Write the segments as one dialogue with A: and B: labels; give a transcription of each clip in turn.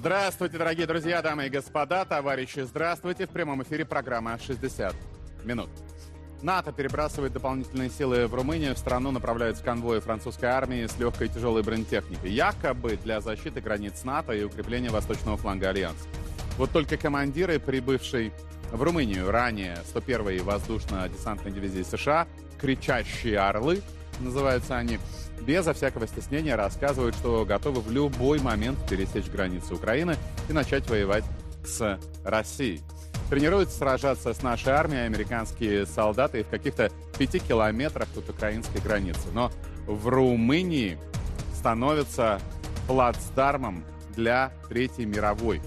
A: Здравствуйте, дорогие друзья, дамы и господа, товарищи, здравствуйте. В прямом эфире программа «60 минут». НАТО перебрасывает дополнительные силы в Румынию. В страну направляются конвои французской армии с легкой и тяжелой бронетехникой, якобы для защиты границ НАТО и укрепления восточного фланга Альянса. Вот только командиры, прибывшей в Румынию ранее 101-й воздушно-десантной дивизии США, «Кричащие орлы», называются они, безо всякого стеснения рассказывают, что готовы в любой момент пересечь границу Украины и начать воевать с Россией. Тренируются сражаться с нашей армией американские солдаты в каких-то 5 километрах от украинской границы. Но в Румынии становится плацдармом для Третьей мировой.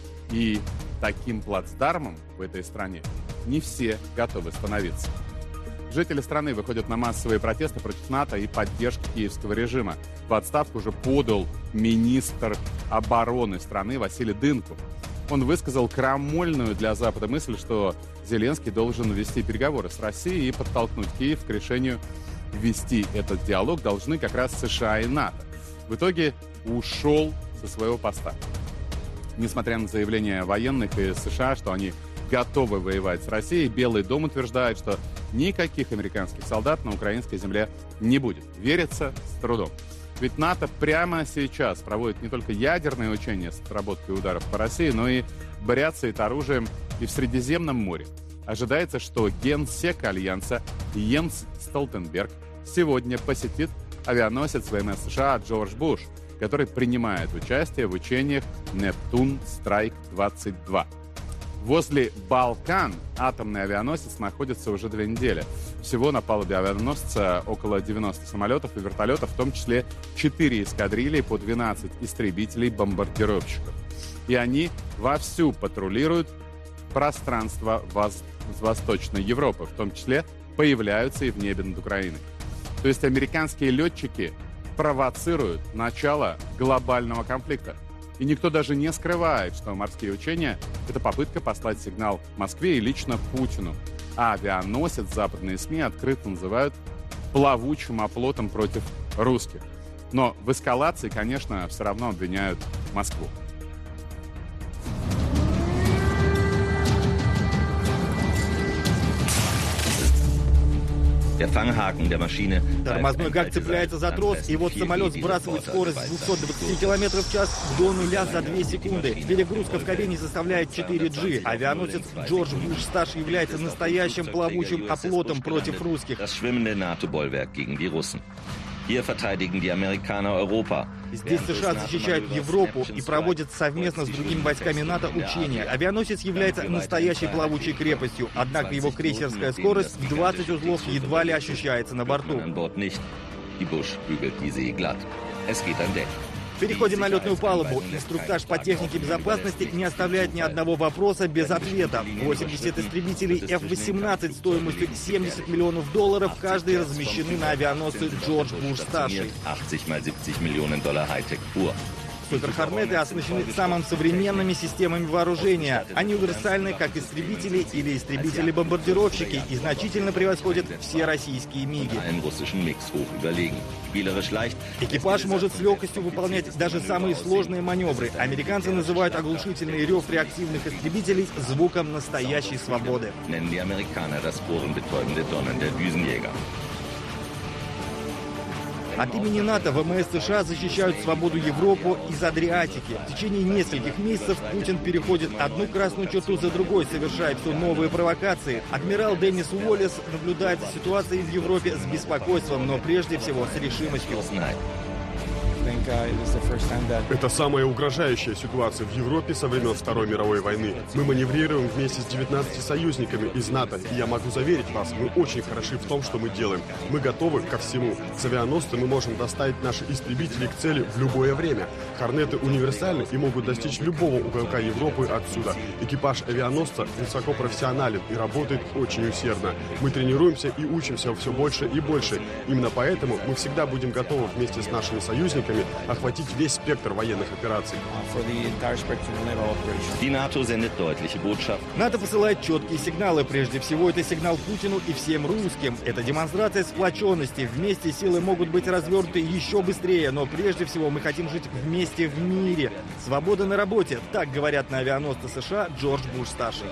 A: И таким плацдармом в этой стране не все готовы становиться. Жители страны выходят на массовые протесты против НАТО и поддержки киевского режима. В отставку уже подал министр обороны страны Василий Дынков. Он высказал крамольную для Запада мысль, что Зеленский должен вести переговоры с Россией и подтолкнуть Киев к решению вести этот диалог должны как раз США и НАТО. В итоге ушел со своего поста. Несмотря на заявления военных из США, что они готовы воевать с Россией, Белый дом утверждает, что никаких американских солдат на украинской земле не будет. Верится с трудом. Ведь НАТО прямо сейчас проводит не только ядерные учения с отработкой ударов по России, но и борются с оружием и в Средиземном море. Ожидается, что генсек Альянса Йенс Столтенберг сегодня посетит авианосец ВМС США Джордж Буш, который принимает участие в учениях «Нептун Страйк-22». Возле Балкан атомный авианосец находится уже 2 недели. Всего на палубе авианосца около 90 самолетов и вертолетов, в том числе 4 эскадрильи по 12 истребителей-бомбардировщиков. И они вовсю патрулируют пространство Восточной Европы, в том числе появляются и в небе над Украиной. То есть американские летчики провоцируют начало глобального конфликта. И никто даже не скрывает, что морские учения – это попытка послать сигнал Москве и лично Путину. А авианосец западные СМИ открыто называют плавучим оплотом против русских. Но в эскалации, конечно, все равно обвиняют Москву.
B: Тормозной гак цепляется за трос, и вот самолет сбрасывает скорость с 220 км в час до нуля за 2 секунды. Перегрузка в кабине составляет 4G. Авианосец Джордж Буш-старший является настоящим плавучим оплотом против русских. Здесь США защищают Европу и проводят совместно с другими войсками НАТО учения. Авианосец является настоящей плавучей крепостью, однако его крейсерская скорость в 20 узлов едва ли ощущается на борту. Переходим на летную палубу. Инструктаж по технике безопасности не оставляет ни одного вопроса без ответа. 80 истребителей F-18 стоимостью $70 миллионов, каждый размещены на авианосце Джордж Буш-старший. Суперхорнеты оснащены самыми современными системами вооружения. Они универсальны, как истребители или истребители-бомбардировщики, и значительно превосходят все российские МиГи. Экипаж может с легкостью выполнять даже самые сложные маневры. Американцы называют оглушительный рев реактивных истребителей звуком настоящей свободы. От имени НАТО ВМС США защищают свободу Европы из Адриатики. В течение нескольких месяцев Путин переходит одну красную черту за другой, совершает все новые провокации. Адмирал Деннис Уоллес наблюдает за ситуацией в Европе с беспокойством, но прежде всего с решимостью.
C: Это самая угрожающая ситуация в Европе со времен Второй мировой войны. Мы маневрируем вместе с 19 союзниками из НАТО, и я могу заверить вас, мы очень хороши в том, что мы делаем. Мы готовы ко всему. С авианосца мы можем доставить наши истребители к цели в любое время. Хорнеты универсальны и могут достичь любого уголка Европы отсюда. Экипаж авианосца высокопрофессионален и работает очень усердно. Мы тренируемся и учимся все больше и больше. Именно поэтому мы всегда будем готовы вместе с нашими союзниками охватить весь спектр военных операций.
B: НАТО посылает четкие сигналы. Прежде всего, это сигнал Путину и всем русским. Это демонстрация сплоченности. Вместе силы могут быть развернуты еще быстрее, но прежде всего мы хотим жить вместе в мире. Свобода на работе. Так говорят на авианосце США Джордж Буш-старший.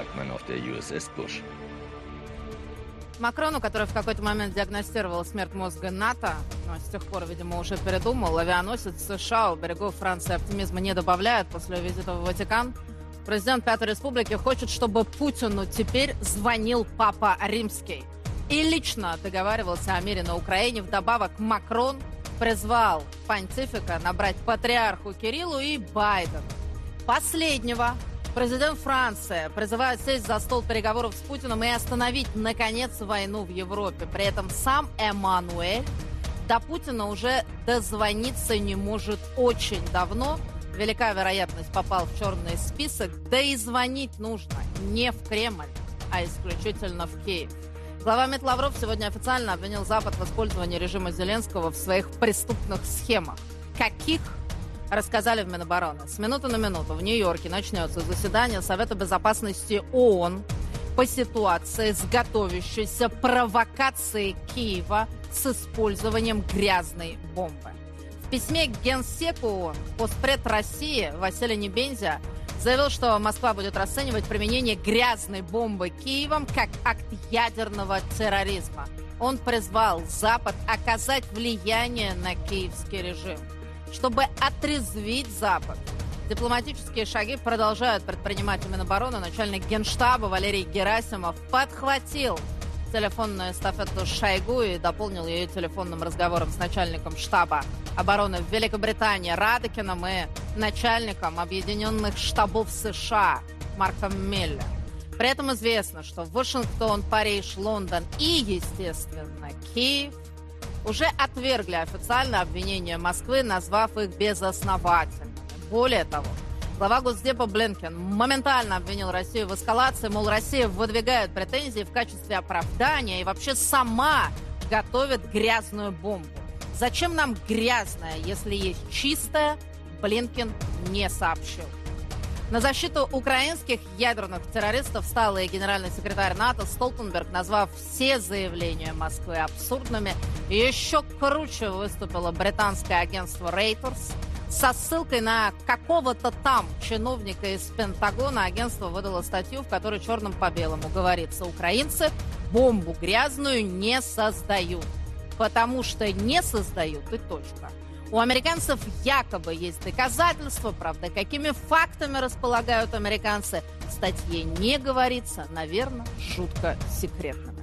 D: Макрону, который в какой-то момент диагностировал смерть мозга НАТО, но с тех пор, видимо, уже передумал, авианосец США у берегов Франции оптимизма не добавляет после визита в Ватикан. Президент Пятой Республики хочет, чтобы Путину теперь звонил Папа Римский. И лично договаривался о мире на Украине. Вдобавок Макрон призвал понтифика набрать патриарху Кириллу и Байдена. Последнего президент Франции призывает сесть за стол переговоров с Путиным и остановить, наконец, войну в Европе. При этом сам Эммануэль до Путина уже дозвониться не может очень давно. Велика вероятность попал в черный список. Да и звонить нужно не в Кремль, а исключительно в Киев. Глава МИД Лавров сегодня официально обвинил Запад в использовании режима Зеленского в своих преступных схемах. Каких? Рассказали в Минобороны. С минуты на минуту в Нью-Йорке начнется заседание Совета Безопасности ООН по ситуации с готовящейся провокацией Киева с использованием грязной бомбы. В письме к Генсеку ООН постпред России Василий Небензя заявил, что Москва будет расценивать применение грязной бомбы Киевом как акт ядерного терроризма. Он призвал Запад оказать влияние на киевский режим. Чтобы отрезвить Запад, дипломатические шаги продолжают предпринимать в Минобороны. Начальник Генштаба Валерий Герасимов подхватил телефонную эстафету Шойгу и дополнил ее телефонным разговором с начальником штаба обороны в Великобритании Радекиным и начальником Объединенных штабов США Марком Милле. При этом известно, что Вашингтон, Париж, Лондон и, естественно, Киев уже отвергли официально обвинения Москвы, назвав их безосновательными. Более того, глава Госдепа Блинкен моментально обвинил Россию в эскалации, мол, Россия выдвигает претензии в качестве оправдания и вообще сама готовит грязную бомбу. Зачем нам грязная, если есть чистая, Блинкен не сообщил. На защиту украинских ядерных террористов стал и генеральный секретарь НАТО Столтенберг, назвав все заявления Москвы абсурдными. И еще круче выступило британское агентство Reuters. Со ссылкой на какого-то там чиновника из Пентагона агентство выдало статью, в которой черным по белому говорится: украинцы бомбу грязную не создают. Потому что не создают и точка. У американцев якобы есть доказательства, правда, какими фактами располагают американцы, в статье не говорится, наверное, жутко секретными.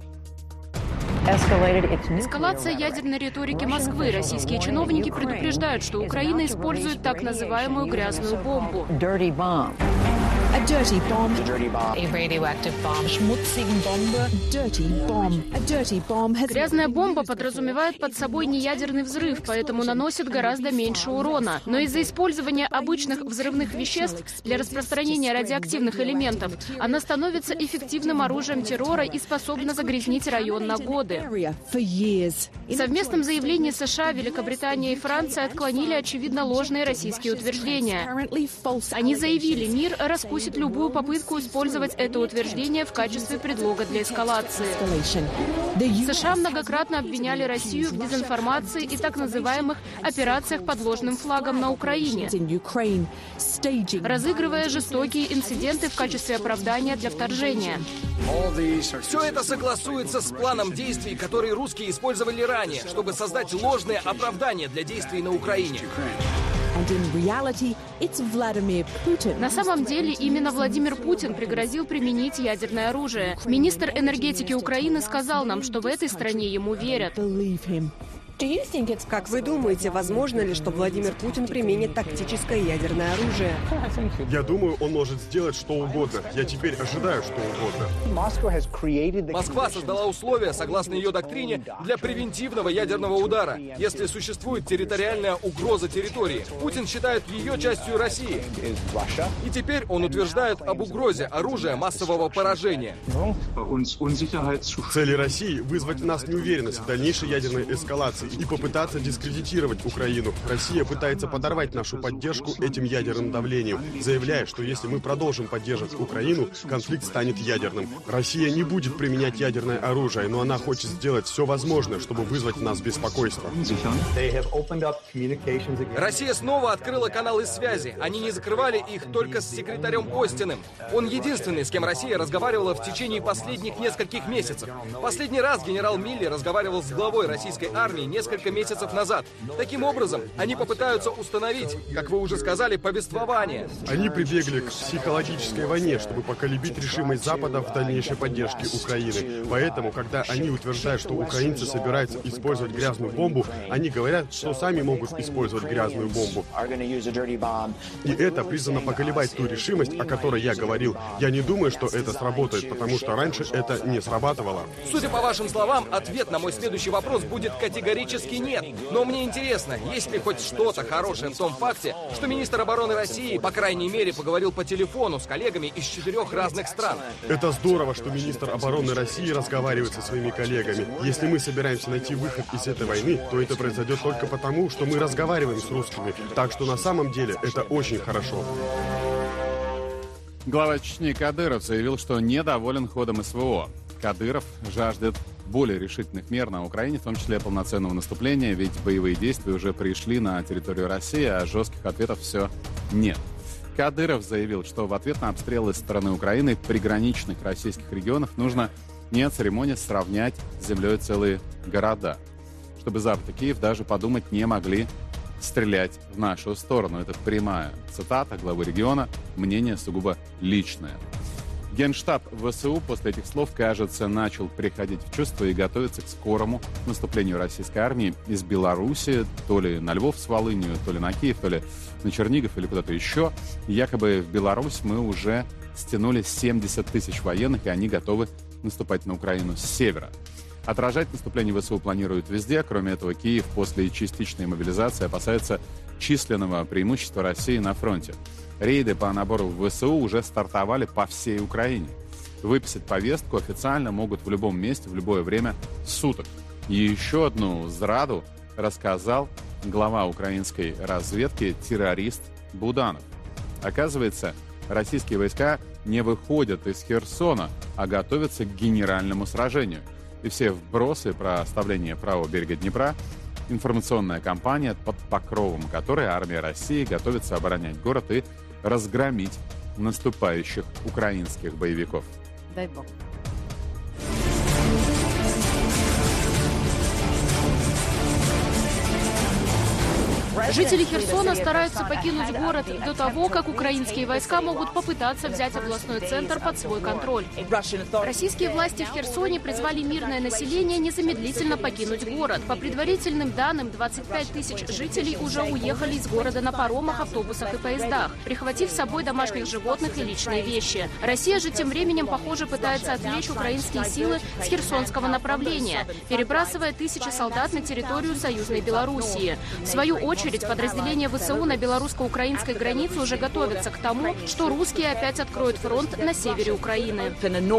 E: Эскалация ядерной риторики Москвы. Российские чиновники предупреждают, что Украина использует так называемую грязную бомбу.
F: A dirty bomb.
G: A radioactive bomb. Schmutzigen Bombe.
F: Dirty bomb. A dirty bomb has...
E: Грязная бомба подразумевает под собой не ядерный взрыв, поэтому наносит гораздо меньше урона. Но из-за использования обычных взрывных веществ для распространения радиоактивных элементов она становится эффективным оружием террора и способна загрязнить район на годы. В совместном заявлении США, Великобритания и Франция отклонили очевидно ложные российские утверждения. Они заявили, мир раскусит любую попытку использовать это утверждение в качестве предлога для эскалации. США многократно обвиняли Россию в дезинформации и так называемых операциях под ложным флагом на Украине, разыгрывая жестокие инциденты в качестве оправдания для вторжения.
H: Все это согласуется с планом действий, который русские использовали ранее, чтобы создать ложное оправдание для действий на Украине.
E: На самом деле, именно Владимир Путин пригрозил применить ядерное оружие. Министр энергетики Украины сказал нам, что в этой стране ему верят.
I: Как вы думаете, возможно ли, что Владимир Путин применит тактическое ядерное оружие?
C: Я думаю, он может сделать что угодно. Я теперь ожидаю что угодно.
H: Москва создала условия, согласно ее доктрине, для превентивного ядерного удара, если существует территориальная угроза территории. Путин считает ее частью России. И теперь он утверждает об угрозе оружия массового поражения.
C: Цели России — вызвать в нас неуверенность в дальнейшей ядерной эскалации санкций и попытаться дискредитировать Украину. Россия пытается подорвать нашу поддержку этим ядерным давлением, заявляя, что если мы продолжим поддерживать Украину, конфликт станет ядерным. Россия не будет применять ядерное оружие, но она хочет сделать все возможное, чтобы вызвать в нас беспокойство.
H: Россия снова открыла каналы связи. Они не закрывали их только с секретарем Костиным. Он единственный, с кем Россия разговаривала в течение последних нескольких месяцев. Последний раз генерал Милли разговаривал с главой российской армии несколько месяцев назад. Таким образом, они попытаются установить, как вы уже сказали, повествование.
C: Они прибегли к психологической войне, чтобы поколебить решимость Запада в дальнейшей поддержке Украины. Поэтому, когда они утверждают, что украинцы собираются использовать грязную бомбу, они говорят, что сами могут использовать грязную бомбу. И это призвано поколебать ту решимость, о которой я говорил. Я не думаю, что это сработает, потому что раньше это не срабатывало.
H: Судя по вашим словам, ответ на мой следующий вопрос будет категорически нет. Но мне интересно, есть ли хоть что-то хорошее в том факте, что министр обороны России, по крайней мере, поговорил по телефону с коллегами из 4 разных стран.
C: Это здорово, что министр обороны России разговаривает со своими коллегами. Если мы собираемся найти выход из этой войны, то это произойдет только потому, что мы разговариваем с русскими. Так что на самом деле это очень хорошо.
A: Глава Чечни Кадыров заявил, что недоволен ходом СВО. Кадыров жаждет более решительных мер на Украине, в том числе полноценного наступления, ведь боевые действия уже пришли на территорию России, а жестких ответов все нет. Кадыров заявил, что в ответ на обстрелы со стороны Украины приграничных российских регионов нужно не церемонясь сравнять с землей целые города, чтобы Запад и Киев даже подумать не могли стрелять в нашу сторону. Это прямая цитата главы региона, мнение сугубо личное. Генштаб ВСУ после этих слов, кажется, начал приходить в чувство и готовится к скорому наступлению российской армии из Беларуси, то ли на Львов с Волынью, то ли на Киев, то ли на Чернигов или куда-то еще. Якобы в Беларусь мы уже стянули 70 тысяч военных, и они готовы наступать на Украину с севера. Отражать наступление ВСУ планируют везде. Кроме этого, Киев после частичной мобилизации опасается численного преимущества России на фронте. Рейды по набору в ВСУ уже стартовали по всей Украине. Выписать повестку официально могут в любом месте, в любое время суток. И еще одну зраду рассказал глава украинской разведки террорист Буданов. Оказывается, российские войска не выходят из Херсона, а готовятся к генеральному сражению. И все вбросы про оставление правого берега Днепра — информационная кампания, под покровом которой армия России готовится оборонять город и разгромить наступающих украинских боевиков.
D: Дай бог.
E: Жители Херсона стараются покинуть город до того, как украинские войска могут попытаться взять областной центр под свой контроль. Российские власти в Херсоне призвали мирное население незамедлительно покинуть город. По предварительным данным, 25 тысяч жителей уже уехали из города на паромах, автобусах и поездах, прихватив с собой домашних животных и личные вещи. Россия же тем временем, похоже, пытается отвлечь украинские силы с херсонского направления, перебрасывая тысячи солдат на территорию союзной Белоруссии. В свою очередь, подразделения ВСУ на белорусско-украинской границе уже готовятся к тому, что русские опять откроют фронт на севере Украины.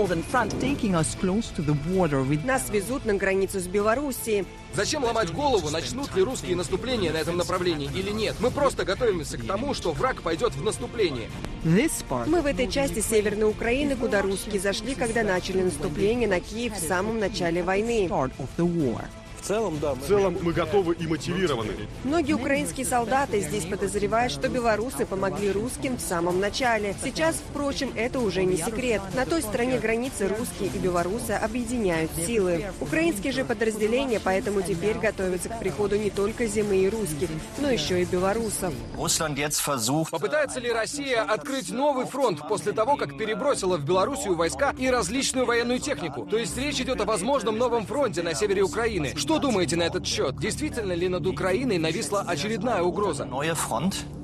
I: Нас везут на границу с Белоруссией.
H: Зачем ломать голову, начнут ли русские наступления на этом направлении или нет? Мы просто готовимся к тому, что враг пойдет в наступление.
I: Мы в этой части Северной Украины, куда русские зашли, когда начали наступление на Киев в самом начале войны.
C: В целом мы готовы и мотивированы.
I: Многие украинские солдаты здесь подозревают, что белорусы помогли русским в самом начале. Сейчас, впрочем, это уже не секрет. На той стороне границы русские и белорусы объединяют силы. Украинские же подразделения поэтому теперь готовятся к приходу не только зимы и русских, но еще и белорусов.
H: Попытается ли Россия открыть новый фронт после того, как перебросила в Белоруссию войска и различную военную технику? То есть речь идет о возможном новом фронте на севере Украины. Что думаете на этот счет? Действительно ли над Украиной нависла очередная угроза?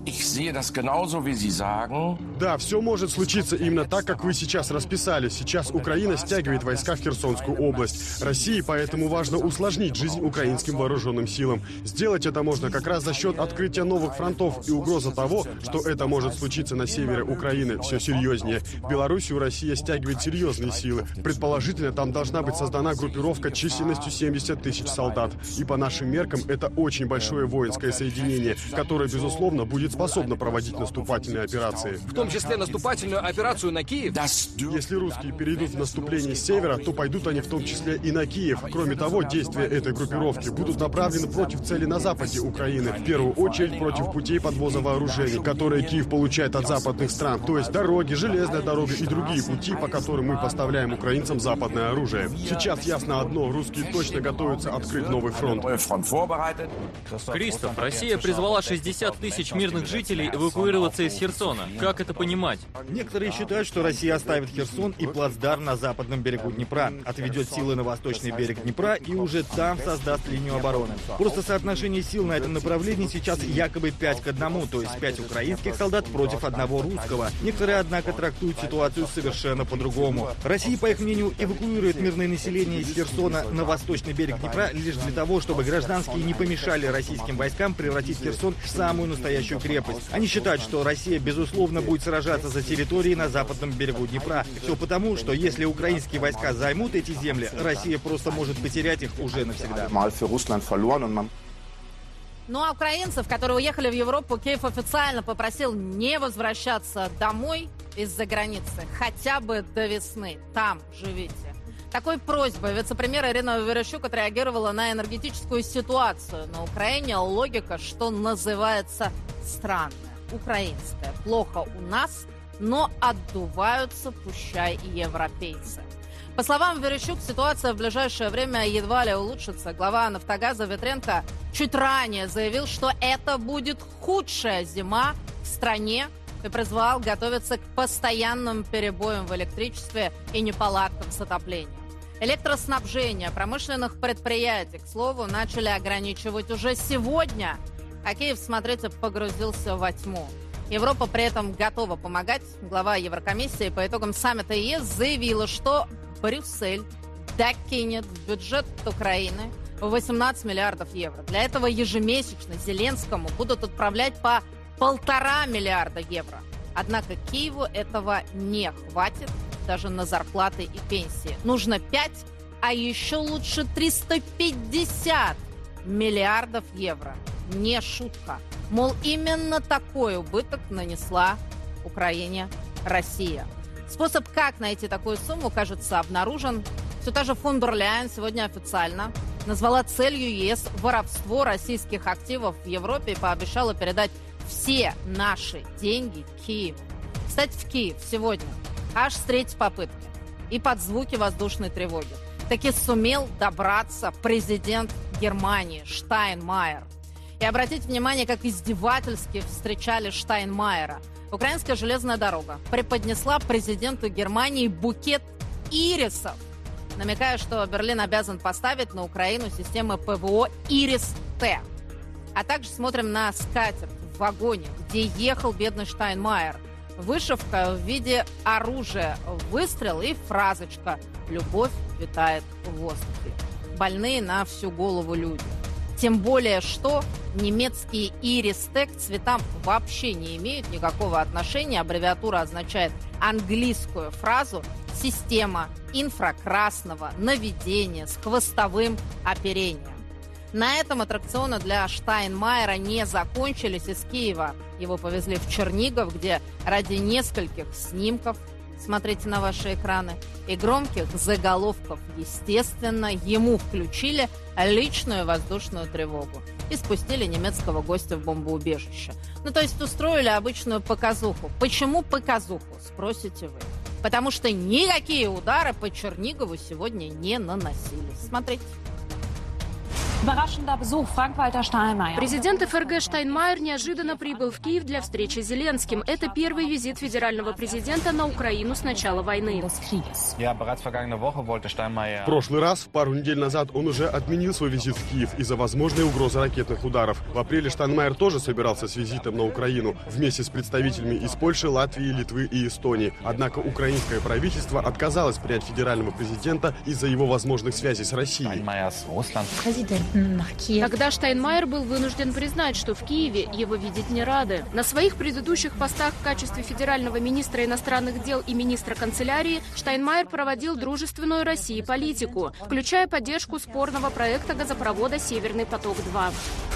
C: Да, все может случиться именно так, как вы сейчас расписали. Сейчас Украина стягивает войска в Херсонскую область. России поэтому важно усложнить жизнь украинским вооруженным силам. Сделать это можно как раз за счет открытия новых фронтов, и угроза того, что это может случиться на севере Украины, все серьезнее. В Белоруссию Россия стягивает серьезные силы. Предположительно, там должна быть создана группировка численностью 70 тысяч солдат. И по нашим меркам это очень большое воинское соединение, которое, безусловно, будет способно проводить наступательные операции.
H: В том числе наступательную операцию на Киев?
C: Если русские перейдут в наступление с севера, то пойдут они в том числе и на Киев. Кроме того, действия этой группировки будут направлены против цели на западе Украины. В первую очередь против путей подвоза вооружений, которые Киев получает от западных стран. То есть дороги, железная дорога и другие пути, по которым мы поставляем украинцам западное оружие. Сейчас ясно одно: русские точно готовятся открыть новый фронт.
J: Кристоф, Россия призвала 60 тысяч мирных жителей эвакуироваться из Херсона. Как это понимать?
B: Некоторые считают, что Россия оставит Херсон и плацдарм на западном берегу Днепра, отведет силы на восточный берег Днепра и уже там создаст линию обороны. Просто соотношение сил на этом направлении сейчас якобы 5 к 1, то есть 5 украинских солдат против 1 русского. Некоторые, однако, трактуют ситуацию совершенно по-другому. Россия, по их мнению, эвакуирует мирное население из Херсона на восточный берег Днепра лишь для того, чтобы гражданские не помешали российским войскам превратить Херсон в самую настоящую крепость. Они считают, что Россия, безусловно, будет сражаться за территории на западном берегу Днепра. Все потому, что если украинские войска займут эти земли, Россия просто может потерять их уже навсегда.
D: Ну а украинцев, которые уехали в Европу, Киев официально попросил не возвращаться домой из-за границы хотя бы до весны. Там живите. Такой просьбой вице-премьер Ирина Верещук отреагировала на энергетическую ситуацию на Украине. Логика, что называется, странная, украинская. Плохо у нас, но отдуваются, пущай, европейцы. По словам Верещук, ситуация в ближайшее время едва ли улучшится. Глава «Нафтогаза» Ветренко чуть ранее заявил, что это будет худшая зима в стране и призвал готовиться к постоянным перебоям в электричестве и неполадкам с отоплением. Электроснабжение промышленных предприятий, к слову, начали ограничивать уже сегодня. А Киев, смотрите, погрузился во тьму. Европа при этом готова помогать. Глава Еврокомиссии по итогам саммита ЕС заявила, что Брюссель докинет в бюджет Украины 18 миллиардов евро. Для этого ежемесячно Зеленскому будут отправлять по 1,5 миллиарда евро. Однако Киеву этого не хватит даже на зарплаты и пенсии. Нужно 5, а еще лучше 350 миллиардов евро. Не шутка. Мол, именно такой убыток нанесла Украине Россия. Способ, как найти такую сумму, кажется, обнаружен. Все та же фон дер Ляйен сегодня официально назвала целью ЕС воровство российских активов в Европе и пообещала передать все наши деньги Киеву. Кстати, в Киев сегодня аж с 3-й попытки и под звуки воздушной тревоги таки сумел добраться президент Германии Штайнмайер. И обратите внимание, как издевательски встречали Штайнмайера. Украинская железная дорога преподнесла президенту Германии букет ирисов, намекая, что Берлин обязан поставить на Украину системы ПВО «Ирис-Т». А также смотрим на скатерть в вагоне, где ехал бедный Штайнмайер. Вышивка в виде оружия, выстрел и фразочка «Любовь витает в воздухе». Больные на всю голову люди. Тем более, что немецкие «Ирис-Т» к цветам вообще не имеют никакого отношения. Аббревиатура означает английскую фразу «система инфракрасного наведения с хвостовым оперением». На этом аттракционы для Штайнмайера не закончились. Из Киева его повезли в Чернигов, где ради нескольких снимков, смотрите на ваши экраны, и громких заголовков, естественно, ему включили личную воздушную тревогу и спустили немецкого гостя в бомбоубежище. Ну, то есть устроили обычную показуху. Почему показуху, спросите вы? Потому что никакие удары по Чернигову сегодня не наносились. Смотрите.
E: Президент ФРГ Штайнмайер неожиданно прибыл в Киев для встречи с Зеленским. Это первый визит федерального президента на Украину с начала войны.
C: В прошлый раз, пару недель назад, он уже отменил свой визит в Киев из-за возможной угрозы ракетных ударов. В апреле Штайнмайер тоже собирался с визитом на Украину вместе с представителями из Польши, Латвии, Литвы и Эстонии. Однако украинское правительство отказалось принять федерального президента из-за его возможных связей с Россией.
E: Тогда Штайнмайер был вынужден признать, что в Киеве его видеть не рады. На своих предыдущих постах в качестве федерального министра иностранных дел и министра канцелярии Штайнмайер проводил дружественную России политику, включая поддержку спорного проекта газопровода «Северный поток-2».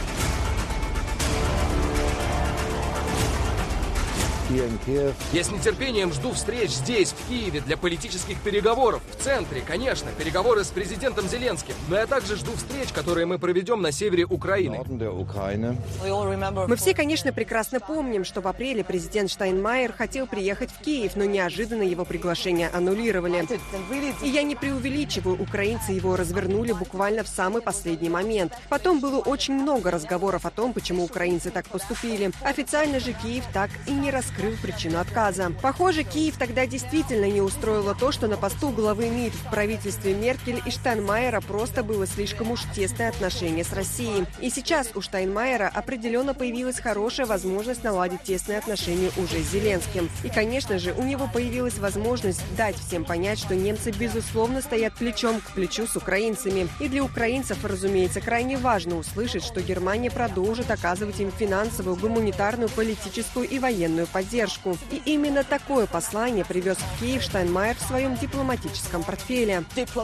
H: Я с нетерпением жду встреч здесь, в Киеве, для политических переговоров. В центре, конечно, переговоры с президентом Зеленским. Но я также жду встреч, которые мы проведем на севере Украины.
I: Мы все, конечно, прекрасно помним, что в апреле президент Штайнмайер хотел приехать в Киев, но неожиданно его приглашение аннулировали. И я не преувеличиваю, украинцы его развернули буквально в самый последний момент. Потом было очень много разговоров о том, почему украинцы так поступили. Официально же Киев так и не раскрыл причину отказа. Похоже, Киев тогда действительно не устроило то, что на посту главы МИД в правительстве Меркель и Штайнмайера просто было слишком уж тесное отношение с Россией. И сейчас у Штайнмайера определенно появилась хорошая возможность наладить тесные отношения уже с Зеленским. И, конечно же, у него появилась возможность дать всем понять, что немцы, безусловно, стоят плечом к плечу с украинцами. И для украинцев, разумеется, крайне важно услышать, что Германия продолжит оказывать им финансовую, гуманитарную, политическую и военную поддержку. И именно такое послание привез в Киев Штайнмайер в своем дипломатическом портфеле.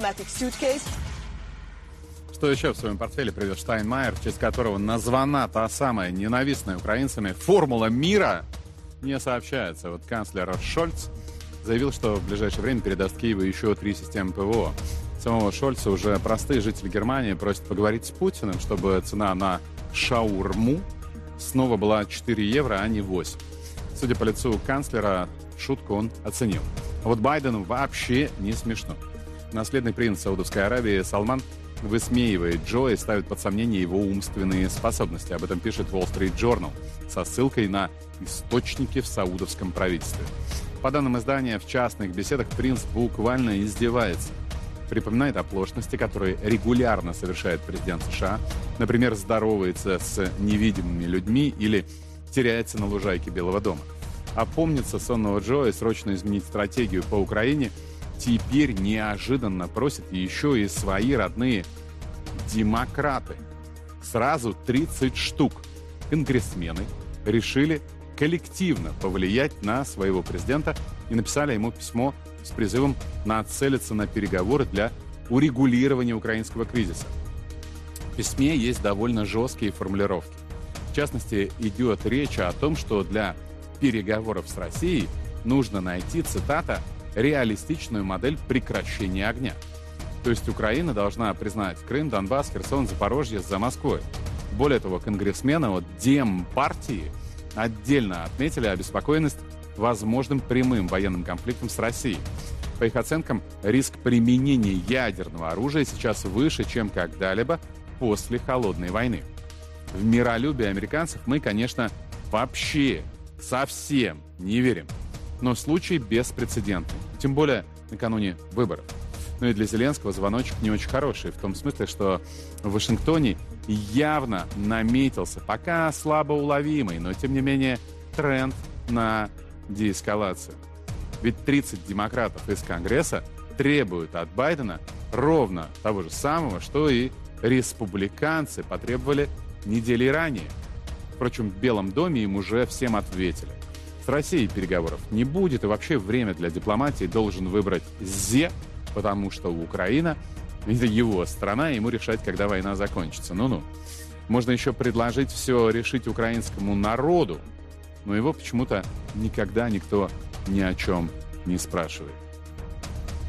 A: Что еще в своем портфеле привез Штайнмайер, в честь которого названа та самая ненавистная украинцами формула мира, не сообщается. Вот канцлер Шольц заявил, что в ближайшее время передаст Киеву еще 3 системы ПВО. Самого Шольца уже простые жители Германии просят поговорить с Путиным, чтобы цена на шаурму снова была 4 евро, а не 8. Судя по лицу канцлера, шутку он оценил. А вот Байдену вообще не смешно. Наследный принц Саудовской Аравии Салман высмеивает Джо и ставит под сомнение его умственные способности. Об этом пишет Wall Street Journal со ссылкой на источники в саудовском правительстве. По данным издания, в частных беседах принц буквально издевается. Припоминает оплошности, которые регулярно совершает президент США. Например, здоровается с невидимыми людьми или теряется на лужайке Белого дома. Опомниться сонного Джо и срочно изменить стратегию по Украине теперь неожиданно просят еще и свои родные демократы. Сразу 30 штук конгрессмены решили коллективно повлиять на своего президента и написали ему письмо с призывом нацелиться на переговоры для урегулирования украинского кризиса. В письме есть довольно жесткие формулировки. В частности, идет речь о том, что для переговоров с Россией нужно найти, цитата, «реалистичную модель прекращения огня». То есть Украина должна признать Крым, Донбасс, Херсон, Запорожье за Москвой. Более того, конгрессмены от Демпартии отдельно отметили обеспокоенность возможным прямым военным конфликтом с Россией. По их оценкам, риск применения ядерного оружия сейчас выше, чем когда-либо после Холодной войны. В миролюбие американцев мы, конечно, вообще совсем не верим. Но случай беспрецедентный. Тем более накануне выборов. Ну и для Зеленского звоночек не очень хороший. В том смысле, что в Вашингтоне явно наметился, пока слабо уловимый, но тем не менее тренд на деэскалацию. Ведь 30 демократов из Конгресса требуют от Байдена ровно того же самого, что и республиканцы потребовали недели ранее. Впрочем, в Белом доме им уже всем ответили. С Россией переговоров не будет, и вообще время для дипломатии должен выбрать Зе, потому что Украина — это его страна, и ему решать, когда война закончится. Ну-ну. Можно еще предложить все решить украинскому народу, но его почему-то никогда никто ни о чем не спрашивает.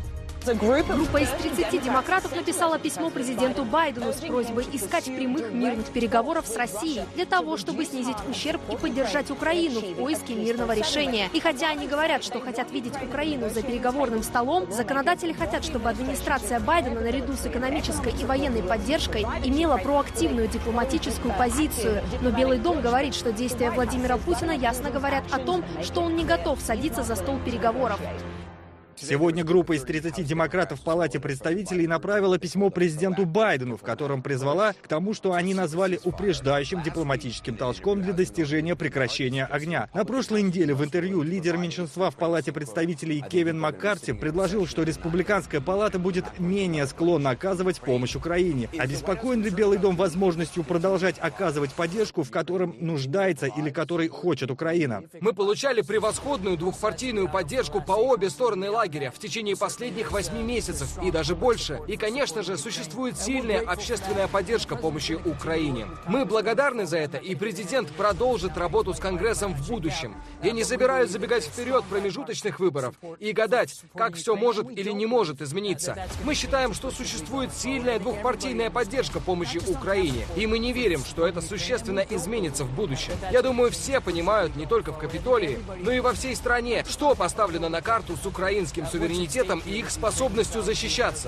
K: Группа из 30 демократов написала письмо президенту Байдену с просьбой искать прямых мирных переговоров с Россией для того, чтобы снизить ущерб и поддержать Украину в поиске мирного решения. И хотя они говорят, что хотят видеть Украину за переговорным столом, законодатели хотят, чтобы администрация Байдена наряду с экономической и военной поддержкой имела проактивную дипломатическую позицию. Но Белый дом говорит, что действия Владимира Путина ясно говорят о том, что он не готов садиться за стол переговоров.
B: Сегодня группа из 30 демократов в Палате представителей направила письмо президенту Байдену, в котором призвала к тому, что они назвали упреждающим дипломатическим толчком для достижения прекращения огня. На прошлой неделе в интервью лидер меньшинства в Палате представителей Кевин Маккарти предложил, что Республиканская палата будет менее склонна оказывать помощь Украине. Обеспокоен ли Белый дом возможностью продолжать оказывать поддержку, в котором нуждается или которой хочет Украина?
H: Мы получали превосходную двухпартийную поддержку по обе стороны лагеря в течение последних 8 месяцев и даже больше. И, конечно же, существует сильная общественная поддержка помощи Украине. Мы благодарны за это, и президент продолжит работу с Конгрессом в будущем. Я не собираюсь забегать вперед промежуточных выборов и гадать, как все может или не может измениться. Мы считаем, что существует сильная двухпартийная поддержка помощи Украине, и мы не верим, что это существенно изменится в будущем. Я думаю, все понимают не только в Капитолии, но и во всей стране, что поставлено на карту с украинским суверенитетом и их способностью защищаться.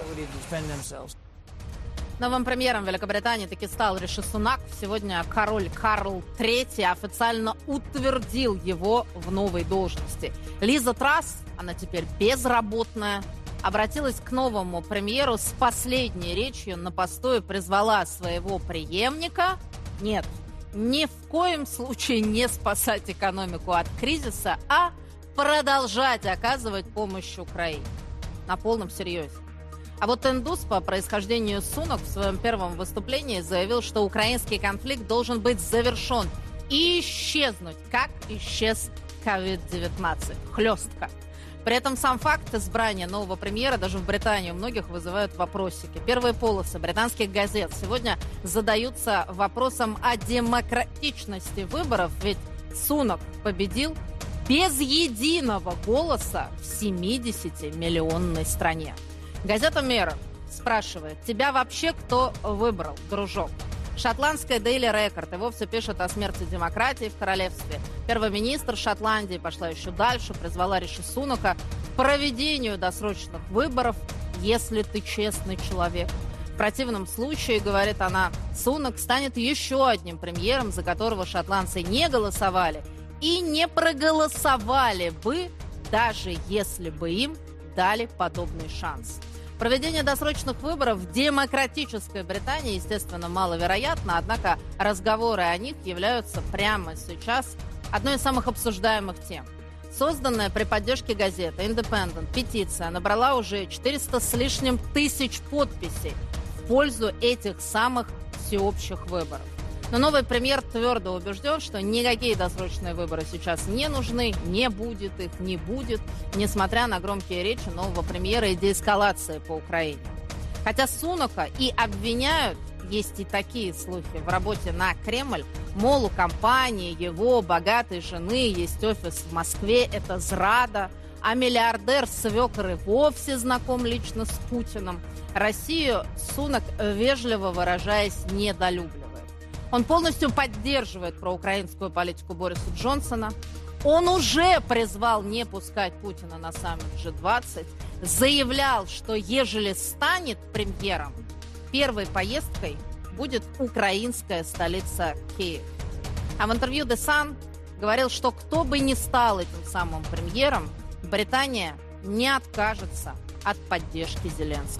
D: Новым премьером Великобритании таки стал Риши Сунак. Сегодня король Карл III официально утвердил его в новой должности. Лиза Трасс, она теперь безработная, обратилась к новому премьеру с последней речью на посту и призвала своего преемника, нет, ни в коем случае не спасать экономику от кризиса, а продолжать оказывать помощь Украине. На полном серьезе. А вот индус по происхождению Сунак в своем первом выступлении заявил, что украинский конфликт должен быть завершен и исчезнуть, как исчез COVID-19. Хлестко. При этом сам факт избрания нового премьера даже в Британии у многих вызывают вопросики. Первые полосы британских газет сегодня задаются вопросом о демократичности выборов, ведь Сунак победил без единого голоса в 70-миллионной стране. Газета «Mirror» спрашивает, тебя вообще кто выбрал, дружок? Шотландская Daily Record и вовсе пишет о смерти демократии в королевстве. Первый министр Шотландии пошла еще дальше, призвала Риши Сунака к проведению досрочных выборов, если ты честный человек. В противном случае, говорит она, Сунак станет еще одним премьером, за которого шотландцы не голосовали и не проголосовали бы, даже если бы им дали подобный шанс. Проведение досрочных выборов в демократической Британии, естественно, маловероятно, однако разговоры о них являются прямо сейчас одной из самых обсуждаемых тем. Созданная при поддержке газеты Independent петиция набрала уже 400 с лишним тысяч подписей в пользу этих самых всеобщих выборов. Но новый премьер твердо убежден, что никакие досрочные выборы сейчас не нужны, не будет их, не будет, несмотря на громкие речи нового премьера и деэскалации по Украине. Хотя Сунака и обвиняют, есть и такие слухи, в работе на Кремль, мол, у компании его богатой жены есть офис в Москве, это зрада, а миллиардер-свекр и вовсе знаком лично с Путиным. Россию Сунак, вежливо выражаясь, недолюбливает. Он полностью поддерживает проукраинскую политику Бориса Джонсона. Он уже призвал не пускать Путина на саммит G20. Заявлял, что ежели станет премьером, первой поездкой будет украинская столица Киев. А в интервью The Sun говорил, что кто бы ни стал этим самым премьером, Британия не откажется от поддержки Зеленского.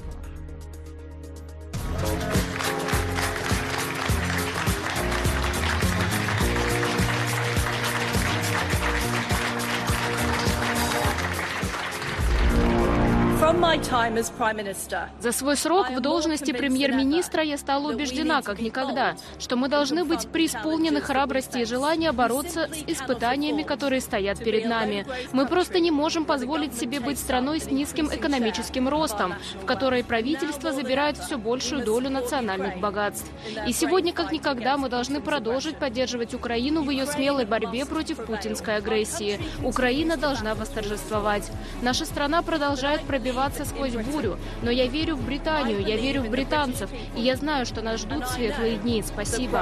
E: За свой срок в должности премьер-министра я стала убеждена, как никогда, что мы должны быть преисполнены храбрости и желания бороться с испытаниями, которые стоят перед нами. Мы просто не можем позволить себе быть страной с низким экономическим ростом, в которой правительство забирает все большую долю национальных богатств. И сегодня, как никогда, мы должны продолжить поддерживать Украину в ее смелой борьбе против путинской агрессии. Украина должна восторжествовать. Наша страна продолжает пробиваться прорваться сквозь бурю. Но я верю в Британию, я верю в британцев, и я знаю, что нас ждут светлые дни. Спасибо.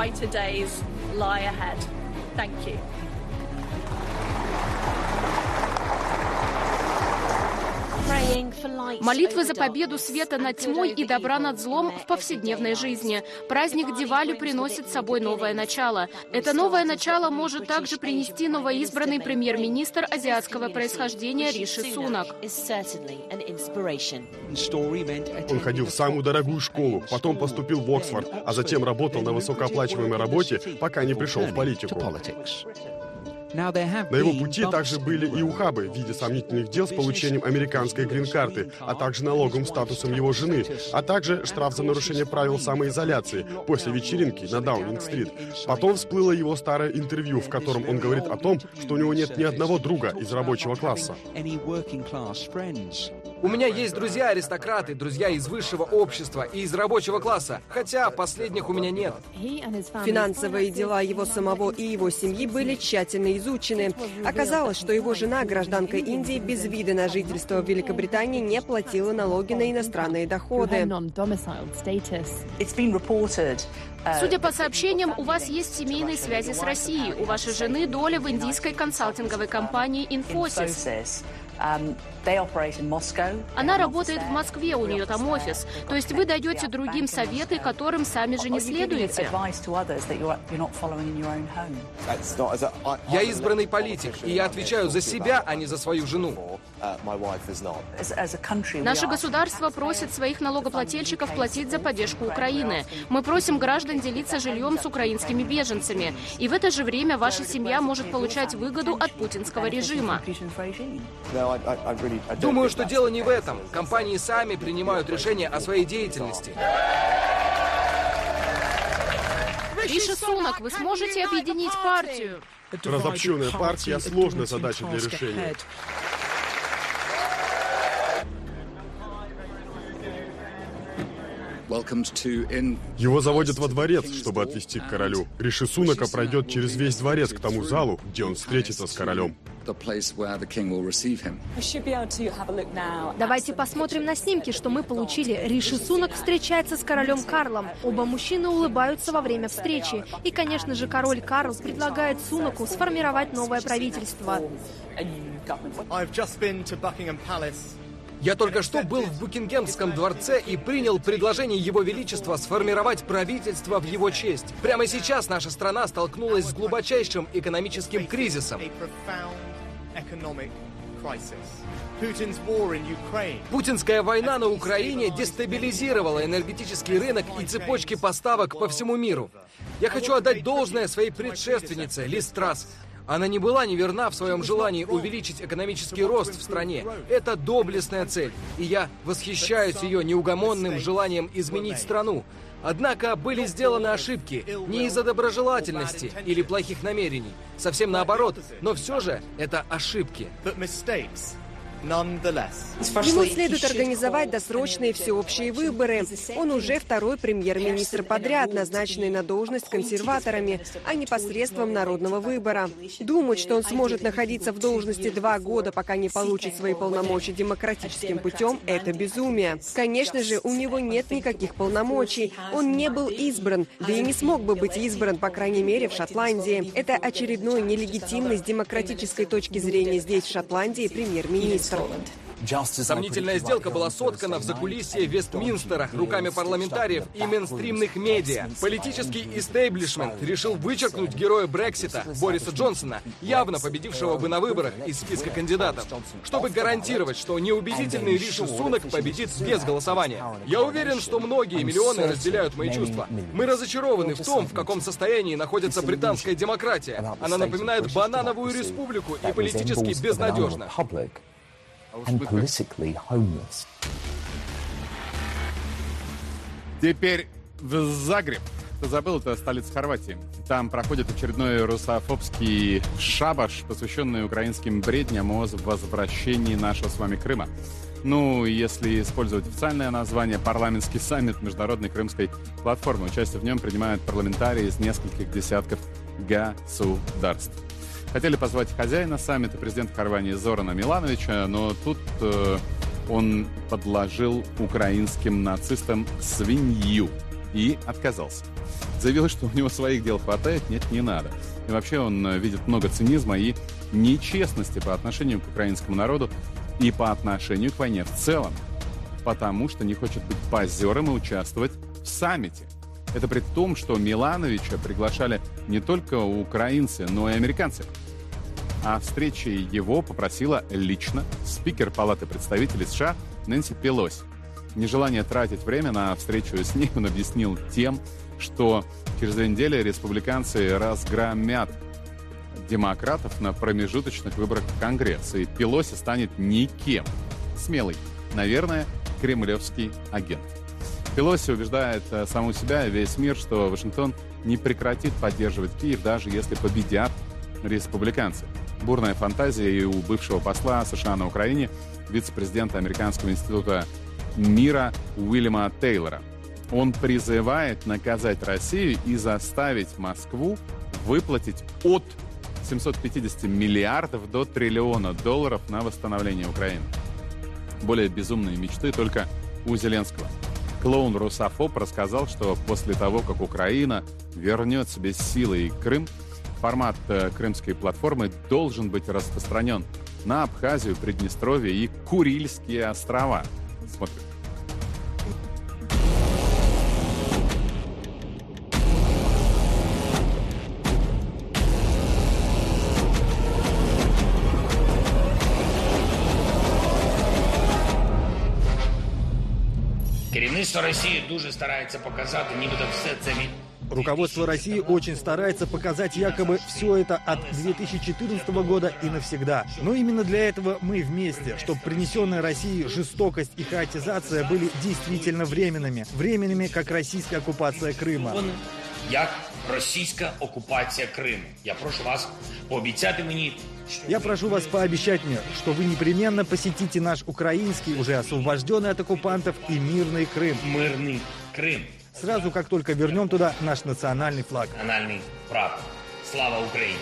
E: Молитвы за победу света над тьмой и добра над злом в повседневной жизни. Праздник Дивали приносит с собой новое начало. Это новое начало может также принести новоизбранный премьер-министр азиатского происхождения Риши Сунак.
C: Он ходил в самую дорогую школу, потом поступил в Оксфорд, а затем работал на высокооплачиваемой работе, пока не пришел в политику. На его пути также были и ухабы в виде сомнительных дел с получением американской грин-карты, а также налоговым статусом его жены, а также штраф за нарушение правил самоизоляции после вечеринки на Даунинг-стрит. Потом всплыло его старое интервью, в котором он говорит о том, что у него нет ни одного друга из рабочего класса.
H: У меня есть друзья-аристократы, друзья из высшего общества и из рабочего класса, хотя последних у меня нет.
I: Финансовые дела его самого и его семьи были тщательно изучены. Оказалось, что его жена, гражданка Индии, без вида на жительство в Великобритании, не платила налоги на иностранные доходы.
E: Судя по сообщениям, у вас есть семейные связи с Россией. У вашей жены доля в индийской консалтинговой компании «Инфосис». Она работает в Москве, у нее там офис. То есть вы даете другим советы, которым сами же не следуете.
H: Я избранный политик, и я отвечаю за себя, а не за свою жену.
E: Наше государство просит своих налогоплательщиков платить за поддержку Украины. Мы просим граждан делиться жильем с украинскими беженцами. И в это же время ваша семья может получать выгоду от путинского режима.
H: Думаю, что дело не в этом. Компании сами принимают решения о своей деятельности.
E: Риши Сунак, вы сможете объединить партию?
C: Разобщенная партия — сложная задача для решения. Его заводят во дворец, чтобы отвезти к королю. Риши Сунака пройдет через весь дворец к тому залу, где он встретится с королем.
K: Давайте посмотрим на снимки, что мы получили. Риши Сунак встречается с королем Карлом. Оба мужчины улыбаются во время встречи. И, конечно же, король Карл предлагает Сунаку сформировать новое правительство.
H: Я только что был в Букингемском дворце и принял предложение Его Величества сформировать правительство в его честь. Прямо сейчас наша страна столкнулась с глубочайшим экономическим кризисом. Путинская война на Украине дестабилизировала энергетический рынок и цепочки поставок по всему миру. Я хочу отдать должное своей предшественнице Лиз Трасс. Она не была неверна в своем желании увеличить экономический рост в стране. Это доблестная цель, и я восхищаюсь ее неугомонным желанием изменить страну. Однако были сделаны ошибки не из-за доброжелательности или плохих намерений. Совсем наоборот, но все же это ошибки.
I: Ему следует организовать досрочные всеобщие выборы. Он уже второй премьер-министр подряд, назначенный на должность консерваторами, а не посредством народного выбора. Думать, что он сможет находиться в должности 2 года, пока не получит свои полномочия демократическим путем, это безумие. Конечно же, у него нет никаких полномочий. Он не был избран, да и не смог бы быть избран, по крайней мере, в Шотландии. Это очередной нелегитимный с демократической точки зрения здесь, в Шотландии, премьер-министр.
H: Сомнительная сделка была соткана в закулисье Вестминстера руками парламентариев и мейнстримных медиа. Политический истеблишмент решил вычеркнуть героя Брексита Бориса Джонсона, явно победившего бы на выборах из списка кандидатов, чтобы гарантировать, что неубедительный Риши Сунак победит без голосования. Я уверен, что многие миллионы разделяют мои чувства. Мы разочарованы в том, в каком состоянии находится британская демократия. Она напоминает банановую республику и политически безнадежна.
A: Теперь в Загреб. Кто забыл, это столица Хорватии. Там проходит очередной русофобский шабаш, посвященный украинским бредням о возвращении нашего с вами Крыма. Ну, если использовать официальное название, парламентский саммит Международной Крымской платформы. Участие в нем принимают парламентарии из нескольких десятков государств. Хотели позвать хозяина саммита, президента Хорватии Зорана Милановича, но тут Он подложил украинским нацистам свинью и отказался. Заявил, что у него своих дел хватает, нет, не надо. И вообще он видит много цинизма и нечестности по отношению к украинскому народу и по отношению к войне в целом. Потому что не хочет быть позером и участвовать в саммите. Это при том, что Милановича приглашали не только украинцы, но и американцы. О встрече его попросила лично спикер Палаты представителей США Нэнси Пелоси. Нежелание тратить время на встречу с ней он объяснил тем, что через 2 недели республиканцы разгромят демократов на промежуточных выборах в Конгресс, и Пелоси станет никем. Смелый, наверное, кремлевский агент. Пелоси убеждает саму себя и весь мир, что Вашингтон не прекратит поддерживать Киев, даже если победят республиканцы. Бурная фантазия и у бывшего посла США на Украине, вице-президента Американского института мира Уильяма Тейлора. Он призывает наказать Россию и заставить Москву выплатить от 750 миллиардов до $1 триллиона на восстановление Украины. Более безумные мечты только у Зеленского. Клоун-русофоб рассказал, что после того, как Украина вернет себе силой Крым, формат крымской платформы должен быть распространен на Абхазию, Приднестровье и Курильские острова. Смотрим.
L: Керівництво Росії дуже старається показати, нібито все це від...
B: Руководство России очень старается показать якобы все это от 2014 года и навсегда. Но именно для этого мы вместе, чтобы принесенная России жестокость и хаотизация были действительно временными. Временными, как российская оккупация Крыма.
L: Як російська окупація Криму. Я прошу вас пообіцяти мені...
B: Я прошу вас пообещать мне, что вы непременно посетите наш украинский, уже освобожденный от оккупантов, и мирный Крым.
L: Мирный Крым.
B: Сразу, как только вернем туда наш национальный флаг.
L: Национальный прапор. Слава Украине!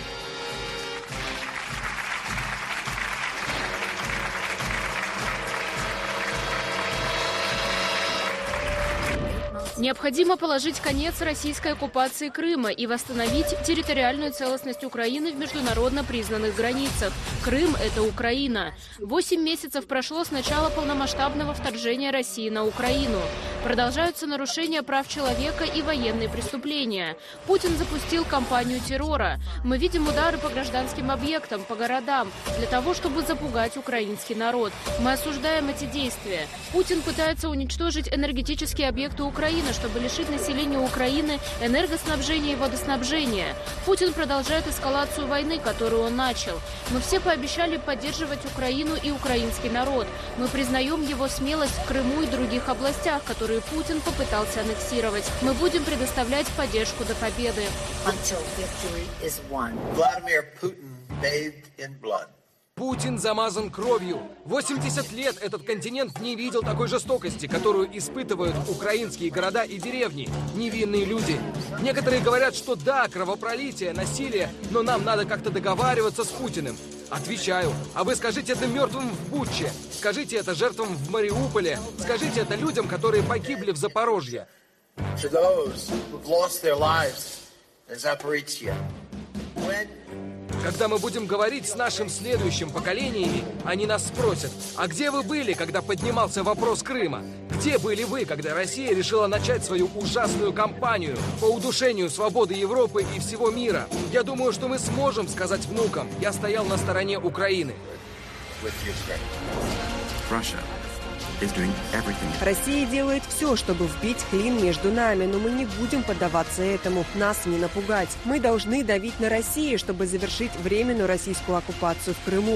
E: Необходимо положить конец российской оккупации Крыма и восстановить территориальную целостность Украины в международно признанных границах. Крым – это Украина. 8 месяцев прошло с начала полномасштабного вторжения России на Украину. Продолжаются нарушения прав человека и военные преступления. Путин запустил кампанию террора. Мы видим удары по гражданским объектам, по городам, для того, чтобы запугать украинский народ. Мы осуждаем эти действия. Путин пытается уничтожить энергетические объекты Украины, чтобы лишить населения Украины энергоснабжения и водоснабжения. Путин продолжает эскалацию войны, которую он начал. Мы все пообещали поддерживать Украину и украинский народ. Мы признаем его смелость в Крыму и других областях, которые Путин попытался аннексировать. Мы будем предоставлять поддержку до победы.
H: Путин замазан кровью. 80 лет этот континент не видел такой жестокости, которую испытывают украинские города и деревни. Невинные люди. Некоторые говорят, что да, кровопролитие, насилие, но нам надо как-то договариваться с Путиным. Отвечаю. А вы скажите это мертвым в Буче. Скажите это жертвам в Мариуполе. Скажите это людям, которые погибли в Запорожье. Когда мы будем говорить с нашим следующим поколениями, они нас спросят, а где вы были, когда поднимался вопрос Крыма? Где были вы, когда Россия решила начать свою ужасную кампанию по удушению свободы Европы и всего мира? Я думаю, что мы сможем сказать внукам, я стоял на стороне Украины.
I: Россия делает все, чтобы вбить клин между нами, но мы не будем поддаваться этому. Нас не напугать. Мы должны давить на Россию, чтобы завершить временную российскую оккупацию в Крыму.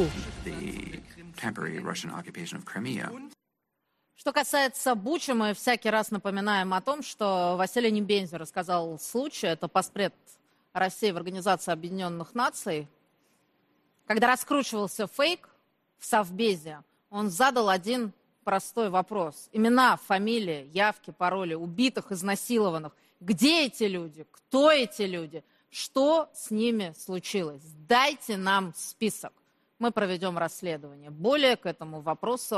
D: Что касается Бучи, мы всякий раз напоминаем о том, что Василий Небензя рассказал случай, это постпред России в Организации Объединенных Наций, когда раскручивался фейк в Совбезе, он задал один простой вопрос. Имена, фамилии, явки, пароли убитых, изнасилованных. Где эти люди? Кто эти люди? Что с ними случилось? Дайте нам список. Мы проведем расследование. Более к этому вопросу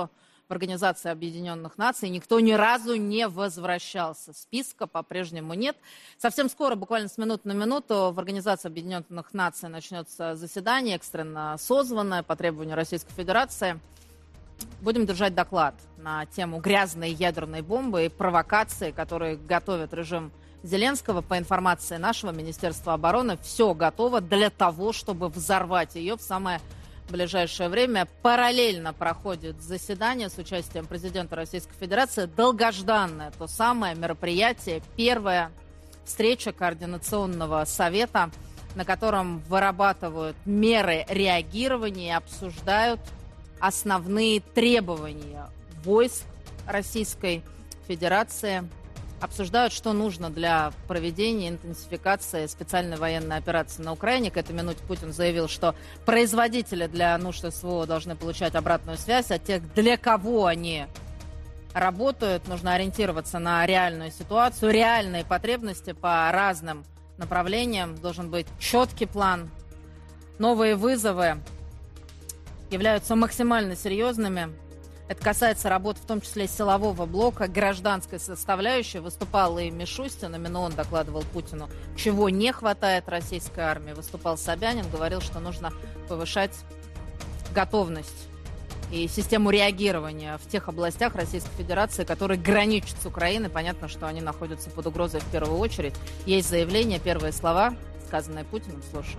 D: в Организации Объединенных Наций. Никто ни разу не возвращался. Списка по-прежнему нет. Совсем скоро, буквально с минуты на минуту, в Организации Объединенных Наций начнется заседание, экстренно созванное по требованию Российской Федерации. Будем держать доклад на тему грязной ядерной бомбы и провокации, которые готовит режим Зеленского. По информации нашего Министерства обороны, все готово для того, чтобы взорвать ее в самое ближайшее время. Параллельно проходит заседание с участием президента Российской Федерации. Долгожданное то самое мероприятие, первая встреча Координационного совета, на котором вырабатывают меры реагирования и обсуждают основные требования войск Российской Федерации. Обсуждают, что нужно для проведения интенсификации специальной военной операции на Украине. К этой минуте Путин заявил, что производители для нужд СВО должны получать обратную связь от тех, для кого они работают. Нужно ориентироваться на реальную ситуацию, реальные потребности по разным направлениям. Должен быть четкий план. Новые вызовы являются максимально серьезными. Это касается работы в том числе силового блока, гражданской составляющей. Выступал и Мишустин, именно он докладывал Путину, чего не хватает российской армии. Выступал Собянин, говорил, что нужно повышать готовность и систему реагирования в тех областях Российской Федерации, которые граничат с Украиной. Понятно, что они находятся под угрозой в первую очередь. Есть заявление, первые слова, сказанные Путиным. Слушаем.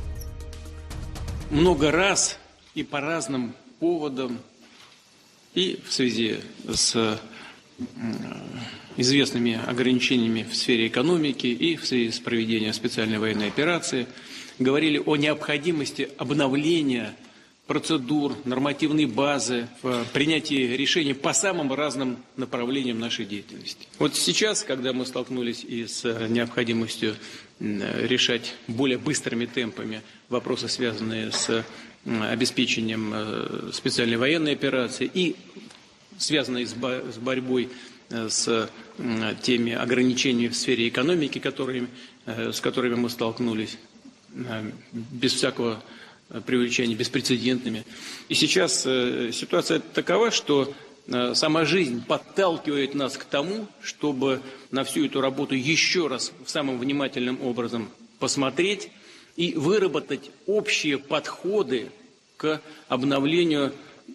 M: Много раз и по разным поводам, и в связи с известными ограничениями в сфере экономики, и в связи с проведением специальной военной операции, говорили о необходимости обновления процедур, нормативной базы в принятии решений по самым разным направлениям нашей деятельности. Вот сейчас, когда мы столкнулись и с необходимостью решать более быстрыми темпами вопросы, связанные с обеспечением специальной военной операции и связанные с борьбой с теми ограничениями в сфере экономики, с которыми мы столкнулись, без всякого преувеличения, беспрецедентными. И сейчас ситуация такова, что сама жизнь подталкивает нас к тому, чтобы на всю эту работу еще раз самым внимательным образом посмотреть и выработать общие подходы к обновлению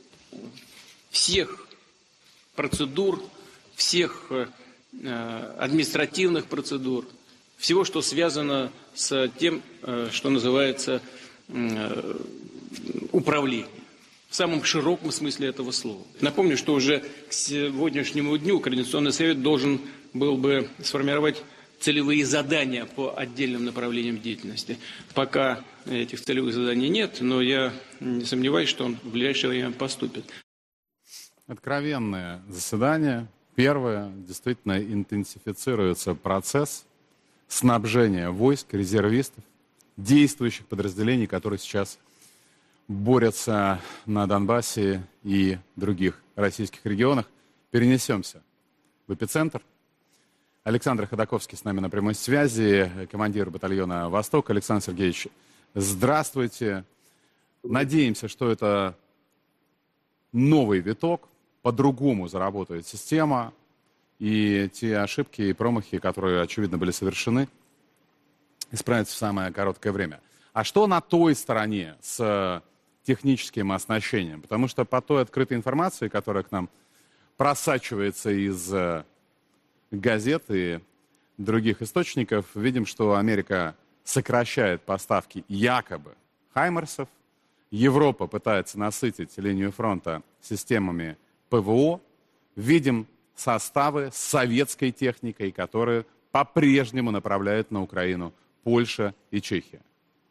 M: всех процедур, всех административных процедур, всего, что связано с тем, что называется управлением. В самом широком смысле этого слова. Напомню, что уже к сегодняшнему дню Координационный совет должен был бы сформировать целевые задания по отдельным направлениям деятельности. Пока этих целевых заданий нет, но я не сомневаюсь, что он в ближайшее время поступит.
A: Откровенное заседание. Первое. Действительно интенсифицируется процесс снабжения войск, резервистов, действующих подразделений, которые сейчас борются на Донбассе и других российских регионах. Перенесемся в эпицентр. Александр Ходаковский с нами на прямой связи, командир батальона «Восток». Александр Сергеевич, здравствуйте. Надеемся, что это новый виток, по-другому заработает система, и те ошибки и промахи, которые, очевидно, были совершены, исправятся в самое короткое время. А что на той стороне с техническим оснащением? Потому что по той открытой информации, которая к нам просачивается из газет и других источников, видим, что Америка сокращает поставки якобы хаймерсов. Европа пытается насытить линию фронта системами ПВО. Видим составы с советской техникой, которые по-прежнему направляют на Украину Польша и Чехия.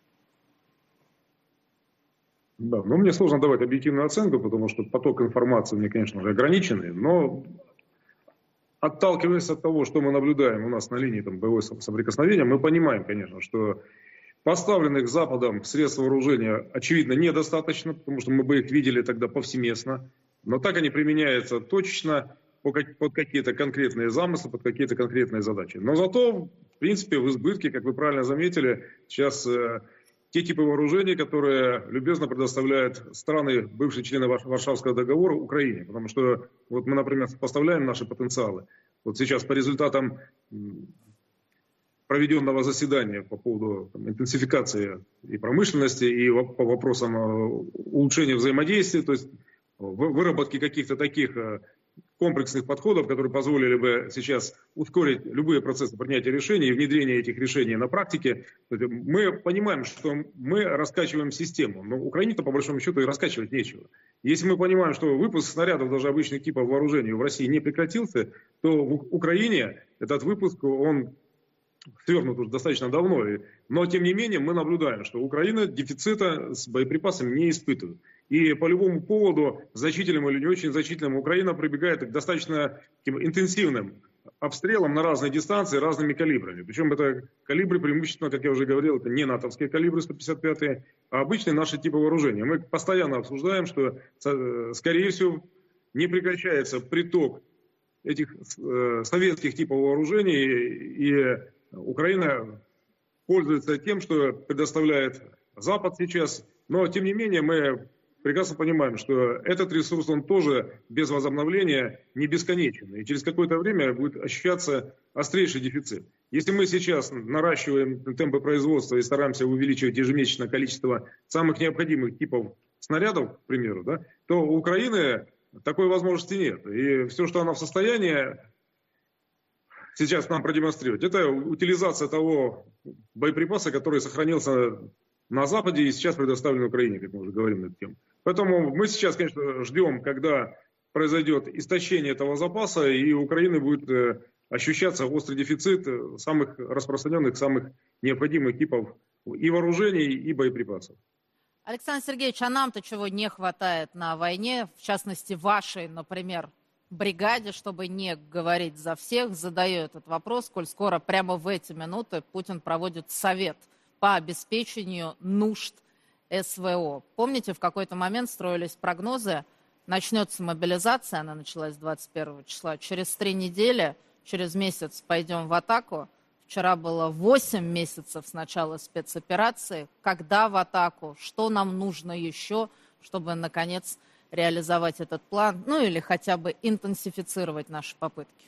N: Да, но мне сложно давать объективную оценку, потому что поток информации у меня, конечно же, ограниченный, но отталкиваясь от того, что мы наблюдаем у нас на линии боевого соприкосновения, мы понимаем, конечно, что поставленных Западом средств вооружения, очевидно, недостаточно, потому что мы бы их видели тогда повсеместно, но так они применяются точечно под какие-то конкретные замыслы, под какие-то конкретные задачи. Но зато, в принципе, в избытке, как вы правильно заметили, сейчас те типы вооружений, которые любезно предоставляют страны, бывшие члены Варшавского договора, Украине. Потому что вот мы, например, поставляем наши потенциалы. Вот сейчас по результатам проведенного заседания по поводу интенсификации и промышленности, и по вопросам улучшения взаимодействия, то есть выработки каких-то таких комплексных подходов, которые позволили бы сейчас ускорить любые процессы принятия решений и внедрения этих решений на практике. Мы понимаем, что мы раскачиваем систему, но Украине-то по большому счету и раскачивать нечего. Если мы понимаем, что выпуск снарядов даже обычных типов вооружений в России не прекратился, то в Украине этот выпуск, он свернут уже достаточно давно. Но тем не менее мы наблюдаем, что Украина дефицита с боеприпасами не испытывает. И по любому поводу, значительным или не очень значительным, Украина прибегает к достаточно таким интенсивным обстрелам на разные дистанции, разными калибрами. Причем это калибры преимущественно, как я уже говорил, это не натовские калибры 155-е, а обычные наши типы вооружения. Мы постоянно обсуждаем, что, скорее всего, не прекращается приток этих советских типов вооружений, и Украина пользуется тем, что предоставляет Запад сейчас. Но, тем не менее, мы прекрасно понимаем, что этот ресурс, он тоже без возобновления не бесконечен. И через какое-то время будет ощущаться острейший дефицит. Если мы сейчас наращиваем темпы производства и стараемся увеличивать ежемесячное количество самых необходимых типов снарядов, к примеру, да, то у Украины такой возможности нет. И все, что она в состоянии сейчас нам продемонстрировать, это утилизация того боеприпаса, который сохранился на Западе и сейчас предоставлен Украине, как мы уже говорим на эту тему. Поэтому мы сейчас, конечно, ждем, когда произойдет истощение этого запаса, и у Украины будет ощущаться острый дефицит самых распространенных, самых необходимых типов и вооружений, и боеприпасов.
D: Александр Сергеевич, а нам-то чего не хватает на войне, в частности вашей, например, бригаде, чтобы не говорить за всех, задаю этот вопрос, коль скоро прямо в эти минуты Путин проводит совет по обеспечению нужд СВО. Помните, в какой-то момент строились прогнозы, начнется мобилизация, она началась 21 числа, через 3 недели, через месяц пойдем в атаку. Вчера было 8 месяцев с начала спецоперации. Когда в атаку? Что нам нужно еще, чтобы, наконец, реализовать этот план? Ну или хотя бы интенсифицировать наши попытки?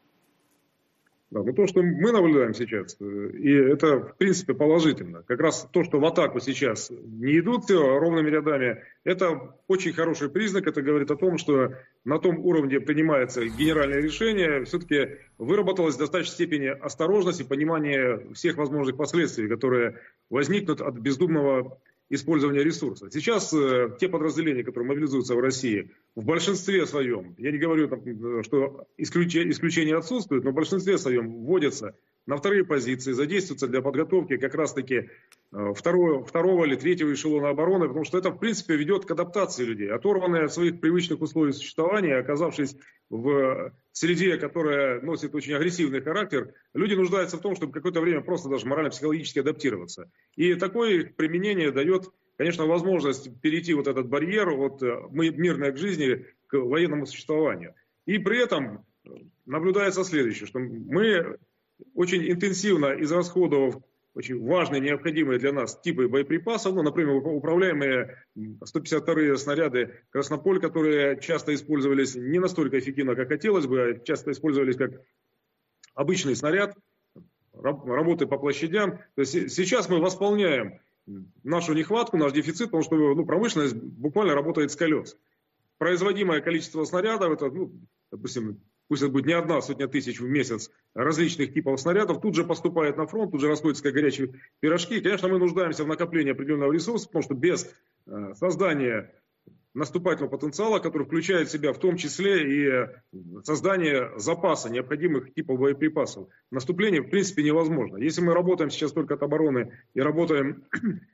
N: Да, но то, что мы наблюдаем сейчас, и это, в принципе, положительно. Как раз то, что в атаку сейчас не идут ровными рядами, это очень хороший признак. Это говорит о том, что на том уровне принимается генеральное решение, все-таки выработалась в достаточной степени осторожность и понимание всех возможных последствий, которые возникнут от бездумного использования ресурсов. Сейчас те подразделения, которые мобилизуются в России, в большинстве своем, я не говорю, что исключения отсутствуют, но в большинстве своем вводятся на вторые позиции, задействуются для подготовки как раз-таки второго или третьего эшелона обороны, потому что это, в принципе, ведет к адаптации людей. Оторванные от своих привычных условий существования, оказавшись в среде, которая носит очень агрессивный характер, люди нуждаются в том, чтобы какое-то время просто даже морально-психологически адаптироваться. И такое применение дает, конечно, возможность перейти вот этот барьер от мирной к жизни к военному существованию. И при этом наблюдается следующее, что мы очень интенсивно израсходовав очень важные, необходимые для нас типы боеприпасов, ну, например, управляемые 152-е снаряды «Краснополь», которые часто использовались не настолько эффективно, как хотелось бы, а часто использовались как обычный снаряд, работы по площадям. То есть сейчас мы восполняем нашу нехватку, наш дефицит, потому что промышленность буквально работает с колес. Производимое количество снарядов, это, допустим, пусть это будет не 1 сотня тысяч в месяц различных типов снарядов, тут же поступает на фронт, тут же расходятся как горячие пирожки. И, конечно, мы нуждаемся в накоплении определенного ресурса, потому что без создания наступательного потенциала, который включает в себя в том числе и создание запаса необходимых типов боеприпасов, наступление в принципе невозможно. Если мы работаем сейчас только от обороны и работаем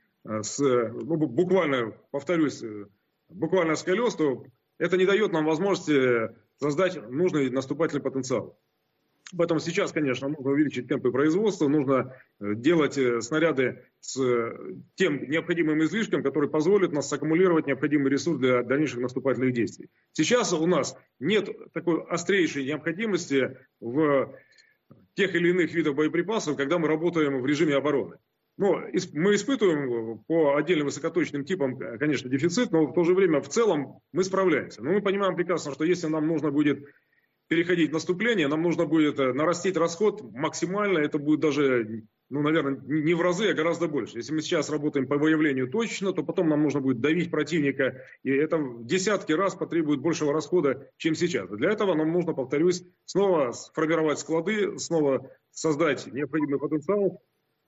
N: буквально, повторюсь, буквально с колес, то это не дает нам возможности создать нужный наступательный потенциал. Поэтому сейчас, конечно, нужно увеличить темпы производства, нужно делать снаряды с тем необходимым излишком, который позволит нас аккумулировать необходимый ресурс для дальнейших наступательных действий. Сейчас у нас нет такой острейшей необходимости в тех или иных видах боеприпасов, когда мы работаем в режиме обороны. Но мы испытываем по отдельным высокоточным типам, конечно, дефицит, но в то же время в целом мы справляемся. Но мы понимаем прекрасно, что если нам нужно будет переходить в наступление, нам нужно будет нарастить расход максимально, это будет даже, ну, наверное, не в разы, а гораздо больше. Если мы сейчас работаем по выявлению точно, то потом нам нужно будет давить противника, и это в десятки раз потребует большего расхода, чем сейчас. Для этого нам нужно, повторюсь, снова сформировать склады, снова создать необходимый потенциал.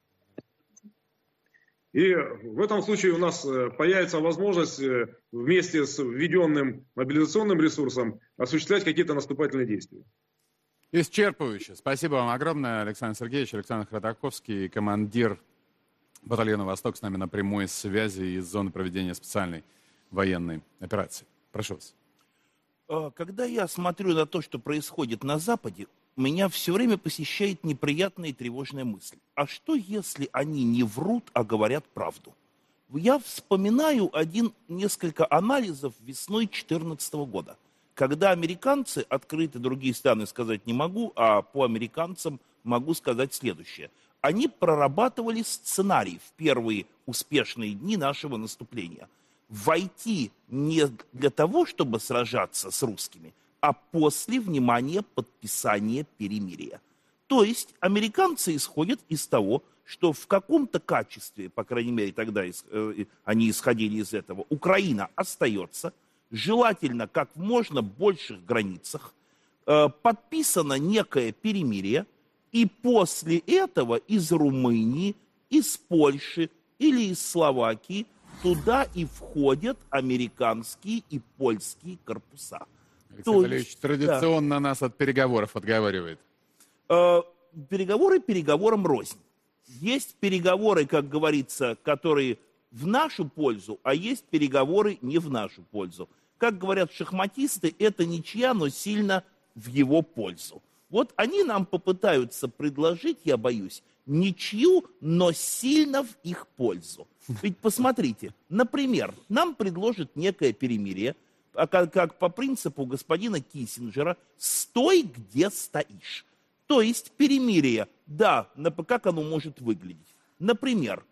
N: И в этом случае у нас появится возможность вместе с введенным мобилизационным ресурсом осуществлять какие-то наступательные действия.
A: Исчерпывающе. Спасибо вам огромное, Александр Сергеевич. Александр Ходаковский, командир батальона «Восток», с нами на прямой связи из зоны проведения специальной военной операции. Прошу вас.
O: Когда я смотрю на то, что происходит на Западе, меня все время посещает неприятная и тревожная мысль. А что, если они не врут, а говорят правду? Я вспоминаю несколько анализов весной 2014 года, когда американцы, открыто другие страны сказать не могу, а по американцам могу сказать следующее. Они прорабатывали сценарий в первые успешные дни нашего наступления. Войти не для того, чтобы сражаться с русскими, а после, внимания, подписания перемирия. То есть американцы исходят из того, что в каком-то качестве, по крайней мере тогда они исходили из этого, Украина остается, желательно как в можно больших границах, подписано некое перемирие, и после этого из Румынии, из Польши или из Словакии туда и входят американские и польские корпуса.
A: Александр Валерьевич традиционно нас от переговоров отговаривает.
O: Переговоры переговорам рознь. Есть переговоры, как говорится, которые в нашу пользу, а есть переговоры не в нашу пользу. Как говорят шахматисты, это ничья, но сильно в его пользу. Вот они нам попытаются предложить, я боюсь, ничью, но сильно в их пользу. Ведь посмотрите, например, нам предложат некое перемирие, как по принципу господина Киссинджера, «стой, где стоишь». То есть перемирие, да, как оно может выглядеть? Например,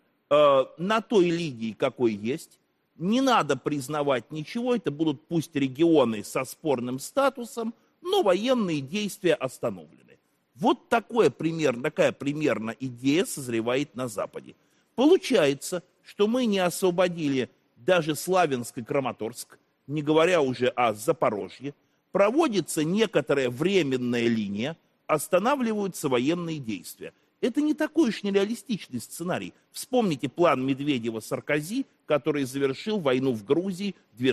O: на той линии, какой есть, не надо признавать ничего, это будут пусть регионы со спорным статусом, но военные действия остановлены. Вот такая примерно идея созревает на Западе. Получается, что мы не освободили даже Славянск и Краматорск, не говоря уже о Запорожье, проводится некоторая временная линия, останавливаются военные действия. Это не такой уж нереалистичный сценарий. Вспомните план Медведева-Саркози, который завершил войну в Грузии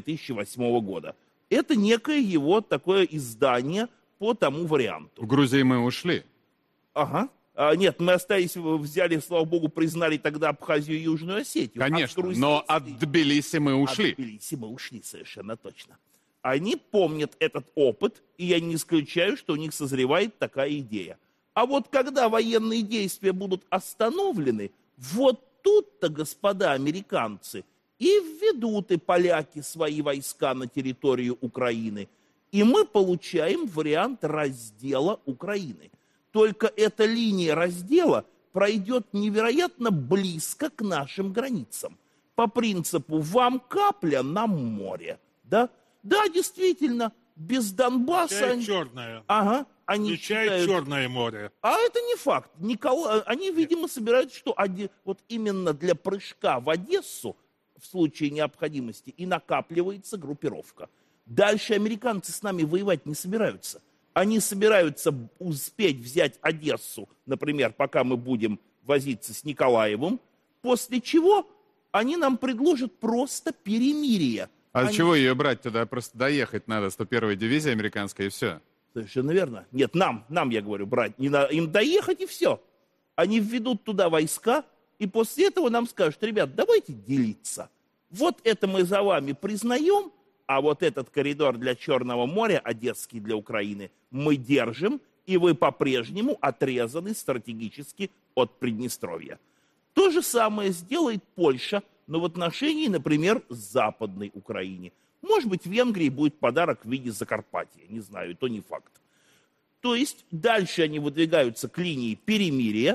O: 2008 года. Это некое его такое издание по тому варианту.
A: В Грузии мы ушли.
O: Ага. Нет, мы остались, взяли, слава богу, признали тогда Абхазию и Южную Осетию.
A: Конечно, но от Тбилиси мы ушли.
O: От Тбилиси мы ушли, совершенно точно. Они помнят этот опыт, и я не исключаю, что у них созревает такая идея. А вот когда военные действия будут остановлены, вот тут-то, господа американцы, и введут и поляки свои войска на территорию Украины. И мы получаем вариант раздела Украины. Только эта линия раздела пройдет невероятно близко к нашим границам. По принципу «вам капля, нам море». Да, да, действительно, без Донбасса...
P: Черное.
O: Ага. Они считают...
P: Черное море.
O: А это не факт. Они, видимо, собираются, что вот именно для прыжка в Одессу в случае необходимости и накапливается группировка. Дальше американцы с нами воевать не собираются. Они собираются успеть взять Одессу, например, пока мы будем возиться с Николаевым, после чего они нам предложат просто перемирие.
A: А чего ее брать тогда? Просто доехать надо 101-й дивизии американской и все.
O: Совершенно верно. Нет, нам, я говорю, брать. Не надо, им доехать и все. Они введут туда войска, и после этого нам скажут: ребят, давайте делиться. Вот это мы за вами признаем, а вот этот коридор для Черного моря, одесский для Украины, мы держим, и вы по-прежнему отрезаны стратегически от Приднестровья. То же самое сделает Польша, но в отношении, например, Западной Украины. Может быть, в Венгрии будет подарок в виде Закарпатья, не знаю, то не факт. То есть дальше они выдвигаются к линии перемирия,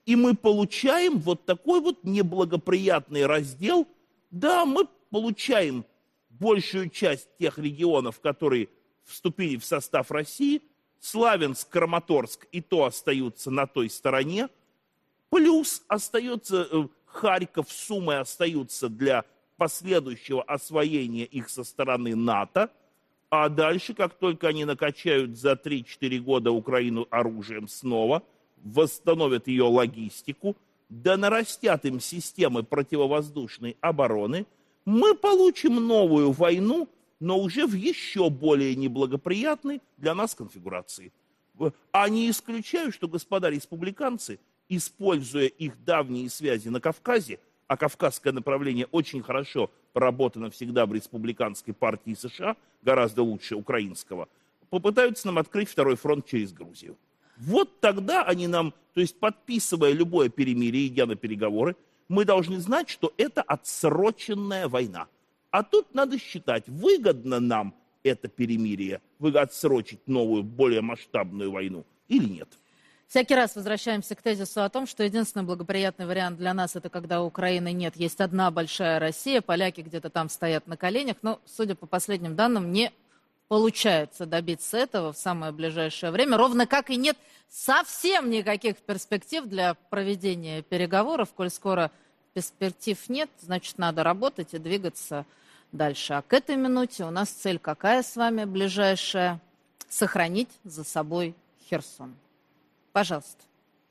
O: И мы получаем вот такой вот неблагоприятный раздел. Да, мы получаем большую часть тех регионов, которые вступили в состав России. Славянск, Краматорск и то остаются на той стороне. Плюс остается Харьков, Сумы остаются для последующего освоения их со стороны НАТО. А дальше, как только они накачают за 3-4 года Украину оружием снова, восстановят ее логистику, да нарастят им системы противовоздушной обороны, мы получим новую войну, но уже в еще более неблагоприятной для нас конфигурации. А не исключаю, что господа республиканцы, используя их давние связи на Кавказе, а кавказское направление очень хорошо проработано всегда в республиканской партии США, гораздо лучше украинского, попытаются нам открыть второй фронт через Грузию. Вот тогда они нам, то есть подписывая любое перемирие, идя на переговоры, мы должны знать, что это отсроченная война. А тут надо считать, выгодно нам это перемирие, отсрочить новую, более масштабную войну или нет.
D: Всякий раз возвращаемся к тезису о том, что единственный благоприятный вариант для нас — это когда Украины нет. Есть одна большая Россия, поляки где-то там стоят на коленях, но, судя по последним данным, не получается добиться этого в самое ближайшее время, ровно как и нет совсем никаких перспектив для проведения переговоров. Коль скоро перспектив нет, значит, надо работать и двигаться дальше. А к этой минуте у нас цель какая с вами ближайшая? Сохранить за собой Херсон. Пожалуйста.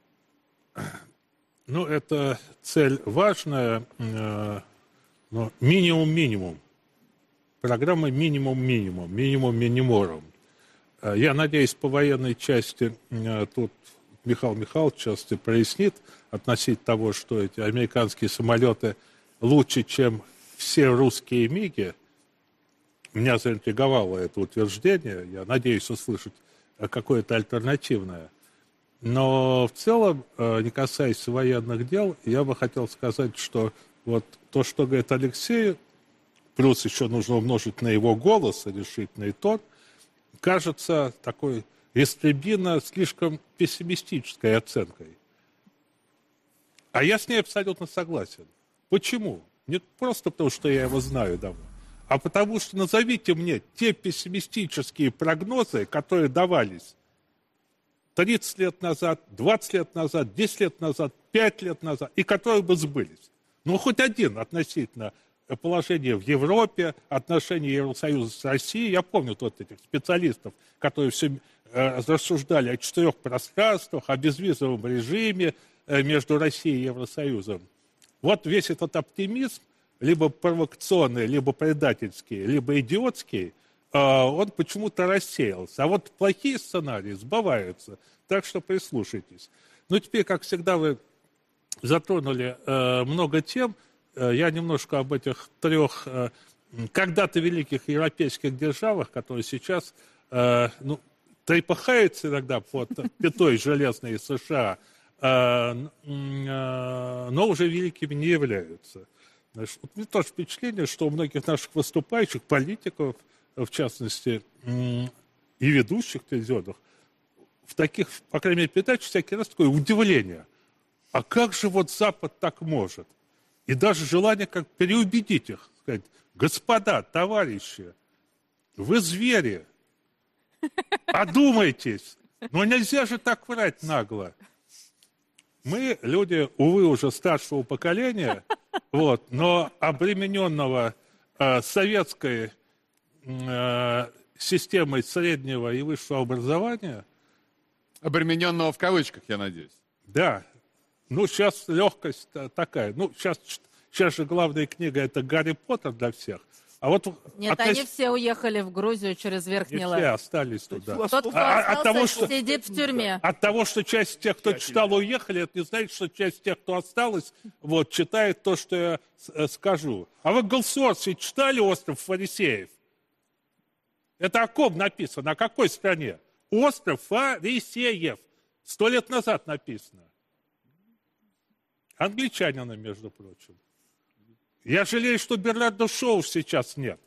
P: Ну, это цель важная, но минимум-минимум. Программа минимум-минимум, минимум-миниморум. Я надеюсь, по военной части тут Михаил Михайлович сейчас прояснит относительно того, что эти американские самолеты лучше, чем все русские МиГи. Меня заинтриговало это утверждение. Я надеюсь услышать какое-то альтернативное. Но в целом, не касаясь военных дел, я бы хотел сказать, что вот то, что говорит Алексей, плюс еще нужно умножить на его голос, решительный тон, кажется такой истребино слишком пессимистической оценкой. А я с ней абсолютно согласен. Почему? Не просто потому, что я его знаю давно, а потому что назовите мне те пессимистические прогнозы, которые давались 30 лет назад, 20 лет назад, 10 лет назад, 5 лет назад, и которые бы сбылись. Ну, хоть один относительно положения в Европе, отношения Евросоюза с Россией. Я помню вот этих специалистов, которые все рассуждали о 4 пространствах, о безвизовом режиме между Россией и Евросоюзом. Вот весь этот оптимизм, либо провокационный, либо предательский, либо идиотский, он почему-то рассеялся. А вот плохие сценарии сбываются. Так что прислушайтесь. Ну, теперь, как всегда, вы затронули много тем. Я немножко об этих 3 когда-то великих европейских державах, которые сейчас трепыхаются иногда под пятой железной США, но уже великими не являются. Значит, вот мне тоже впечатление, что у многих наших выступающих политиков, в частности, и ведущих телевизионных, в таких, по крайней мере, передачах всякий раз такое удивление. А как же вот Запад так может? И даже желание как переубедить их, сказать: господа, товарищи, вы звери, одумайтесь, но нельзя же так врать нагло. Мы, люди, увы, уже старшего поколения, вот, но обремененного советской системой среднего и высшего образования.
A: Обремененного в кавычках, я надеюсь.
P: Да. Ну, сейчас легкость такая. Ну, сейчас же главная книга — это «Гарри Поттер» для всех. А вот
D: нет, они все уехали в Грузию через Верхний Лаг.
P: Все остались туда.
D: Тот, кто остался, сидит в тюрьме.
P: От того, что часть тех, кто читал, уехали, это не значит, что часть тех, кто осталась, вот, читает то, что я скажу. А вы Голсуорси читали «Остров фарисеев»? Это о ком написано? О какой стране? «Остров фарисеев». 100 лет назад написано. Англичанина, между прочим. Я жалею, что Бернардо Шоу сейчас нет.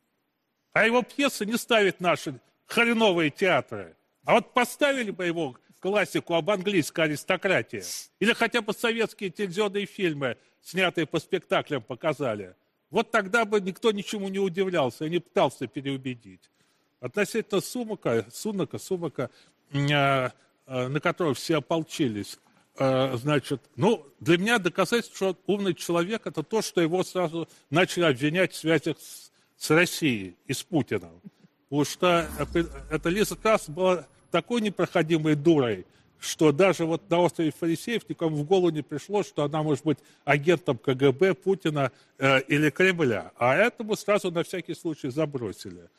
P: А его пьесы не ставят наши хреновые театры. А вот поставили бы его классику об английской аристократии. Или хотя бы советские телевизионные фильмы, снятые по спектаклям, показали. Вот тогда бы никто ничему не удивлялся и не пытался переубедить. Относительно Сунака, на которого все ополчились, значит, ну, для меня доказательство, что он умный человек, это то, что его сразу начали обвинять в связях с Россией и с Путиным. Потому что эта Лиза Трасс была такой непроходимой дурой, что даже вот на острове Фарисеев никому в голову не пришло, что она может быть агентом КГБ, Путина или Кремля. А этому сразу на всякий случай забросили.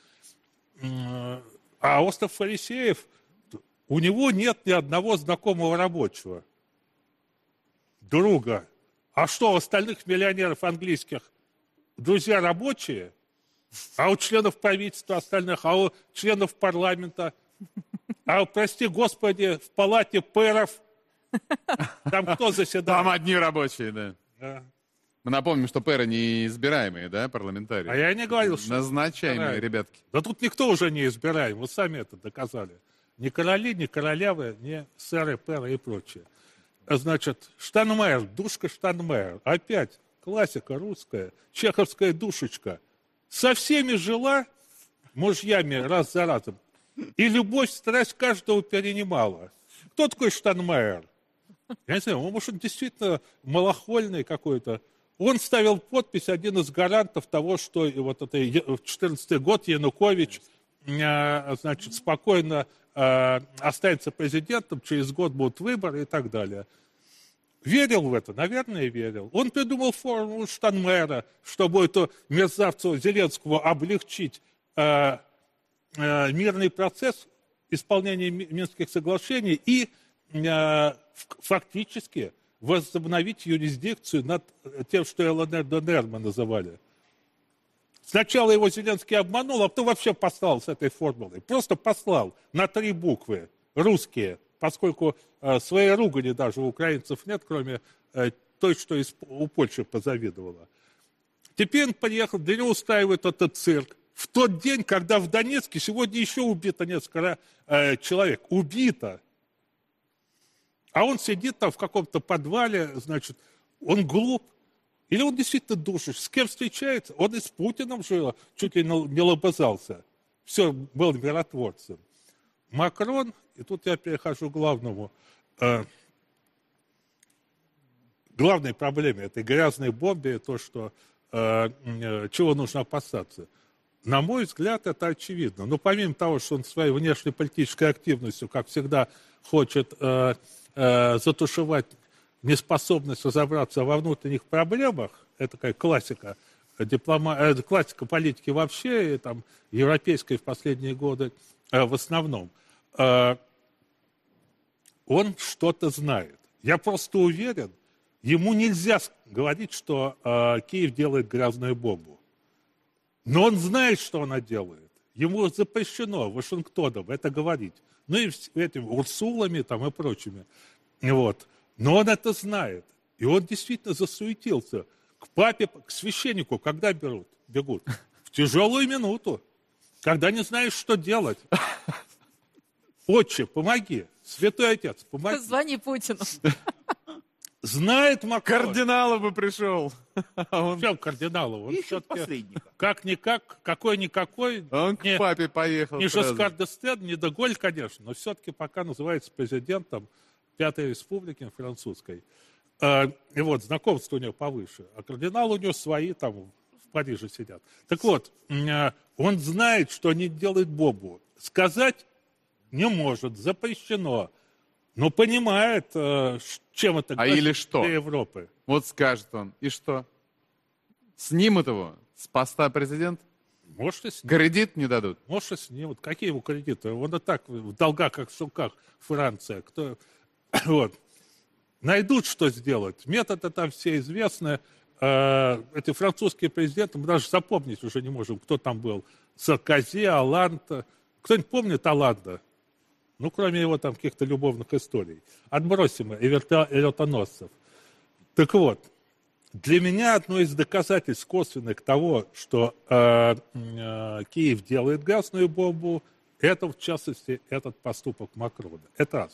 P: А остров Фарисеев, у него нет ни одного знакомого рабочего, друга. А что, у остальных миллионеров английских друзья рабочие? А у членов правительства остальных, а у членов парламента, а, прости господи, в палате пэров там кто заседает?
A: Там одни рабочие, да. Мы напомним, что пэры не избираемые, да, парламентарии.
P: А я не говорил, что...
A: Назначаемые ребятки.
P: Да тут никто уже не избираем, вы сами это доказали. Ни короли, ни королевы, ни сэры, пэры и прочее. Значит, Штайнмайер, душка Штайнмайер. Опять классика русская, чеховская душечка. Со всеми жила мужьями раз за разом. И любовь, страсть каждого перенимала. Кто такой Штайнмайер? Я не знаю, может, он действительно малохольный какой-то. Он ставил подпись, один из гарантов того, что вот это, в 2014 год Янукович, значит, спокойно останется президентом, через год будут выборы и так далее. Верил в это? Наверное, верил. Он придумал формулу Штайнмайера, чтобы эту мерзавцу Зеленскому облегчить мирный процесс исполнения Минских соглашений и фактически возобновить юрисдикцию над тем, что ЛНР, ДНР мы называли. Сначала его Зеленский обманул, а потом вообще послал с этой формулой. Просто послал на 3 буквы, русские, поскольку своей ругани даже у украинцев нет, кроме той, что у Польши позавидовала. Теперь он приехал, для него устраивает этот цирк. В тот день, когда в Донецке, сегодня еще убито несколько человек. Убито. А он сидит там в каком-то подвале, значит, он глуп. Или он действительно душит. С кем встречается? Он и с Путиным же чуть ли не лобызался. Все, был миротворцем. Макрон, и тут я перехожу к главному. Главной проблеме этой грязной бомбе, то, что чего нужно опасаться. На мой взгляд, это очевидно. Но помимо того, что он своей внешнеполитической активностью, как всегда, хочет затушевать неспособность разобраться во внутренних проблемах, это такая классика, классика политики вообще, и там, европейской в последние годы в основном, он что-то знает. Я просто уверен, ему нельзя говорить, что Киев делает грязную бомбу. Но он знает, что она делает. Ему запрещено Вашингтоном это говорить. Ну и этими Урсулами там, и прочими. Вот. Но он это знает. И он действительно засуетился. К папе, к священнику, когда бегут? В тяжелую минуту. Когда не знаешь, что делать. Отче, помоги. Святой Отец, помоги.
D: Позвони Путину.
P: Знает Макрон.
A: Кардиналу бы пришел.
P: Чем кардиналу? Он
O: ищет посредника.
P: Как-никак, какой-никакой.
A: Он к папе поехал.
P: Не Жоскар д'Эстен, не Де-Голь, конечно, но все-таки пока называется президентом Пятой Республики французской. И вот, знакомство у него повыше. А кардиналы у него свои там в Париже сидят. Так вот, он знает, что они делают бомбу. Сказать не может, запрещено. Но понимает, чем это
A: или что?
P: Для Европы.
A: Вот скажет он. И что? Снимут его с поста президента?
P: Может, и снимут.
A: Кредит не дадут?
P: Может, и снимут. Какие его кредиты? Он и так в долгах, как в суках, Франция. Кто... Вот. Найдут, что сделать. Методы там все известны. Эти французские президенты, мы даже запомнить уже не можем, кто там был. Саркози, Олланд. Кто-нибудь помнит Олланда? Ну, кроме его там каких-то любовных историй. Отбросим элитоносцев. Так вот, для меня одно из доказательств косвенных того, что Киев делает грязную бомбу, это, в частности, этот поступок Макрона. Это раз.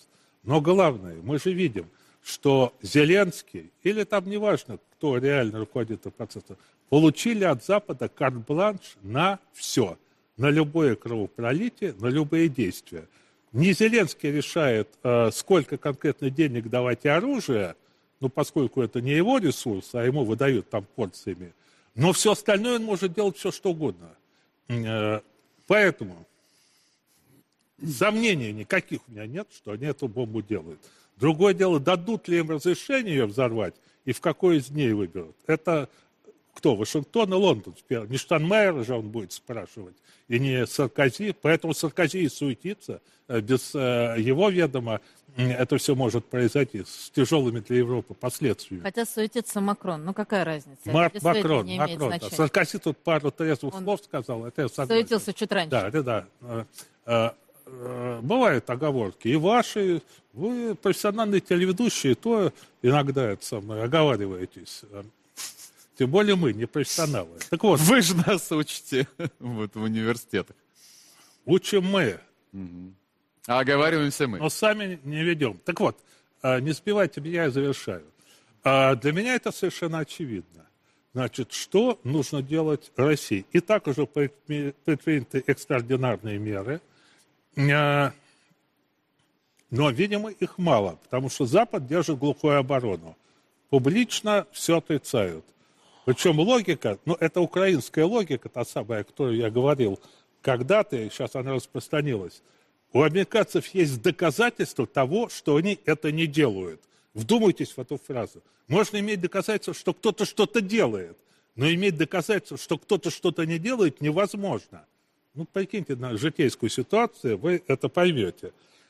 P: Но главное, мы же видим, что Зеленский, или там неважно, кто реально руководит этим процессом, получили от Запада карт-бланш на все, на любое кровопролитие, на любые действия. Не Зеленский решает, сколько конкретно денег давать и оружия, ну, поскольку это не его ресурс, а ему выдают там порциями, но все остальное он может делать все, что угодно. Поэтому сомнений никаких у меня нет, что они эту бомбу делают. Другое дело, дадут ли им разрешение ее взорвать и в какой из дней выберут. Это кто? Вашингтон и Лондон. Не Штайнмайер же он будет спрашивать, и не Саркози. Поэтому Саркози и суетится. Без его ведома это все может произойти с тяжелыми для Европы последствиями.
D: Хотя суетится Макрон. Ну какая разница?
P: Макрон. Да. Саркози тут пару трезвых слов сказал. Это я согласен.
D: Суетился чуть раньше.
P: Да. Бывают оговорки. И ваши, вы профессиональные телеведущие, то иногда это со мной оговариваетесь. Тем более мы, не профессионалы. Так вот.
A: Вы же нас учите вот, в университетах.
P: Учим мы.
A: А оговариваемся мы.
P: Но сами не ведем. Так вот, не сбивайте меня, я завершаю. Для меня это совершенно очевидно. Значит, что нужно делать России? И так уже предприняты экстраординарные меры. Но, видимо, их мало, потому что Запад держит глухую оборону. Публично все отрицают. Причем логика, это украинская логика, та самая, о которой я говорил когда-то, и сейчас она распространилась. У американцев есть доказательства того, что они это не делают. Вдумайтесь в эту фразу. Можно иметь доказательства, что кто-то что-то делает, но иметь доказательства, что кто-то что-то не делает, невозможно. Прикиньте на житейскую ситуацию, вы это поймете.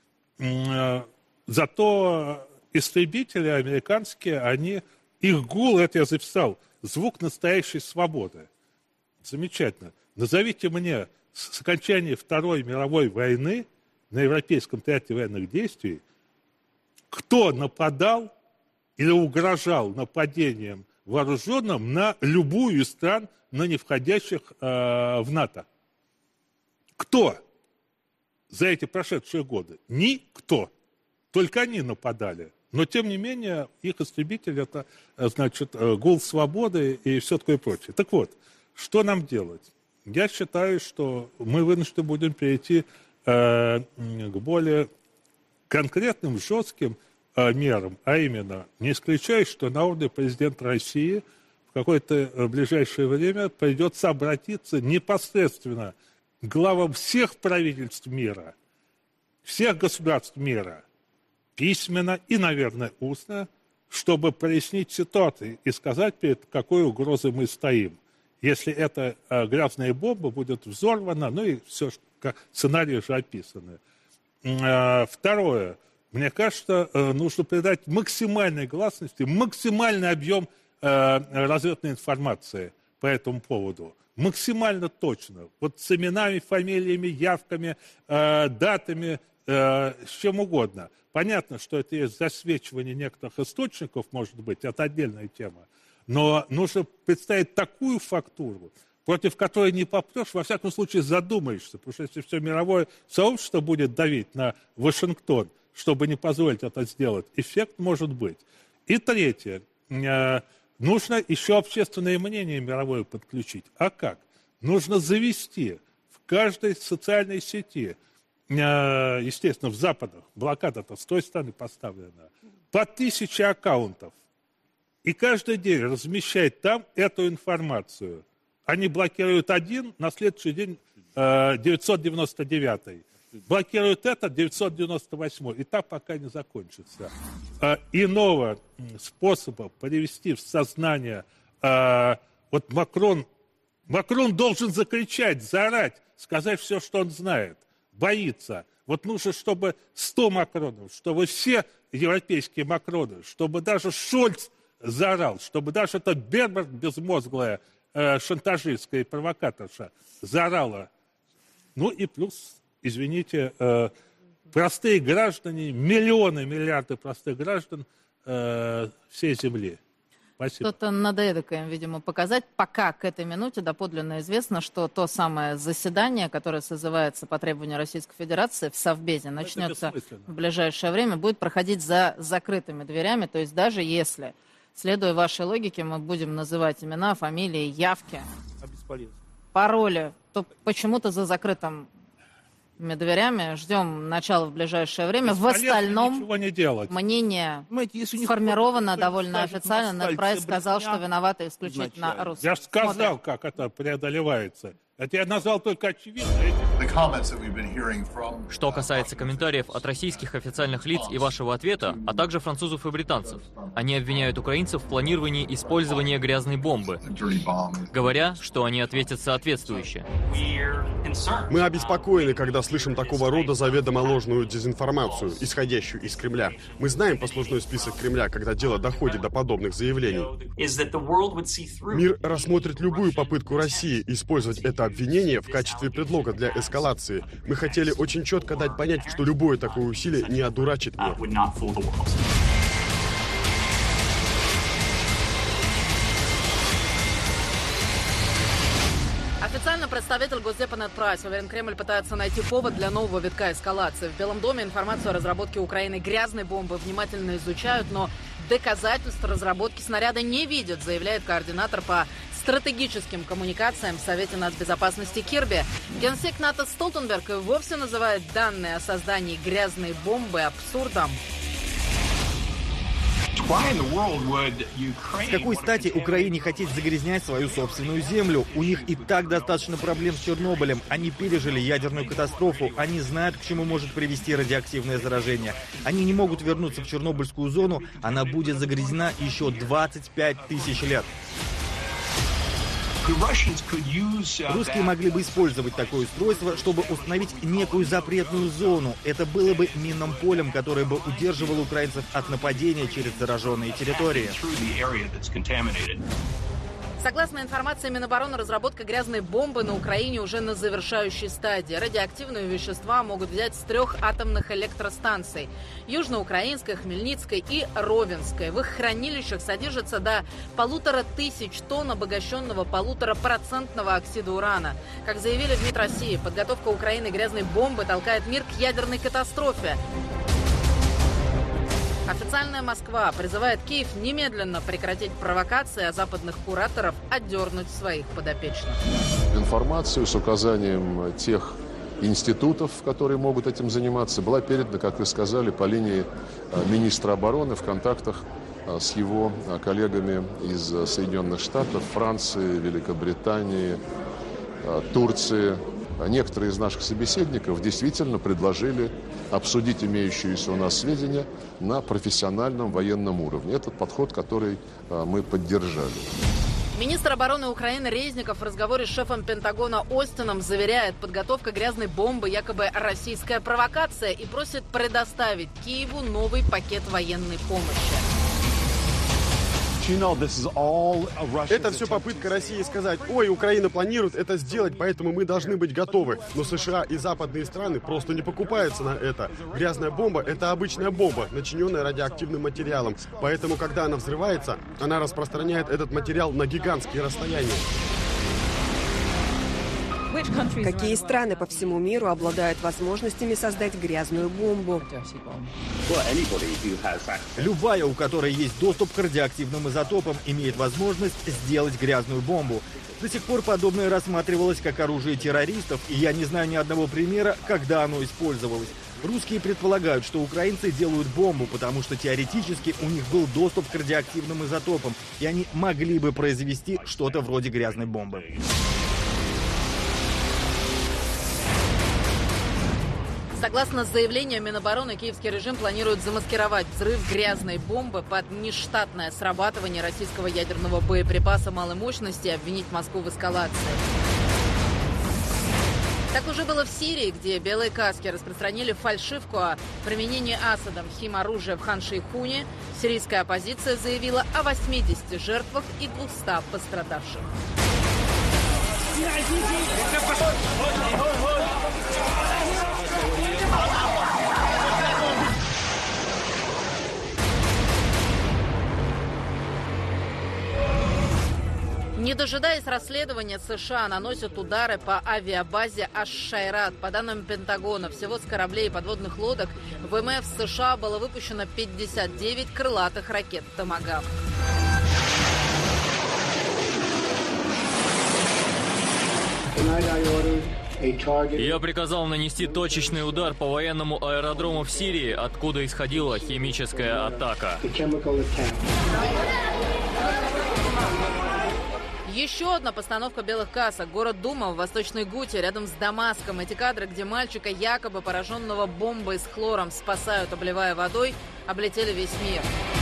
P: Зато истребители американские, их гул, это я записал, звук настоящей свободы. Замечательно. Назовите мне с окончания Второй мировой войны на Европейском театре военных действий, кто нападал или угрожал нападением вооруженным на любую из стран, не входящих в НАТО. Кто за эти прошедшие годы? Никто. Только они нападали. Но, тем не менее, их истребитель – это, гул свободы и все такое прочее. Так вот, что нам делать? Я считаю, что мы вынуждены будем перейти к более конкретным, жестким мерам, а именно, не исключаю, что на уровне президента России в какое-то ближайшее время придется обратиться непосредственно к главам всех правительств мира, всех государств мира, письменно и, наверное, устно, чтобы прояснить ситуацию и сказать, перед какой угрозой мы стоим. Если эта грязная бомба будет взорвана, и все, сценарии же описаны. Второе. Мне кажется, нужно придать максимальной гласности, максимальный объем разведной информации по этому поводу. Максимально точно. Вот с именами, фамилиями, явками, датами, с чем угодно. Понятно, что это есть засвечивание некоторых источников, может быть, это отдельная тема. Но нужно представить такую фактуру, против которой не попрешь, во всяком случае задумаешься. Потому что если все мировое сообщество будет давить на Вашингтон, чтобы не позволить это сделать, эффект может быть. И третье. Нужно еще общественное мнение мировое подключить. А как? Нужно завести в каждой социальной сети, естественно, в Западах, блокада-то с той стороны поставлена, по 1000 аккаунтов. И каждый день размещать там эту информацию. Они блокируют один, на следующий день 999-й. Блокируют этот 998-й. И так пока не закончится. Иного способа привести в сознание... Вот Макрон должен закричать, заорать, сказать все, что он знает. Боится. Вот нужно, чтобы 100 Макронов, чтобы все европейские Макроны, чтобы даже Шольц заорал, чтобы даже эта Берберг безмозглая, шантажистская и провокаторша заорала. И плюс, извините, простые граждане, миллионы, миллиарды простых граждан всей земли. Спасибо.
D: Что-то надо эдакое, видимо, показать. Пока к этой минуте доподлинно известно, что то самое заседание, которое созывается по требованию Российской Федерации в Совбезе, начнется в ближайшее время, будет проходить за закрытыми дверями. То есть даже если, следуя вашей логике, мы будем называть имена, фамилии, явки, пароли, то почему-то за закрытым дверями ждем начала в ближайшее время. В остальном мнение сформировано довольно официально. Недпрайс сказал, что виноваты исключительно русские.
P: Я же сказал, как это преодолевается. Это я назвал только очевидное.
J: Что касается комментариев от российских официальных лиц и вашего ответа, а также французов и британцев, они обвиняют украинцев в планировании использования грязной бомбы, говоря, что они ответят соответствующе.
C: Мы обеспокоены, когда слышим такого рода заведомо ложную дезинформацию, исходящую из Кремля. Мы знаем послужной список Кремля, когда дело доходит до подобных заявлений. Мир рассмотрит любую попытку России использовать это обвинение в качестве предлога для эскалации. Мы хотели очень четко дать понять, что любое такое усилие не одурачит мир.
D: Официально представитель Госдепа Недпрайс уверен, Кремль пытается найти повод для нового витка эскалации. В Белом доме информацию о разработке Украины грязной бомбы внимательно изучают, но доказательств разработки снаряда не видят, заявляет координатор по стратегическим коммуникациям в Совете нацбезопасности Кирби. Генсек НАТО Столтенберг и вовсе называет данные о создании грязной бомбы абсурдом.
B: С какой стати Украине хотеть загрязнять свою собственную землю? У них и так достаточно проблем с Чернобылем. Они пережили ядерную катастрофу. Они знают, к чему может привести радиоактивное заражение. Они не могут вернуться в Чернобыльскую зону. Она будет загрязнена еще 25 тысяч лет. Русские могли бы использовать такое устройство, чтобы установить некую запретную зону. Это было бы минным полем, которое бы удерживало украинцев от нападения через зараженные территории.
D: Согласно информации Минобороны, разработка грязной бомбы на Украине уже на завершающей стадии. Радиоактивные вещества могут взять с 3 атомных электростанций – Южноукраинской, Хмельницкой и Ровенской. В их хранилищах содержится до 1500 тонн обогащенного 1,5% оксида урана. Как заявили в МИД России, подготовка Украины грязной бомбы толкает мир к ядерной катастрофе. Официальная Москва призывает Киев немедленно прекратить провокации, а западных кураторов отдернуть своих подопечных.
Q: Информацию с указанием тех институтов, которые могут этим заниматься, была передана, как вы сказали, по линии министра обороны в контактах с его коллегами из Соединенных Штатов, Франции, Великобритании, Турции. Некоторые из наших собеседников действительно предложили обсудить имеющиеся у нас сведения на профессиональном военном уровне. Это подход, который мы поддержали.
D: Министр обороны Украины Резников в разговоре с шефом Пентагона Остином заверяет, подготовка грязной бомбы якобы российская провокация и просит предоставить Киеву новый пакет военной помощи.
C: Это все попытка России сказать: ой, Украина планирует это сделать, поэтому мы должны быть готовы. Но США и западные страны просто не покупаются на это. Грязная бомба – это обычная бомба, начиненная радиоактивным материалом. Поэтому, когда она взрывается, она распространяет этот материал на гигантские расстояния.
I: Какие страны по всему миру обладают возможностями создать грязную бомбу?
B: Любая, у которой есть доступ к радиоактивным изотопам, имеет возможность сделать грязную бомбу. До сих пор подобное рассматривалось как оружие террористов, и я не знаю ни одного примера, когда оно использовалось. Русские предполагают, что украинцы делают бомбу, потому что теоретически у них был доступ к радиоактивным изотопам, и они могли бы произвести что-то вроде грязной бомбы.
D: Согласно заявлению Минобороны, киевский режим планирует замаскировать взрыв грязной бомбы под нештатное срабатывание российского ядерного боеприпаса малой мощности и обвинить Москву в эскалации. Так уже было в Сирии, где белые каски распространили фальшивку о применении Асадом химоружия в Хан-Шейхуне. Сирийская оппозиция заявила о 80 жертвах и 200 пострадавших. дожидаясь расследования, США наносят удары по авиабазе Аш-Шайрат. По данным Пентагона, всего с кораблей и подводных лодок в ВМФ США было выпущено 59 крылатых ракет «Томагавк».
J: Я приказал нанести точечный удар по военному аэродрому в Сирии, откуда исходила химическая атака.
D: Еще одна постановка белых касок. Город Дума в Восточной Гуте, рядом с Дамаском. Эти кадры, где мальчика, якобы пораженного бомбой с хлором, спасают, обливая водой, облетели весь мир.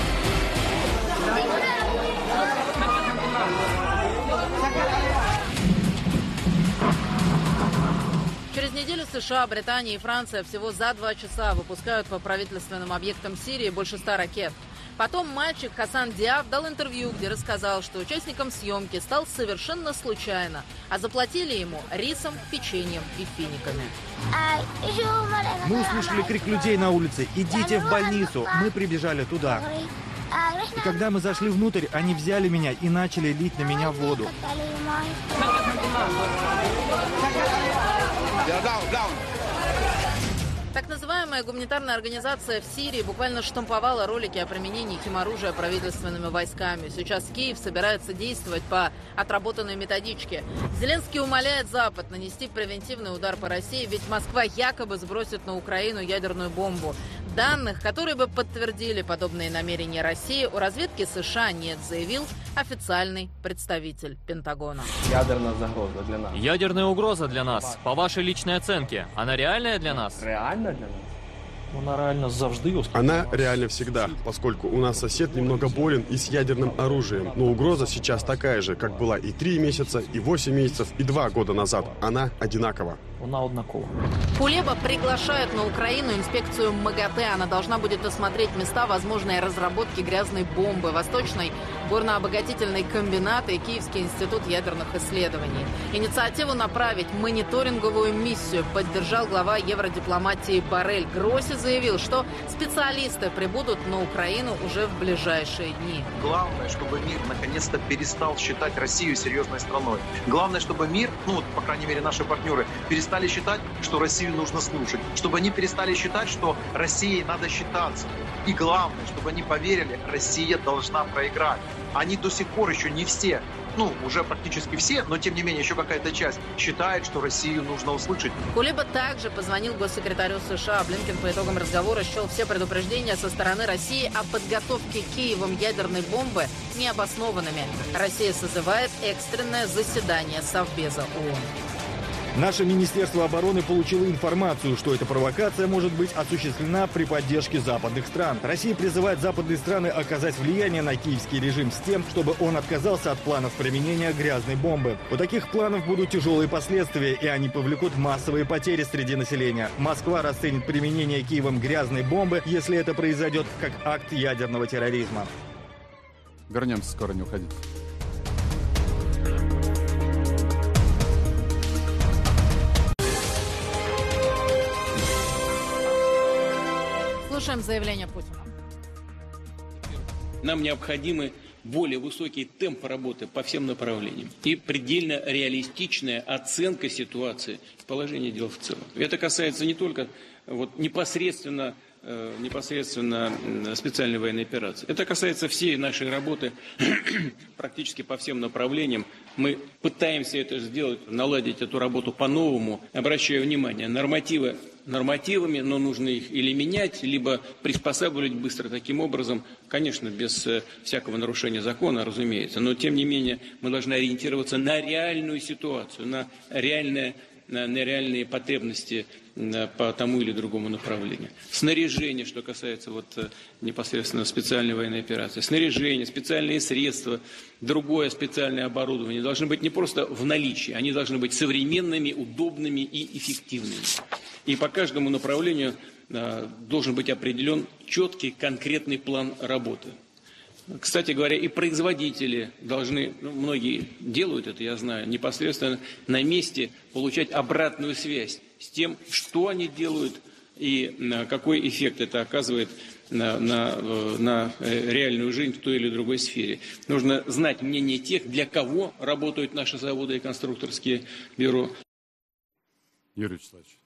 D: Через неделю США, Британия и Франция всего за 2 часа выпускают по правительственным объектам Сирии больше 100 ракет. Потом мальчик Хасан Диаб дал интервью, где рассказал, что участником съемки стал совершенно случайно, а заплатили ему рисом, печеньем и финиками.
B: Мы услышали крик людей на улице: «Идите в больницу!» Мы прибежали туда. И когда мы зашли внутрь, они взяли меня и начали лить на меня воду.
D: Так называемая гуманитарная организация в Сирии буквально штамповала ролики о применении химоружия правительственными войсками. Сейчас Киев собирается действовать по отработанной методичке. Зеленский умоляет Запад нанести превентивный удар по России, ведь Москва якобы сбросит на Украину ядерную бомбу. Данных, которые бы подтвердили подобные намерения России, у разведки США нет, заявил официальный представитель Пентагона.
J: Ядерная угроза для нас. Ядерная угроза для нас. По вашей личной оценке, она реальная для нас?
C: Она реальна всегда, поскольку у нас сосед немного болен и с ядерным оружием. Но угроза сейчас такая же, как была и 3 месяца, и 8 месяцев, и 2 года назад. Она одинакова.
D: Кулеба приглашает на Украину инспекцию МАГАТЭ. Она должна будет осмотреть места возможной разработки грязной бомбы. Восточный горнообогатительный комбинат и Киевский институт ядерных исследований. Инициативу направить мониторинговую миссию поддержал глава евродипломатии Боррель. Гросси заявил, что специалисты прибудут на Украину уже в ближайшие дни.
R: Главное, чтобы мир наконец-то перестал считать Россию серьезной страной. Главное, чтобы мир, по крайней мере, наши партнеры, перестали считать, что Россию нужно слушать. Чтобы они перестали считать, что Россией надо считаться. И главное, чтобы они поверили, Россия должна проиграть. Они до сих пор еще не все, уже практически все, но тем не менее еще какая-то часть считает, что Россию нужно услышать.
D: Кулеба также позвонил госсекретарю США. Блинкен по итогам разговора счел все предупреждения со стороны России о подготовке Киевом ядерной бомбы необоснованными. Россия созывает экстренное заседание Совбеза ООН.
B: Наше Министерство обороны получило информацию, что эта провокация может быть осуществлена при поддержке западных стран. Россия призывает западные страны оказать влияние на киевский режим с тем, чтобы он отказался от планов применения грязной бомбы. У таких планов будут тяжелые последствия, и они повлекут массовые потери среди населения. Москва расценит применение Киевом грязной бомбы, если это произойдет, как акт ядерного терроризма.
A: Вернемся скоро, не уходите.
D: Слушаем заявление Путина.
M: Нам необходимы более высокие темпы работы по всем направлениям и предельно реалистичная оценка ситуации, положения дел в целом. Это касается не только непосредственно специальной военной операции. Это касается всей нашей работы практически по всем направлениям. Мы пытаемся это сделать, наладить эту работу по-новому. Обращаю внимание, нормативы нормативами, но нужно их или менять, либо приспосабливать быстро таким образом, конечно, без всякого нарушения закона, разумеется. Но, тем не менее, мы должны ориентироваться на реальную ситуацию, на реальные потребности по тому или другому направлению. Снаряжение, что касается непосредственно специальной военной операции. Снаряжение, специальные средства, другое специальное оборудование должны быть не просто в наличии, они должны быть современными, удобными и эффективными. И по каждому направлению должен быть определен четкий, конкретный план работы. Кстати говоря, и производители должны, многие делают это, я знаю, непосредственно на месте получать обратную связь с тем, что они делают и какой эффект это оказывает на реальную жизнь в той или другой сфере. Нужно знать мнение тех, для кого работают наши заводы и конструкторские бюро.
A: Юрий Вячеславович.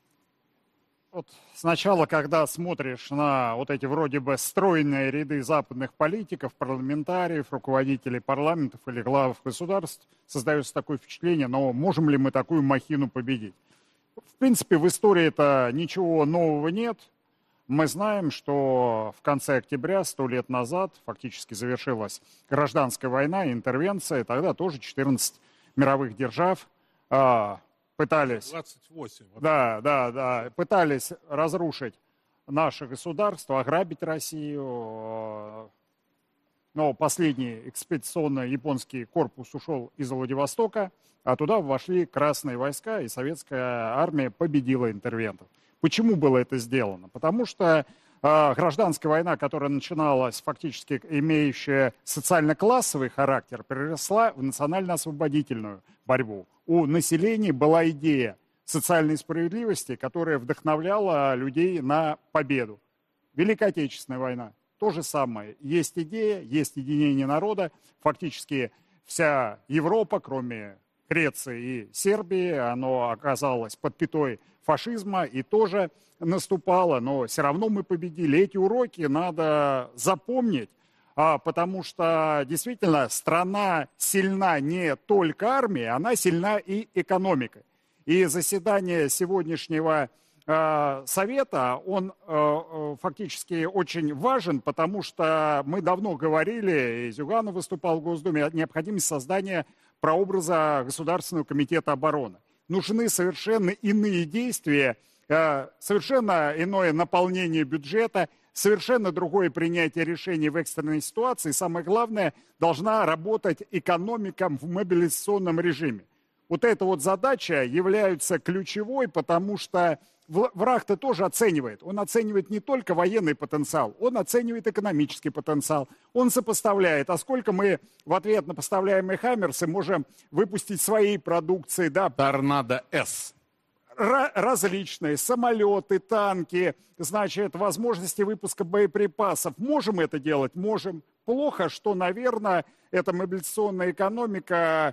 S: Вот сначала, когда смотришь на вот эти вроде бы стройные ряды западных политиков, парламентариев, руководителей парламентов или глав государств, создается такое впечатление, но можем ли мы такую махину победить? В принципе, в истории-то ничего нового нет. Мы знаем, что в конце октября, 100 лет назад, фактически завершилась гражданская война, интервенция. Тогда тоже 14 мировых держав пытались...
P: 28.
S: Пытались разрушить наше государство, ограбить Россию. Но последний экспедиционный японский корпус ушел из Владивостока, а туда вошли красные войска, и советская армия победила интервентов. Почему было это сделано? Потому что гражданская война, которая начиналась фактически имеющая социально-классовый характер, переросла в национально-освободительную борьбу. У населения была идея социальной справедливости, которая вдохновляла людей на победу. Великая Отечественная война. То же самое. Есть идея, есть единение народа. Фактически вся Европа, кроме Греции и Сербии, она оказалась под пятой фашизма и тоже наступала. Но все равно мы победили. Эти уроки надо запомнить, потому что действительно страна сильна не только армией, она сильна и экономикой. И заседание сегодняшнего Совета, он фактически очень важен, потому что мы давно говорили, и Зюганов выступал в Госдуме, о необходимости создания прообраза Государственного комитета обороны. Нужны совершенно иные действия, совершенно иное наполнение бюджета, совершенно другое принятие решений в экстренной ситуации. Самое главное, должна работать экономика в мобилизационном режиме. Вот эта вот задача является ключевой, потому что враг-то тоже оценивает. Он оценивает не только военный потенциал, он оценивает экономический потенциал. Он сопоставляет, а сколько мы в ответ на поставляемые «Хаммерсы» можем выпустить своей продукции. Да?
A: «Торнадо-С».
S: Различные самолеты, танки, значит, возможности выпуска боеприпасов. Можем это делать? Можем. Плохо, что, наверное, эта мобилизационная экономика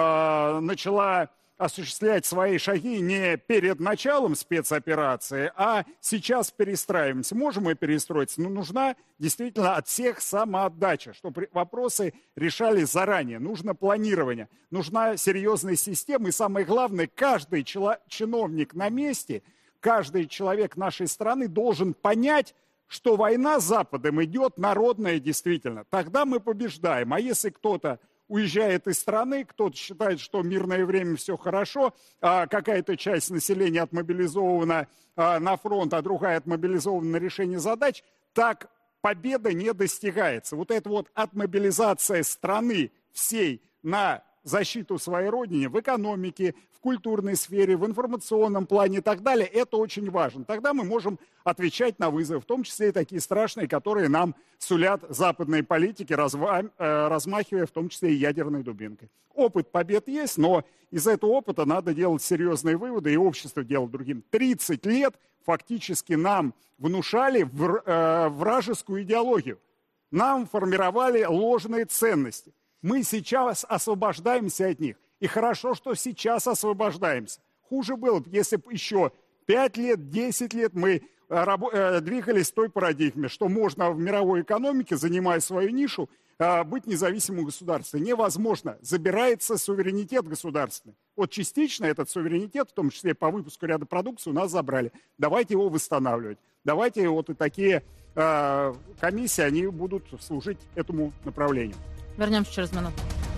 S: начала осуществлять свои шаги не перед началом спецоперации, а сейчас перестраиваемся. Можем мы перестроиться, но нужна действительно от всех самоотдача, чтобы вопросы решались заранее. Нужно планирование, нужна серьезная система. И самое главное, каждый чиновник на месте, каждый человек нашей страны должен понять, что война с Западом идет народная действительно. Тогда мы побеждаем. А если кто-то уезжает из страны, кто-то считает, что в мирное время все хорошо, а какая-то часть населения отмобилизована на фронт, а другая отмобилизована на решение задач, так победа не достигается. Вот эта вот отмобилизация страны всей на защиту своей родине в экономике, в культурной сфере, в информационном плане и так далее, это очень важно. Тогда мы можем отвечать на вызовы, в том числе и такие страшные, которые нам сулят западные политики, размахивая в том числе и ядерной дубинкой. Опыт побед есть, но из этого опыта надо делать серьезные выводы, и общество делать другим. 30 лет фактически нам внушали вражескую идеологию. Нам формировали ложные ценности. Мы сейчас освобождаемся от них. И хорошо, что сейчас освобождаемся. Хуже было бы, если бы еще 5 лет, 10 лет мы двигались в той парадигме, что можно в мировой экономике, занимая свою нишу, быть независимым государством. Невозможно. Забирается суверенитет государственный. Вот частично этот суверенитет, в том числе по выпуску ряда продукции, у нас забрали. Давайте его восстанавливать. Давайте вот и такие комиссии, они будут служить этому направлению.
D: Вернемся через минуту.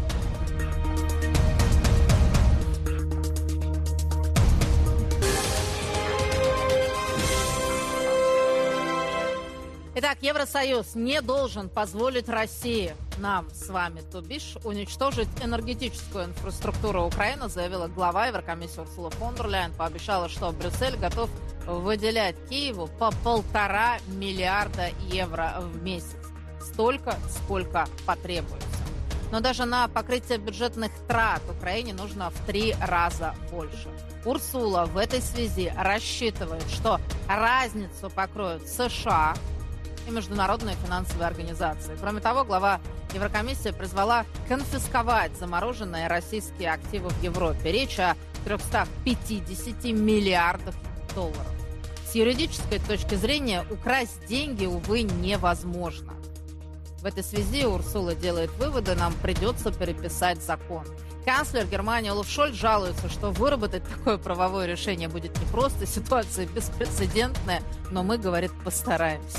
D: Итак, Евросоюз не должен позволить России, нам с вами, то бишь, уничтожить энергетическую инфраструктуру Украины, заявила глава Еврокомиссии Урсула фон дер Ляйен. Пообещала, что Брюссель готов выделять Киеву по 1,5 миллиарда евро в месяц. Столько, сколько потребуется. Но даже на покрытие бюджетных трат Украине нужно в 3 раза больше. Урсула в этой связи рассчитывает, что разницу покроют США, и международные финансовые организации. Кроме того, глава Еврокомиссии призвала конфисковать замороженные российские активы в Европе. Речь о 350 миллиардах долларов. С юридической точки зрения украсть деньги, увы, невозможно. В этой связи Урсула делает выводы: нам придется переписать закон. Канцлер Германии Олаф Шольц жалуется, что выработать такое правовое решение будет непросто, ситуация беспрецедентная, но мы, говорит, постараемся.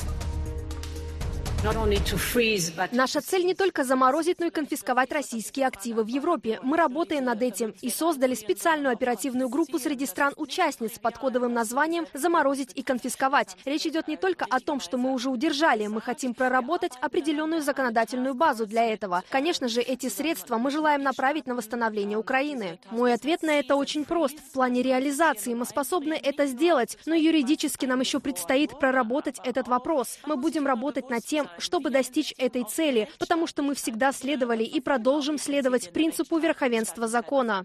K: Наша цель не только заморозить, но и конфисковать российские активы в Европе. Мы работаем над этим и создали специальную оперативную группу среди стран-участниц под кодовым названием «Заморозить и конфисковать». Речь идет не только о том, что мы уже удержали, мы хотим проработать определенную законодательную базу для этого. Конечно же, эти средства мы желаем направить на восстановление Украины. Мой ответ на это очень прост. В плане реализации мы способны это сделать, но юридически нам еще предстоит проработать этот вопрос. Мы будем работать над тем, чтобы достичь этой цели, потому что мы всегда следовали и продолжим следовать принципу верховенства закона.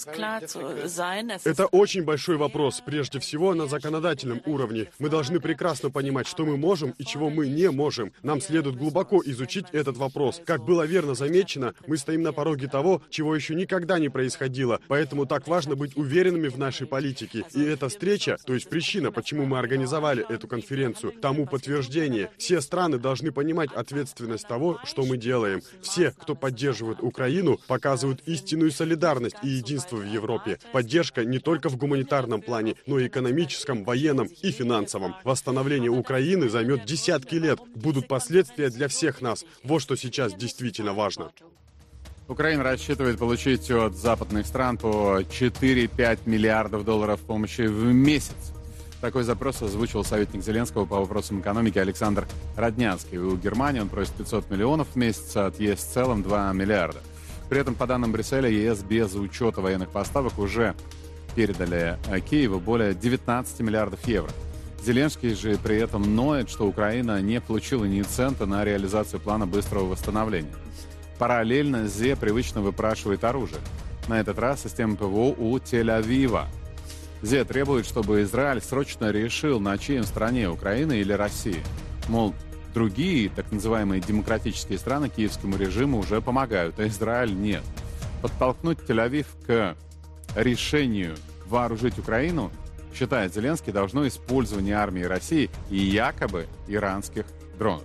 C: Это очень большой вопрос, прежде всего на законодательном уровне. Мы должны прекрасно понимать, что мы можем и чего мы не можем. Нам следует глубоко изучить этот вопрос. Как было верно замечено, мы стоим на пороге того, чего еще никогда не происходило, поэтому так важно быть уверенными в нашей политике. И эта встреча, то есть причина, почему мы организовали эту конференцию, тому подтверждение. Все страны должны понимать ответственность того, что мы делаем. Все, кто поддерживает Украину, показывают истинную солидарность и единство в Европе. Поддержка не только в гуманитарном плане, но и экономическом, военном и финансовом. Восстановление Украины займет десятки лет. Будут последствия для всех нас. Вот что сейчас действительно важно.
A: Украина рассчитывает получить от западных стран по 4-5 миллиардов долларов помощи в месяц. Такой запрос озвучил советник Зеленского по вопросам экономики Александр Роднянский. У Германии он просит 500 миллионов в месяц, от ЕС в целом 2 миллиарда. При этом, по данным Брюсселя, ЕС без учета военных поставок уже передали Киеву более 19 миллиардов евро. Зеленский же при этом ноет, что Украина не получила ни цента на реализацию плана быстрого восстановления. Параллельно Зе привычно выпрашивает оружие. На этот раз система ПВО у Тель-Авива. Зе требует, чтобы Израиль срочно решил, на чьей стороне, Украина или Россия. Мол, другие, так называемые демократические страны киевскому режиму уже помогают, а Израиль нет. Подтолкнуть Тель-Авив к решению вооружить Украину, считает Зеленский, должно использование армии России и якобы иранских дронов.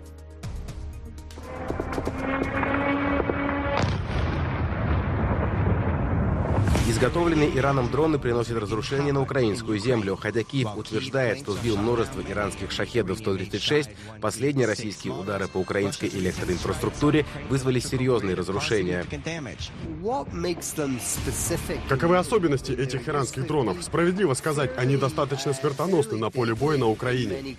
T: Изготовленные Ираном дроны приносят разрушения на украинскую землю. Хотя Киев утверждает, что сбил множество иранских шахедов-136, последние российские удары по украинской электроинфраструктуре вызвали серьезные разрушения.
C: Каковы особенности этих иранских дронов? Справедливо сказать, они достаточно смертоносны на поле боя на Украине.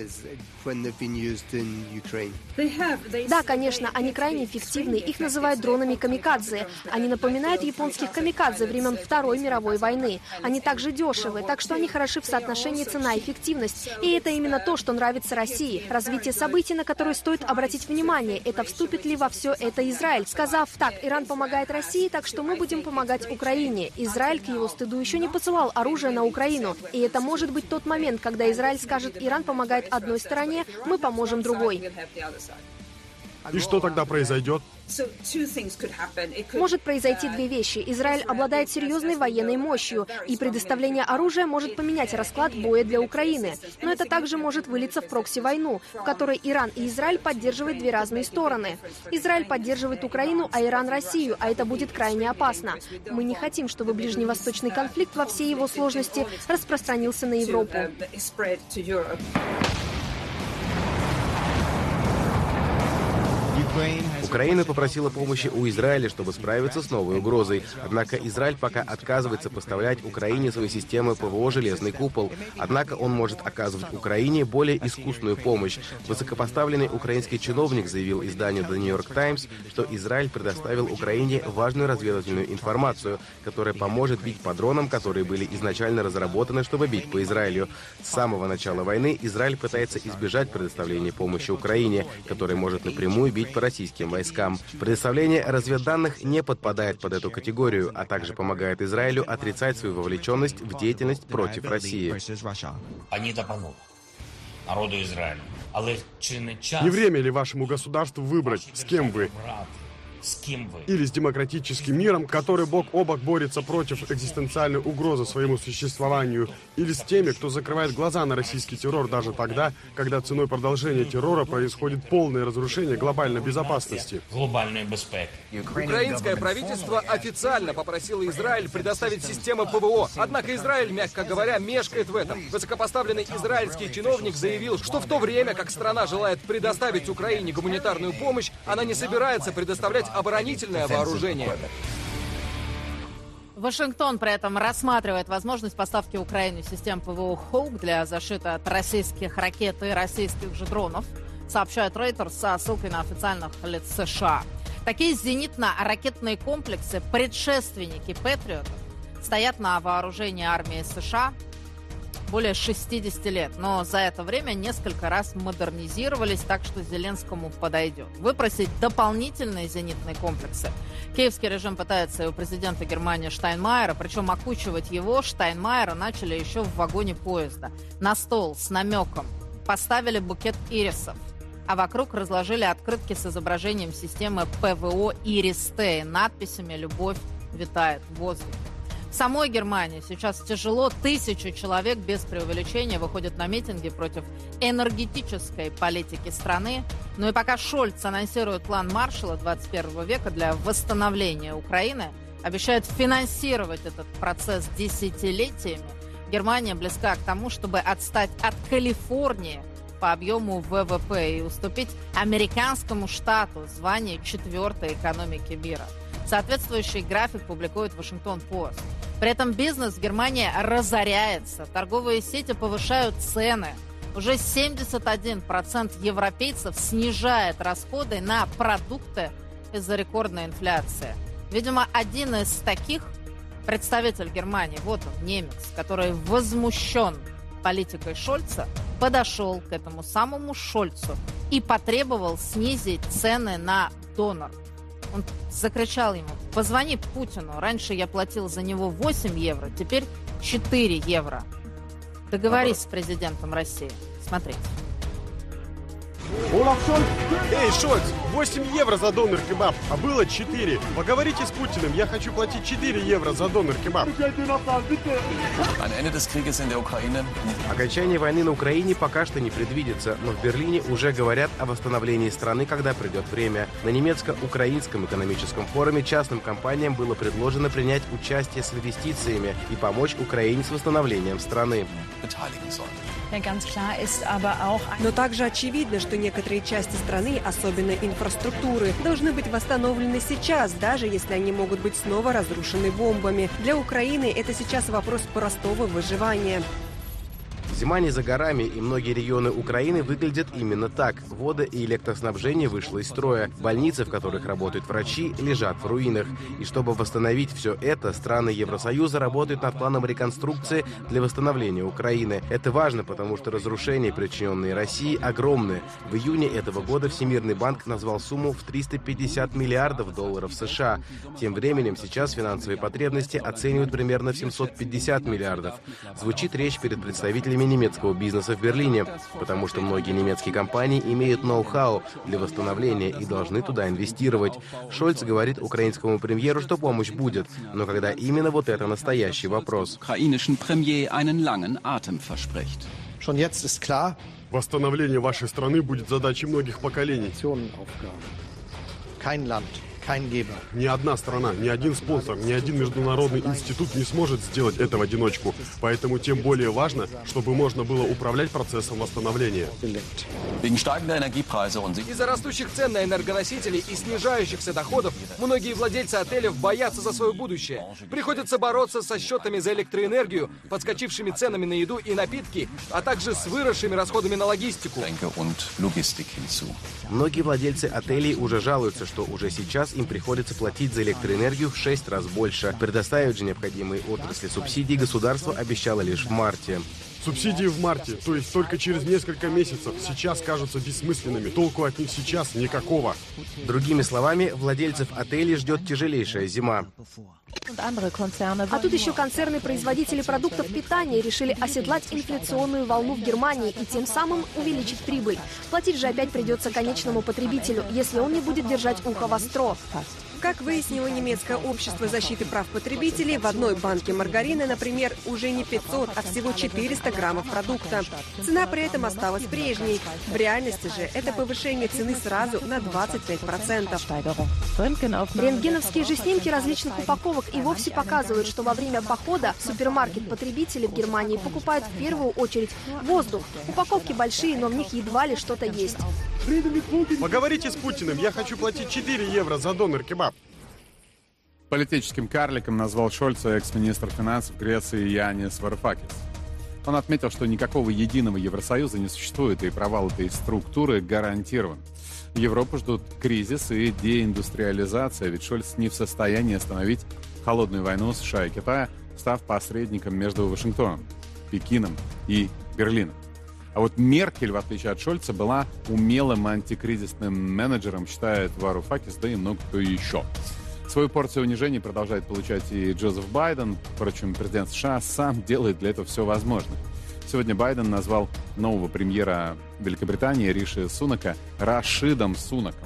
K: Да, конечно, они крайне эффективны. Их называют дронами камикадзе. Они напоминают японских камикадзе времен Второй мировой войны. Они также дешевы, так что они хороши в соотношении цена-эффективность. И это именно то, что нравится России. Развитие событий, на которые стоит обратить внимание, это вступит ли во все это Израиль. Сказав так, Иран помогает России, так что мы будем помогать Украине. Израиль, к его стыду, еще не посылал оружие на Украину. И это может быть тот момент, когда Израиль скажет, Иран помогает одной стороне, мы поможем другой.
C: И что тогда произойдет?
K: Может произойти две вещи. Израиль обладает серьезной военной мощью, и предоставление оружия может поменять расклад боя для Украины. Но это также может вылиться в прокси-войну, в которой Иран и Израиль поддерживают две разные стороны. Израиль поддерживает Украину, а Иран — Россию, а это будет крайне опасно. Мы не хотим, чтобы ближневосточный конфликт во всей его сложности распространился на Европу.
T: Украина попросила помощи у Израиля, чтобы справиться с новой угрозой. Однако Израиль пока отказывается поставлять Украине свои системы ПВО «Железный купол». Однако он может оказывать Украине более искусную помощь. Высокопоставленный украинский чиновник заявил изданию The New York Times, что Израиль предоставил Украине важную разведывательную информацию, которая поможет бить по дронам, которые были изначально разработаны, чтобы бить по Израилю. С самого начала войны Израиль пытается избежать предоставления помощи Украине, которая может напрямую бить по российским войскам. Предоставление разведданных не подпадает под эту категорию, а также помогает Израилю отрицать свою вовлеченность в деятельность против России.
L: народу Израиля.
C: Не время ли вашему государству выбрать, с кем вы?
L: С кем вы?
C: Или с демократическим миром, который бок о бок борется против экзистенциальной угрозы своему существованию, или с теми, кто закрывает глаза на российский террор даже тогда, когда ценой продолжения террора происходит полное разрушение глобальной безопасности.
L: Глобальной безопасности.
H: Украинское правительство официально попросило Израиль предоставить системы ПВО. Однако Израиль, мягко говоря, мешкает в этом. Высокопоставленный израильский чиновник заявил, что в то время, как страна желает предоставить Украине гуманитарную помощь, она не собирается предоставлять оборонительное вооружение.
D: Вашингтон при этом рассматривает возможность поставки Украине систем ПВО «Хоук» для защиты от российских ракет и российских же дронов, сообщает Reuters со ссылкой на официальных лиц США. Такие зенитно-ракетные комплексы, предшественники «Патриотов», стоят на вооружении армии США более 60 лет, но за это время несколько раз модернизировались, так что Зеленскому подойдет. Выпросить дополнительные зенитные комплексы киевский режим пытается и у президента Германии Штайнмайера, причем окучивать его Штайнмайера начали еще в вагоне поезда. На стол с намеком поставили букет ирисов, а вокруг разложили открытки с изображением системы ПВО «Ирис-Т» и надписями «Любовь витает в воздухе». В самой Германии сейчас тяжело. 1000 человек без преувеличения выходят на митинги против энергетической политики страны. Ну и пока Шольц анонсирует план Маршалла 21 века для восстановления Украины, обещает финансировать этот процесс десятилетиями, Германия близка к тому, чтобы отстать от Калифорнии по объему ВВП и уступить американскому штату звание 4-й экономики мира. Соответствующий график публикует Вашингтон-Пост. При этом бизнес в Германии разоряется. Торговые сети повышают цены. Уже 71% европейцев снижает расходы на продукты из-за рекордной инфляции. Видимо, один из таких представитель Германии, вот он, немец, который возмущен политикой Шольца, подошел к этому самому Шольцу и потребовал снизить цены на донор. Он закричал ему: позвони Путину, раньше я платил за него 8 евро, теперь 4 евро. Договорись с президентом России. Смотрите.
C: Эй, Шольц, 8 евро за донор-кебаб, а было 4. Поговорите с Путиным, я хочу платить 4 евро за донор-кебаб.
T: Окончание войны на Украине пока что не предвидится, но в Берлине уже говорят о восстановлении страны, когда придет время. На немецко-украинском экономическом форуме частным компаниям было предложено принять участие с инвестициями и помочь Украине с восстановлением страны.
I: Но также очевидно, что некоторые части страны, особенно инфраструктуры, должны быть восстановлены сейчас, даже если они могут быть снова разрушены бомбами. Для Украины это сейчас вопрос простого выживания.
T: Зима не за горами, и многие регионы Украины выглядят именно так. Вода и электроснабжение вышло из строя. Больницы, в которых работают врачи, лежат в руинах. И чтобы восстановить все это, страны Евросоюза работают над планом реконструкции для восстановления Украины. Это важно, потому что разрушения, причиненные России, огромны. В июне этого года Всемирный банк назвал сумму в 350 миллиардов долларов США. Тем временем сейчас финансовые потребности оценивают примерно в 750 миллиардов. Звучит речь перед представителями немецкого бизнеса в Берлине, потому что многие немецкие компании имеют ноу-хау для восстановления и должны туда инвестировать. Шольц говорит украинскому премьеру, что помощь будет, но когда именно, вот это настоящий вопрос.
C: Восстановление вашей страны будет задачей многих поколений. Ни одна страна, ни один спонсор, ни один международный институт не сможет сделать это в одиночку. Поэтому тем более важно, чтобы можно было управлять процессом восстановления.
H: Из-за растущих цен на энергоносители и снижающихся доходов многие владельцы отелей боятся за свое будущее. Приходится бороться со счетами за электроэнергию, подскочившими ценами на еду и напитки, а также с выросшими расходами на логистику.
T: Многие владельцы отелей уже жалуются, что уже сейчас им приходится платить за электроэнергию в 6 раз больше. Предоставить же необходимые отрасли субсидий государство обещало лишь в марте.
C: Субсидии в марте, то есть только через несколько месяцев, сейчас кажутся бессмысленными. Толку от них сейчас никакого.
T: Другими словами, владельцев отелей ждет тяжелейшая зима.
K: А тут еще концерны-производители продуктов питания решили оседлать инфляционную волну в Германии и тем самым увеличить прибыль. Платить же опять придется конечному потребителю, если он не будет держать ухо востро.
I: Как выяснило немецкое общество защиты прав потребителей, в одной банке маргарина, например, уже не 500, а всего 400 граммов продукта. Цена при этом осталась прежней. В реальности же это повышение цены сразу на 25%.
K: Рентгеновские же снимки различных упаковок и вовсе показывают, что во время похода в супермаркет потребители в Германии покупают в первую очередь воздух. Упаковки большие, но в них едва ли что-то есть.
C: Поговорите с Путиным, я хочу платить 4 евро за донер-кебаб.
A: Политическим карликом назвал Шольца экс-министр финансов Греции Янис Варфакис. Он отметил, что никакого единого Евросоюза не существует, и провал этой структуры гарантирован. Европу ждут кризис и деиндустриализация, ведь Шольц не в состоянии остановить холодную войну США и Китая, став посредником между Вашингтоном, Пекином и Берлином. А вот Меркель, в отличие от Шольца, была умелым антикризисным менеджером, считает Варфакис, да и много кто еще. Свою порцию унижений продолжает получать и Джозеф Байден. Впрочем, президент США сам делает для этого все возможное. Сегодня Байден назвал нового премьера Великобритании Риши Сунака Рашидом Сунаком.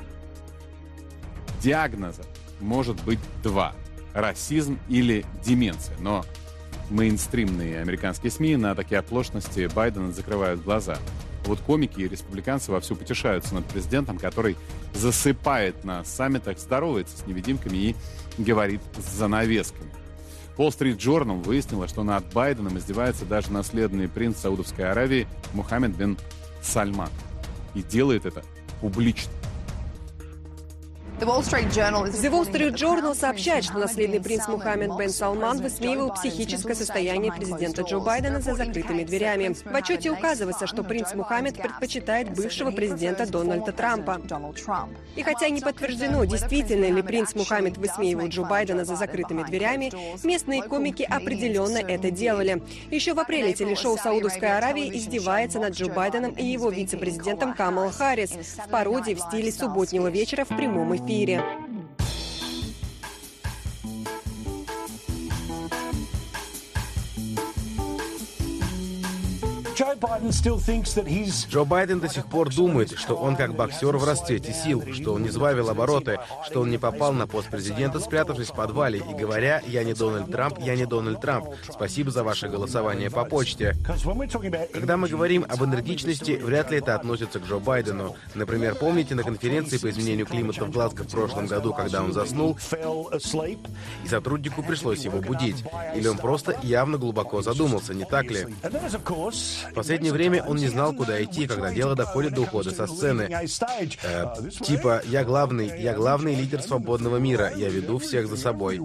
A: Диагноза может быть два – расизм или деменция. Но мейнстримные американские СМИ на такие оплошности Байдена закрывают глаза. Вот комики и республиканцы вовсю потешаются над президентом, который засыпает на саммитах, здоровается с невидимками и говорит с занавесками. Wall Street Journal выяснила, что над Байденом издевается даже наследный принц Саудовской Аравии Мухаммед бин Сальман. И делает это публично.
I: The Wall Street Journal сообщает, что наследный принц Мухаммед бен Салман высмеивал психическое состояние президента Джо Байдена за закрытыми дверями. В отчете указывается, что принц Мухаммед предпочитает бывшего президента Дональда Трампа. И хотя не подтверждено, действительно ли принц Мухаммед высмеивал Джо Байдена за закрытыми дверями, местные комики определенно это делали. Еще в апреле телешоу Саудовской Аравии издевается над Джо Байденом и его вице-президентом Камалой Харрис в пародии в стиле субботнего вечера в прямом эфире.
T: Джо Байден до сих пор думает, что он как боксер в расцвете сил, что он не сбавил обороты, что он не попал на пост президента, спрятавшись в подвале и говоря: «Я не Дональд Трамп, я не Дональд Трамп. Спасибо за ваше голосование по почте». Когда мы говорим об энергичности, вряд ли это относится к Джо Байдену. Например, помните на конференции по изменению климата в Глазго в прошлом году, когда он заснул, и сотруднику пришлось его будить? Или он просто явно глубоко задумался, не так ли? В последнее время он не знал, куда идти, когда дело доходит до ухода со сцены. Типа я главный лидер свободного мира, я веду всех за собой.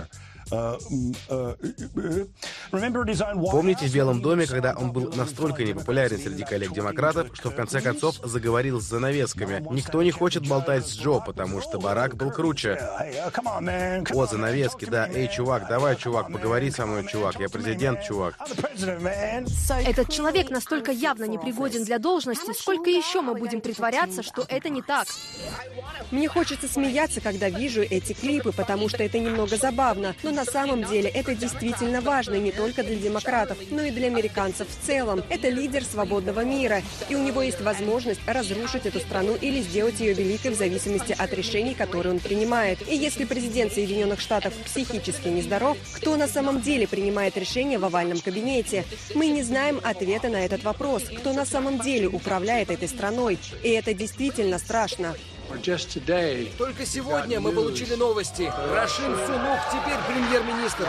T: Помните в Белом доме, когда он был настолько непопулярен среди коллег-демократов, что в конце концов заговорил с занавесками? Никто не хочет болтать с Джо, потому что Барак был круче. О, занавески, да. Эй, чувак, давай, чувак, поговори со мной, чувак. Я президент, чувак.
K: Этот человек настолько явно непригоден для должности, сколько еще мы будем притворяться, что это не так?
I: Мне хочется смеяться, когда вижу эти клипы, потому что это немного забавно. Но на самом деле это действительно важно не только для демократов, но и для американцев в целом. Это лидер свободного мира, и у него есть возможность разрушить эту страну или сделать ее великой в зависимости от решений, которые он принимает. И если президент Соединенных Штатов психически нездоров, кто на самом деле принимает решения в овальном кабинете? Мы не знаем ответа на этот вопрос. Кто на самом деле управляет этой страной? И это действительно страшно.
H: Только сегодня мы получили новости. Рашид Сунак теперь премьер-министр.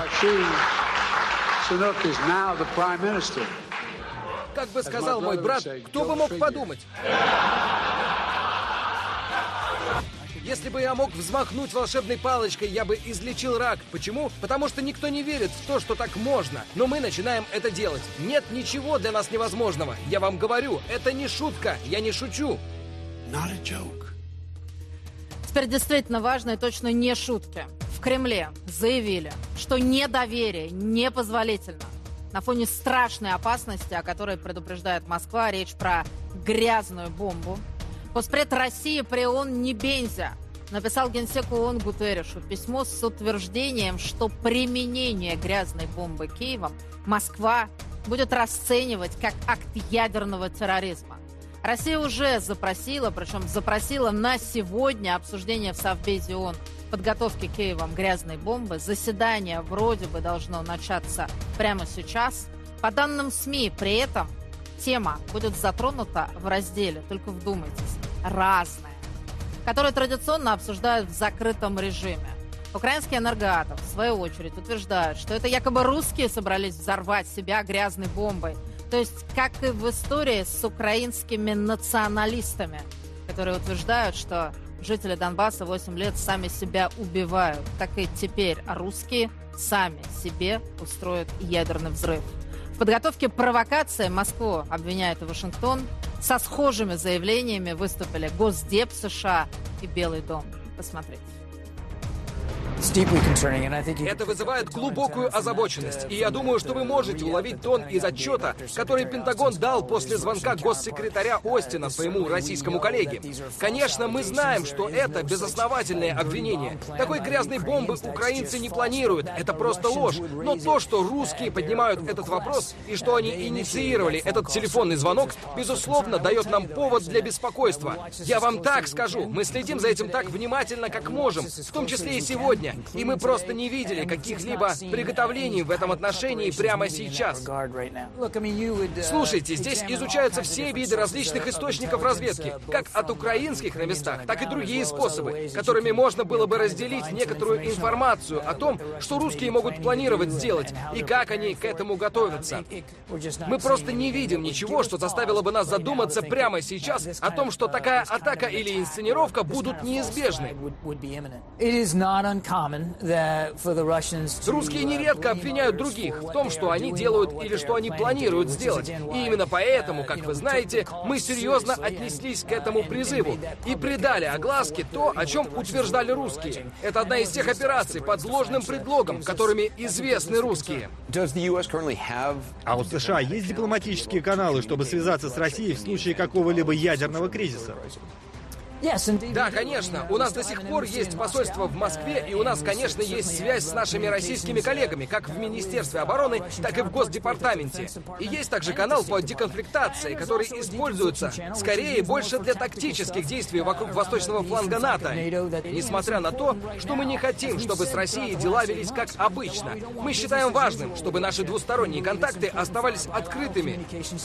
H: Как бы сказал мой брат, кто бы мог подумать? Если бы я мог взмахнуть волшебной палочкой, я бы излечил рак. Почему? Потому что никто не верит в то, что так можно. Но мы начинаем это делать. Нет ничего для нас невозможного. Я вам говорю, это не шутка. Я не шучу.
D: Теперь действительно важно и точно не шутки. В Кремле заявили, что недоверие непозволительно. На фоне страшной опасности, о которой предупреждает Москва, речь про грязную бомбу. Госпред России при ООН Небензя написал генсеку ООН Гутеррешу письмо с утверждением, что применение грязной бомбы Киевом Москва будет расценивать как акт ядерного терроризма. Россия уже запросила, причем запросила на сегодня обсуждение в Совбезе ООН подготовки Киевом грязной бомбы. Заседание вроде бы должно начаться прямо сейчас. По данным СМИ, при этом тема будет затронута в разделе, только вдумайтесь, «Разное», который традиционно обсуждают в закрытом режиме. Украинский Энергоатом, в свою очередь, утверждает, что это якобы русские собрались взорвать себя грязной бомбой. То есть, как и в истории с украинскими националистами, которые утверждают, что жители Донбасса 8 лет сами себя убивают. Так и теперь русские сами себе устроят ядерный взрыв. В подготовке провокации Москву обвиняет и Вашингтон. Со схожими заявлениями выступили Госдеп США и Белый дом. Посмотрите.
H: Это вызывает глубокую озабоченность, и я думаю, что вы можете уловить тон из отчета, который Пентагон дал после звонка госсекретаря Остина своему российскому коллеге. Конечно, мы знаем, что это безосновательное обвинение. Такой грязной бомбы украинцы не планируют, это просто ложь. Но то, что русские поднимают этот вопрос, и что они инициировали этот телефонный звонок, безусловно, дает нам повод для беспокойства. Я вам так скажу, мы следим за этим так внимательно, как можем, в том числе и сегодня. И мы просто не видели каких-либо приготовлений в этом отношении прямо сейчас. Слушайте, здесь изучаются все виды различных источников разведки, как от украинских на местах, так и другие способы, которыми можно было бы разделить некоторую информацию о том, что русские могут планировать сделать и как они к этому готовятся. Мы просто не видим ничего, что заставило бы нас задуматься прямо сейчас о том, что такая атака или инсценировка будут неизбежны. Русские нередко обвиняют других в том, что они делают или что они планируют сделать. И именно поэтому, как вы знаете, мы серьезно отнеслись к этому призыву и придали огласке то, о чем утверждали русские. Это одна из тех операций под ложным предлогом, которыми известны русские.
B: А у США есть дипломатические каналы, чтобы связаться с Россией в случае какого-либо ядерного кризиса?
H: Да, конечно. У нас до сих пор есть посольство в Москве, и у нас, конечно, есть связь с нашими российскими коллегами, как в Министерстве обороны, так и в Госдепартаменте. И есть также канал по деконфликтации, который используется, скорее, больше для тактических действий вокруг восточного фланга НАТО. Несмотря на то, что мы не хотим, чтобы с Россией дела велись как обычно. Мы считаем важным, чтобы наши двусторонние контакты оставались открытыми.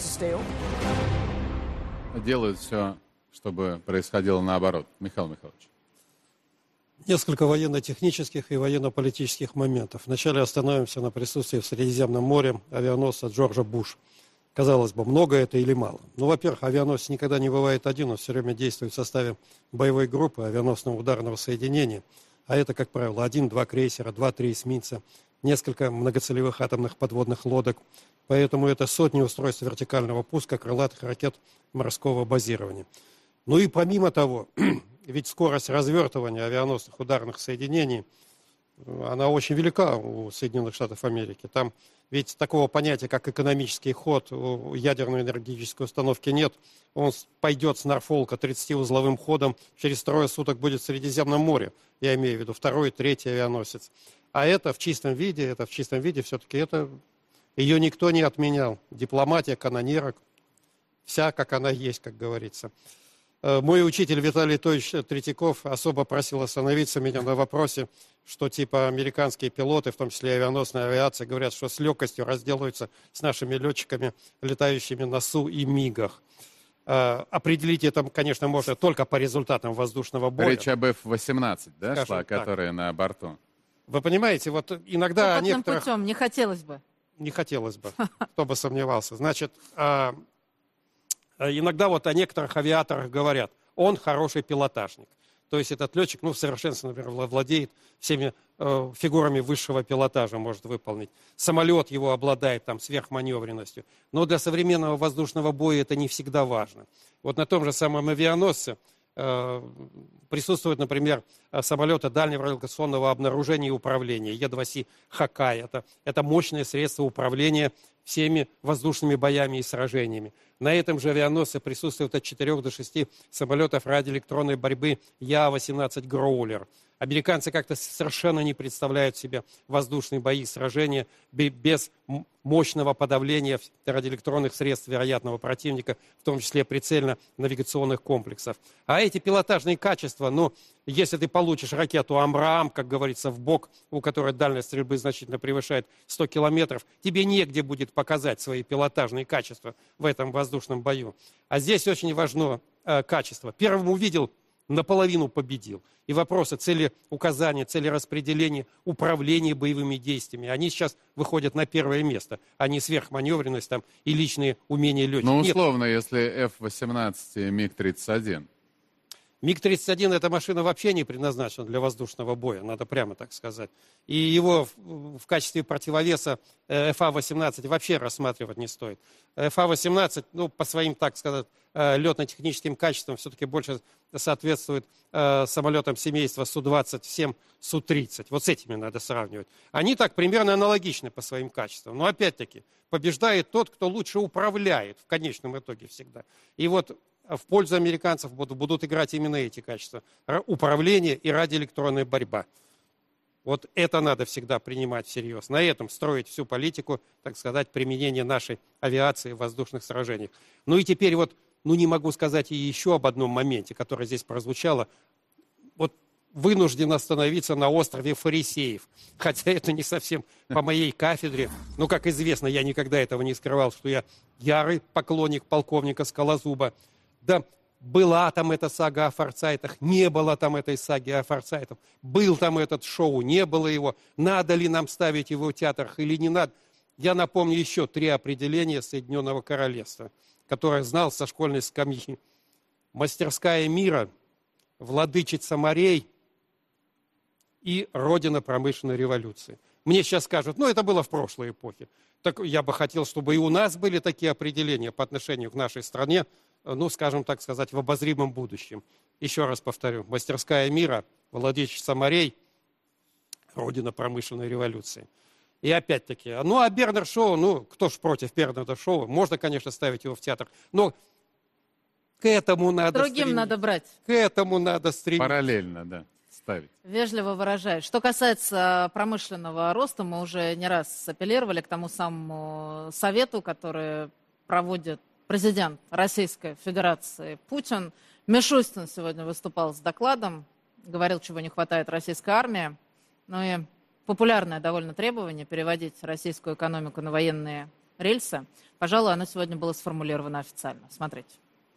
A: Делают все, чтобы происходило наоборот. Михаил Михайлович.
U: Несколько военно-технических и военно-политических моментов. Вначале остановимся на присутствии в Средиземном море авианосца Джорджа Буш. Казалось бы, много это или мало? Ну, во-первых, авианосец никогда не бывает один, он все время действует в составе боевой группы авианосного ударного соединения. А это, как правило, 1-2 крейсера, 2-3 эсминца, несколько многоцелевых атомных подводных лодок. Поэтому это сотни устройств вертикального пуска крылатых ракет морского базирования. Ну и помимо того, ведь скорость развертывания авианосных ударных соединений, она очень велика у Соединенных Штатов Америки. Там ведь такого понятия, как экономический ход у ядерной энергетической установки нет. Он пойдет с Норфолка 30-узловым ходом, через 3 суток будет в Средиземном море. Я имею в виду 2-й, 3-й авианосец. А это в чистом виде, все-таки это ее никто не отменял. Дипломатия канонерок, вся как она есть, как говорится. Мой учитель Виталий Анатольевич Третьяков особо просил остановиться меня на вопросе, что типа американские пилоты, в том числе авианосная авиация, говорят, что с легкостью разделаются с нашими летчиками, летающими на Су и МиГах. Определить это, конечно, можно только по результатам воздушного боя.
A: Речь об F-18, да,
U: скажем
A: шла,
U: так,
A: которая на борту?
U: Вы понимаете, вот иногда
D: Опытным
U: некоторых...
D: путем, не хотелось бы.
U: Не хотелось бы, кто бы сомневался. Значит, иногда вот о некоторых авиаторах говорят, он хороший пилотажник. То есть этот летчик, в совершенстве, например, владеет всеми фигурами высшего пилотажа, может выполнить. Самолет его обладает там сверхманевренностью. Но для современного воздушного боя это не всегда важно. Вот на том же самом авианосце Присутствуют, например, самолеты дальнего радиолокационного обнаружения и управления, Е-2С «Хакай». Это мощное средство управления всеми воздушными боями и сражениями. На этом же авианосце присутствует от 4 до 6 самолетов радиоэлектронной борьбы Я-18 «Гроулер». Американцы как-то совершенно не представляют себе воздушные бои и сражения без мощного подавления радиоэлектронных средств вероятного противника, в том числе прицельно-навигационных комплексов. А эти пилотажные качества, если ты получишь ракету «Амраам», как говорится, в бок, у которой дальность стрельбы значительно превышает 100 километров, тебе негде будет показать свои пилотажные качества в этом воздушном бою. А здесь очень важно качество. Первым увидел, наполовину победил. И вопросы целеуказания, целераспределения, управления боевыми действиями, они сейчас выходят на первое место, а не сверхманевренность и личные умения летчиков.
A: Условно, если F-18 и МиГ-31.
U: МиГ-31 эта машина вообще не предназначена для воздушного боя, надо прямо так сказать. И его в качестве противовеса ФА-18 вообще рассматривать не стоит. ФА-18, по своим, так сказать, летно-техническим качествам все-таки больше соответствует самолетам семейства Су-27, Су-30. Вот с этими надо сравнивать. Они так примерно аналогичны по своим качествам. Но опять-таки побеждает тот, кто лучше управляет в конечном итоге всегда. И вот в пользу американцев будут играть именно эти качества. Управление и радиоэлектронная борьба. Вот это надо всегда принимать всерьез. На этом строить всю политику, так сказать, применения нашей авиации в воздушных сражениях. И теперь не могу сказать и еще об одном моменте, который здесь прозвучало. Вынужден остановиться на острове Фарисеев. Хотя это не совсем по моей кафедре. Но, как известно, я никогда этого не скрывал, что я ярый поклонник полковника Скалозуба. Да, была там эта сага о форсайтах, не было там этой саги о форсайтах, был там этот шоу, не было его, надо ли нам ставить его в театрах или не надо. Я напомню еще 3 определения Соединенного Королевства, которые знал со школьной скамьи. Мастерская мира, владычица морей и родина промышленной революции. Мне сейчас скажут, это было в прошлой эпохе. Так я бы хотел, чтобы и у нас были такие определения по отношению к нашей стране, скажем так сказать, в обозримом будущем. Еще раз повторю, мастерская мира, владычица морей, родина промышленной революции. И опять-таки, а Бернард Шоу, кто ж против Бернарда Шоу? Можно, конечно, ставить его в театр, но к этому надо
D: Другим надо брать.
U: К этому надо стремиться.
A: Параллельно, да, ставить.
D: Вежливо выражаюсь. Что касается промышленного роста, мы уже не раз апеллировали к тому самому совету, который проводит президент Российской Федерации Путин. Мишустин сегодня выступал с докладом, говорил, чего не хватает российской армии. И популярное довольно требование переводить российскую экономику на военные рельсы. Пожалуй, оно сегодня было сформулировано официально. Смотрите.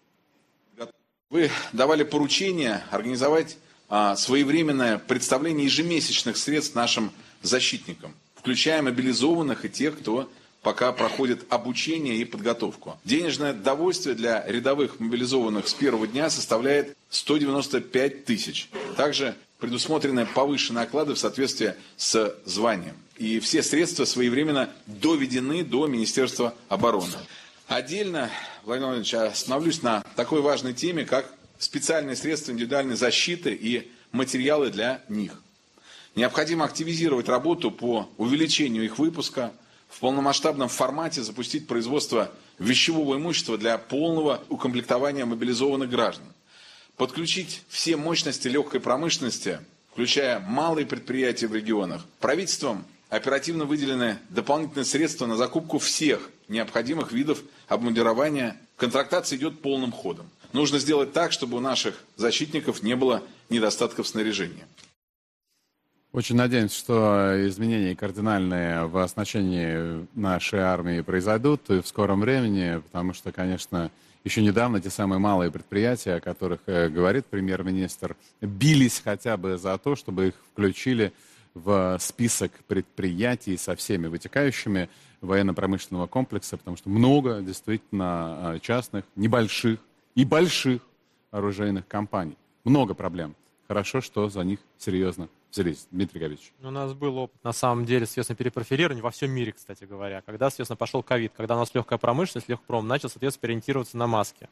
G: Вы давали поручение организовать своевременное представление ежемесячных средств нашим защитникам, включая мобилизованных и тех, кто пока проходит обучение и подготовку. Денежное довольствие для рядовых мобилизованных с первого дня составляет 195 тысяч. Также предусмотрены повышенные оклады в соответствии с званием. И все средства своевременно доведены до Министерства обороны. Отдельно, Владимир Владимирович, остановлюсь на такой важной теме, как специальные средства индивидуальной защиты и материалы для них. Необходимо активизировать работу по увеличению их выпуска, в полномасштабном формате запустить производство вещевого имущества для полного укомплектования мобилизованных граждан, подключить все мощности легкой промышленности, включая малые предприятия в регионах. Правительством оперативно выделены дополнительные средства на закупку всех необходимых видов обмундирования. Контрактация идет полным ходом. Нужно сделать так, чтобы у наших защитников не было недостатков снаряжения.
A: Очень надеемся, что изменения кардинальные в оснащении нашей армии произойдут в скором времени, потому что, конечно, еще недавно те самые малые предприятия, о которых говорит премьер-министр, бились хотя бы за то, чтобы их включили в список предприятий со всеми вытекающими военно-промышленного комплекса, потому что много действительно частных, небольших и больших оружейных компаний. Много проблем. Хорошо, что за них серьезно взялись. Дмитрий Габич.
V: У нас был опыт, на самом деле, соответственно, перепрофилирования во всем мире, кстати говоря. Когда, соответственно, пошел ковид, когда у нас легкая промышленность, легкопром начал, соответственно, ориентироваться на маски.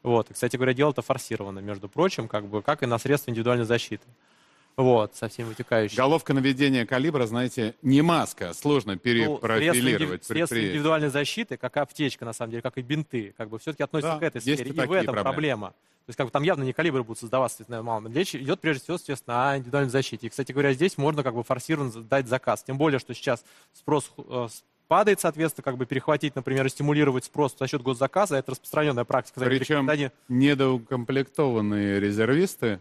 V: Вот. И, кстати говоря, дело-то форсировано, между прочим, как и на средства индивидуальной защиты. Вот, со всеми вытекающими.
A: Головка наведения калибра, знаете, не маска, сложно перепрофилировать.
V: Средства индивидуальной защиты, как и аптечка, на самом деле, как и бинты, все-таки относятся к этой сфере. И в этом проблема. То есть там явно не калибры будут создаваться, малым. Речь идет прежде всего, соответственно, о индивидуальной защите. И, кстати говоря, здесь можно форсированно дать заказ. Тем более, что сейчас спрос падает, соответственно, перехватить, например, и стимулировать спрос за счет госзаказа. Это распространенная практика.
A: Причем недоукомплектованные резервисты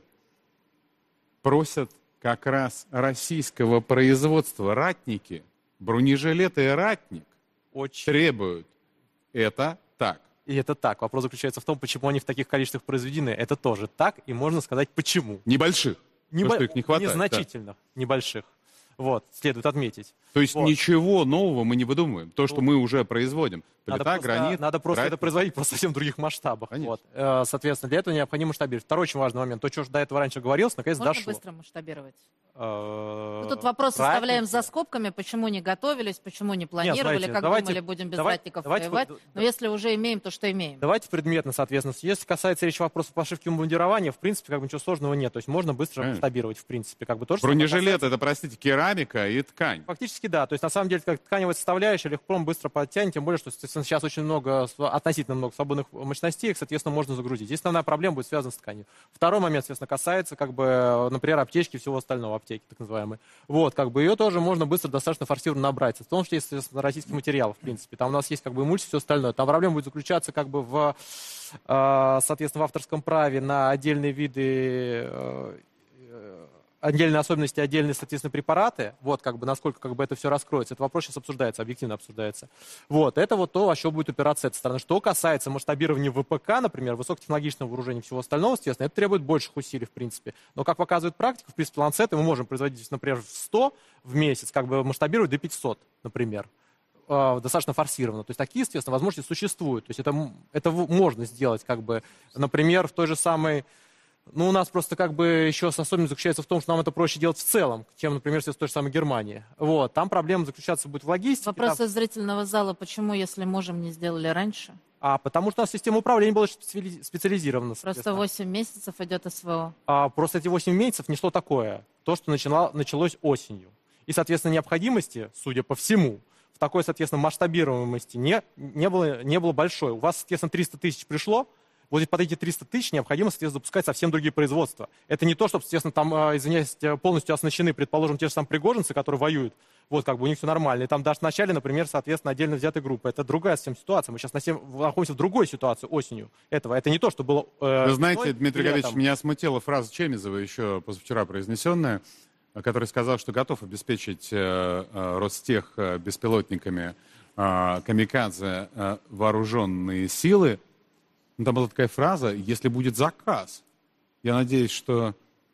A: просят как раз российского производства ратники, бронежилеты и ратник требуют. Это так.
V: И это так. Вопрос заключается в том, почему они в таких количествах произведены. Это тоже так, и можно сказать, почему.
A: Небольших. Потому что их не хватает.
V: Незначительных, небольших. Вот, следует отметить.
A: То есть ничего нового мы не выдумываем. То, что мы уже производим. Плита, гранит.
V: Надо просто это производить в совсем других масштабах. Вот. Соответственно, для этого необходимо масштабировать. Второй очень важный момент. То, что до этого раньше говорилось, наконец дошло.
D: Можно быстро масштабировать? Тут вопрос оставляем за скобками, почему не готовились, почему не планировали, думали, будем без ратников воевать. Но если уже имеем, то что имеем?
V: Давайте предметно, соответственно. Если касается речи вопроса пошивки умундирования, в принципе, ничего сложного нет. То есть можно быстро масштабировать, в принципе.
A: Бронежилет — это, простите, керамика и ткань.
V: Фактически, да. То есть, на самом деле, как тканевая составляющая легко, быстро подтянет, тем более, что сейчас очень относительно много свободных мощностей, соответственно, можно загрузить. Здесь основная проблема будет связана с тканью. Второй момент, соответственно, касается, например, аптечки и всего остального, аптеки, так называемые. Вот, ее тоже можно быстро, достаточно форсированно набрать. В том числе, естественно, российских материалов, в принципе. Там у нас есть, эмульсия и все остальное. Там проблема будет заключаться, соответственно, в авторском праве на отдельные виды, отдельные особенности, отдельные, соответственно, препараты, насколько это все раскроется. Этот вопрос сейчас обсуждается, объективно обсуждается. Вот, это то, во что будет упираться с этой стороны. Что касается масштабирования ВПК, например, высокотехнологичного вооружения и всего остального, естественно, это требует больших усилий, в принципе. Но, как показывает практика, в принципе, ланцеты мы можем производить, например, в 100 в месяц, масштабировать до 500, например. Достаточно форсированно. То есть такие, естественно, возможности существуют. То есть это можно сделать, например, в той же самой. У нас просто еще особенность заключается в том, что нам это проще делать в целом, чем, например, в той же самой Германии. Вот. Там проблема заключаться будет в логистике.
D: Вопрос из зрительного зала. Почему, если можем, не сделали раньше?
V: Потому что у нас система управления была специализирована.
D: Просто 8 месяцев идет СВО.
V: Просто эти 8 месяцев не шло такое. То, что началось осенью. И, соответственно, необходимости, судя по всему, в такой, соответственно, масштабируемости не было большой. У вас, соответственно, 300 тысяч пришло. Вот под эти 300 тысяч необходимо, соответственно, запускать совсем другие производства. Это не то, чтобы, естественно, там, извиняюсь, полностью оснащены, предположим, те же самые пригожинцы, которые воюют. Вот, у них все нормально. И там даже в начале, например, соответственно, отдельно взятые группы. Это другая совсем ситуация. Мы сейчас находимся в другой ситуации осенью этого. Это не то, что было...
A: Вы знаете, Дмитрий Григорьевич, меня смутила фраза Чемизова, еще позавчера произнесенная, который сказал, что готов обеспечить Ростех беспилотниками камикадзе вооруженные силы. Там была такая фраза: если будет заказ. Я надеюсь, что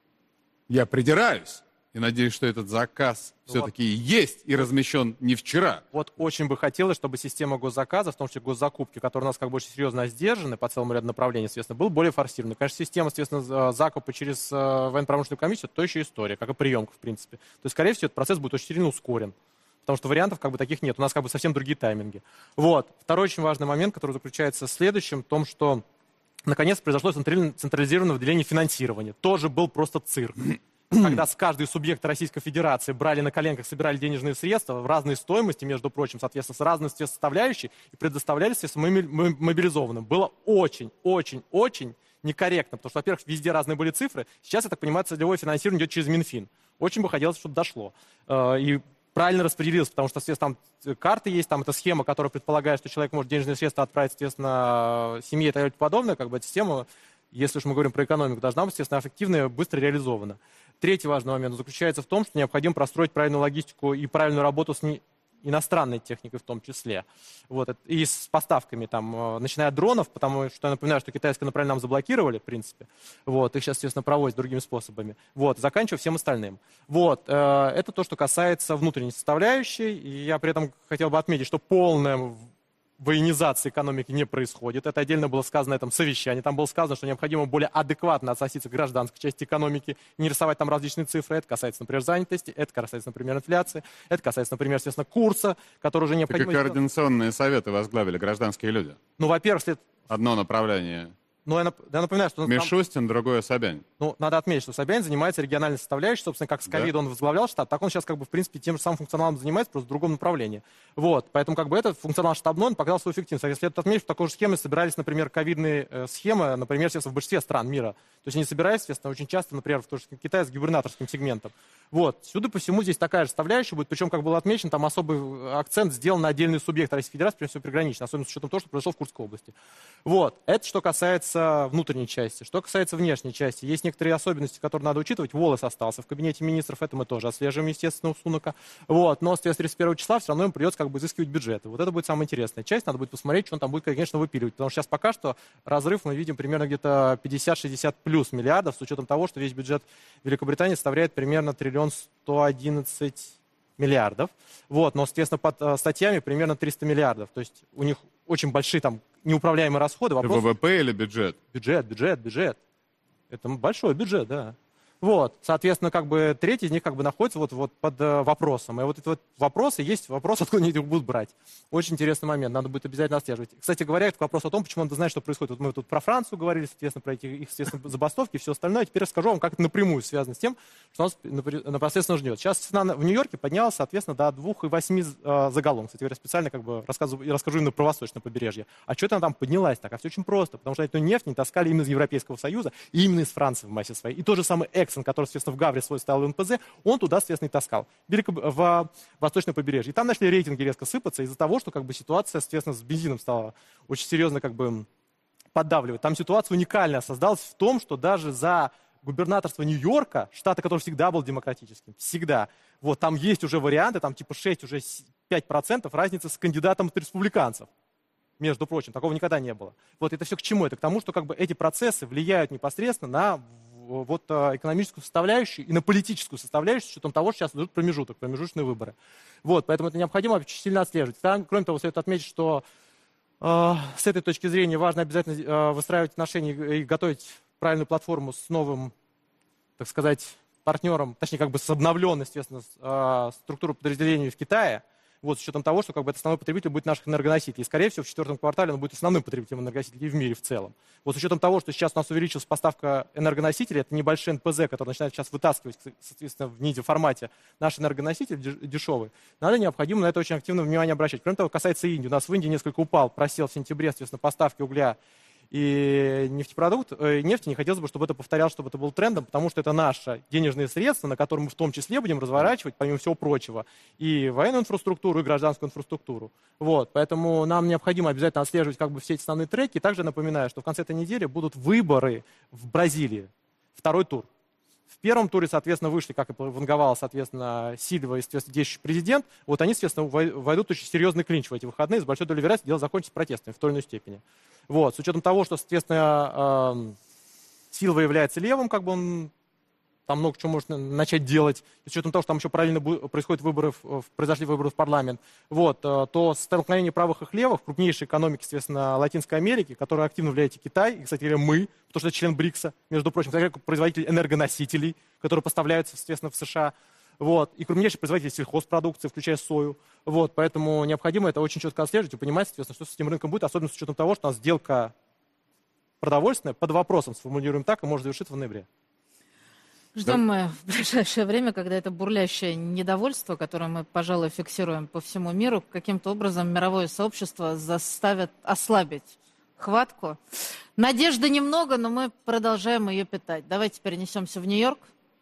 A: я придираюсь, и надеюсь, что этот заказ все-таки есть и размещен не вчера.
V: Вот очень бы хотелось, чтобы система госзаказа, в том числе госзакупки, которые у нас очень серьезно сдержаны по целому ряду направлений, соответственно, был более форсированной. Конечно, система, соответственно, закупа через военно-промышленную комиссию, это то еще история, как и приемка, в принципе. То есть, скорее всего, этот процесс будет очень сильно ускорен. Потому что вариантов таких нет. У нас совсем другие тайминги. Вот. Второй очень важный момент, который заключается в следующем, в том, что наконец произошло централизированное выделение финансирования. Тоже был просто цирк. Когда с каждой субъекта Российской Федерации брали на коленках, собирали денежные средства в разной стоимости, между прочим, соответственно, с разной составляющей, и предоставляли, соответственно, мобилизованным. Было очень некорректно, потому что, во-первых, везде разные были цифры. Сейчас, я так понимаю, целевое финансирование идет через Минфин. Очень бы хотелось, чтобы дошло. И правильно распределилось, потому что, соответственно, там карты есть, там эта схема, которая предполагает, что человек может денежные средства отправить, соответственно, семье и так далее и подобное, эта система, если уж мы говорим про экономику, должна быть, естественно, эффективно и быстро реализована. Третий важный момент заключается в том, что необходимо простроить правильную логистику и правильную работу с иностранной техникой в том числе. Вот, и с поставками, начиная от дронов, потому что я напоминаю, что китайское направление нам заблокировали, в принципе. Вот, их сейчас, естественно, проводят другими способами. Вот, заканчивая всем остальным. Вот, это то, что касается внутренней составляющей. И я при этом хотел бы отметить, что полная военизации экономики не происходит. Это отдельно было сказано на этом совещании. Там было сказано, что необходимо более адекватно относиться к гражданской части экономики, не рисовать там различные цифры. Это касается, например, занятости, это касается, например, инфляции, это касается, например, естественно, курса, который уже необходимо...
A: Так и координационные советы возглавили гражданские люди.
V: Во-первых,
A: одно направление
V: Но я напоминаю, что...
A: Мишустин, другой Собянин.
V: Ну, надо отметить, что Собянин занимается региональной составляющей, собственно, как с ковида он возглавлял штаб, так он сейчас, как бы, в принципе, тем же самым функционалом занимается, просто в другом направлении. Вот, поэтому, как бы, этот функционал штабной, он показал свою эффективность. Если это отметить, в такой же схеме собирались, например, ковидные схемы, например, естественно, в большинстве стран мира. То есть они собирались, естественно, очень часто, например, в том же Китае с губернаторским сегментом. Вот, сюда по всему здесь такая же составляющая будет, причем, как было отмечено, там особый акцент сделан на отдельный субъект Российской Федерации, прежде всего приграничный, особенно с учетом того, что произошло в Курской области. Вот, это что касается внутренней части. Что касается внешней части, есть некоторые особенности, которые надо учитывать. Волос остался в кабинете министров, это мы тоже отслеживаем, естественно, у Сунака. Вот, но с 31 числа все равно им придется, как бы, изыскивать бюджеты. Вот это будет самая интересная часть, надо будет посмотреть, что он там будет, конечно, выпиливать, потому что сейчас пока что разрыв мы видим примерно где-то 50-60 плюс миллиардов, с учетом того, что весь бюджет Великобритании составляет примерно 1 111 миллиардов. Вот, но, соответственно, под статьями примерно 300 миллиардов. То есть у них очень большие там неуправляемые расходы. Вопрос...
A: ВВП или бюджет?
V: Бюджет. Это большой бюджет, да. Вот, соответственно, как бы третий из них как бы находится вот под вопросом. И вот эти вот вопросы, есть вопрос, откуда они их будут брать. Очень интересный момент, надо будет обязательно отслеживать. Кстати говоря, это вопрос о том, почему надо знать, что происходит. Вот мы тут про Францию говорили, соответственно, про их, естественно, забастовки и все остальное. Теперь расскажу вам, как это напрямую связано с тем, что нас непосредственно ждет. Сейчас цена в Нью-Йорке поднялась, соответственно, до 2,8 за галлон. Кстати говоря, специально как бы расскажу именно про восточное побережье. А что она там поднялась так? А все очень просто, потому что эту нефть не таскали именно из Европейского Союза и именно из Франции в массе своей. И тот же самый который, соответственно, в Гавре свой ставил НПЗ, он туда, соответственно, и таскал в восточное побережье. И там начали рейтинги резко сыпаться из-за того, что как бы ситуация, соответственно, с бензином стала очень серьезно как бы поддавливать. Там ситуация уникальная создалась в том, что даже за губернаторство Нью-Йорка, штата, который всегда был демократическим, всегда, вот там есть уже варианты, там типа 6, уже 5% разницы с кандидатом от республиканцев. Между прочим, такого никогда не было. Вот это все к чему? Это к тому, что как бы эти процессы влияют непосредственно на вот экономическую составляющую и на политическую составляющую, с учетом того, что сейчас идут промежуточные выборы. Вот, поэтому это необходимо очень сильно отслеживать. Там, кроме того, следует отметить, что с этой точки зрения важно обязательно выстраивать отношения и готовить правильную платформу с новым, так сказать, партнером, точнее, как бы с обновленной, естественно, структурой подразделений в Китае. Вот, с учетом того, что как бы, это основной потребитель будет наших энергоносителей. И, скорее всего, в 4 квартале он будет основным потребителем энергоносителей в мире в целом. Вот с учетом того, что сейчас у нас увеличилась поставка энергоносителей, это небольшие НПЗ, которые начинают сейчас вытаскивать, соответственно, в ниде формате наш энергоноситель дешевый, надо необходимо на это очень активно внимание обращать. Кроме того, касается Индии. У нас в Индии несколько просел в сентябре, соответственно, поставки угля и нефти, не хотелось бы, чтобы это повторялось, чтобы это был трендом, потому что это наши денежные средства, на которые мы в том числе будем разворачивать, помимо всего прочего, и военную инфраструктуру, и гражданскую инфраструктуру. Вот, поэтому нам необходимо обязательно отслеживать как бы все эти основные треки. И также напоминаю, что в конце этой недели будут выборы в Бразилии, второй тур. В первом туре, соответственно, вышли, как и ванговал, соответственно, Сильва и, соответственно, действующий президент. Вот они, соответственно, войдут в очень серьезный клинч в эти выходные. С большой долей вероятности дело закончится протестами в той или иной степени. Вот. С учетом того, что, соответственно, Сильва является левым, как бы он там много чего может начать делать, и с учетом того, что там еще параллельно происходят произошли выборы в парламент, вот, то столкновение правых и левых, крупнейшей экономики, соответственно, Латинской Америки, которая активно влияет и Китай, и, кстати говоря, мы, потому что это член БРИКСа, между прочим, кстати говоря, производитель энергоносителей, которые поставляются, соответственно, в США, вот, и крупнейший производитель сельхозпродукции, включая сою. Вот, поэтому необходимо это очень четко отслеживать и понимать, соответственно, что с этим рынком будет, особенно с учетом того, что у нас сделка продовольственная под вопросом, сформулируем так, и может завершиться в ноябре.
D: Ждем мы в ближайшее время, когда это бурлящее недовольство, которое мы, пожалуй, фиксируем по всему миру, каким-то образом мировое сообщество заставит ослабить хватку. Надежды немного, но мы продолжаем ее питать. Давайте перенесемся в Нью-Йорк.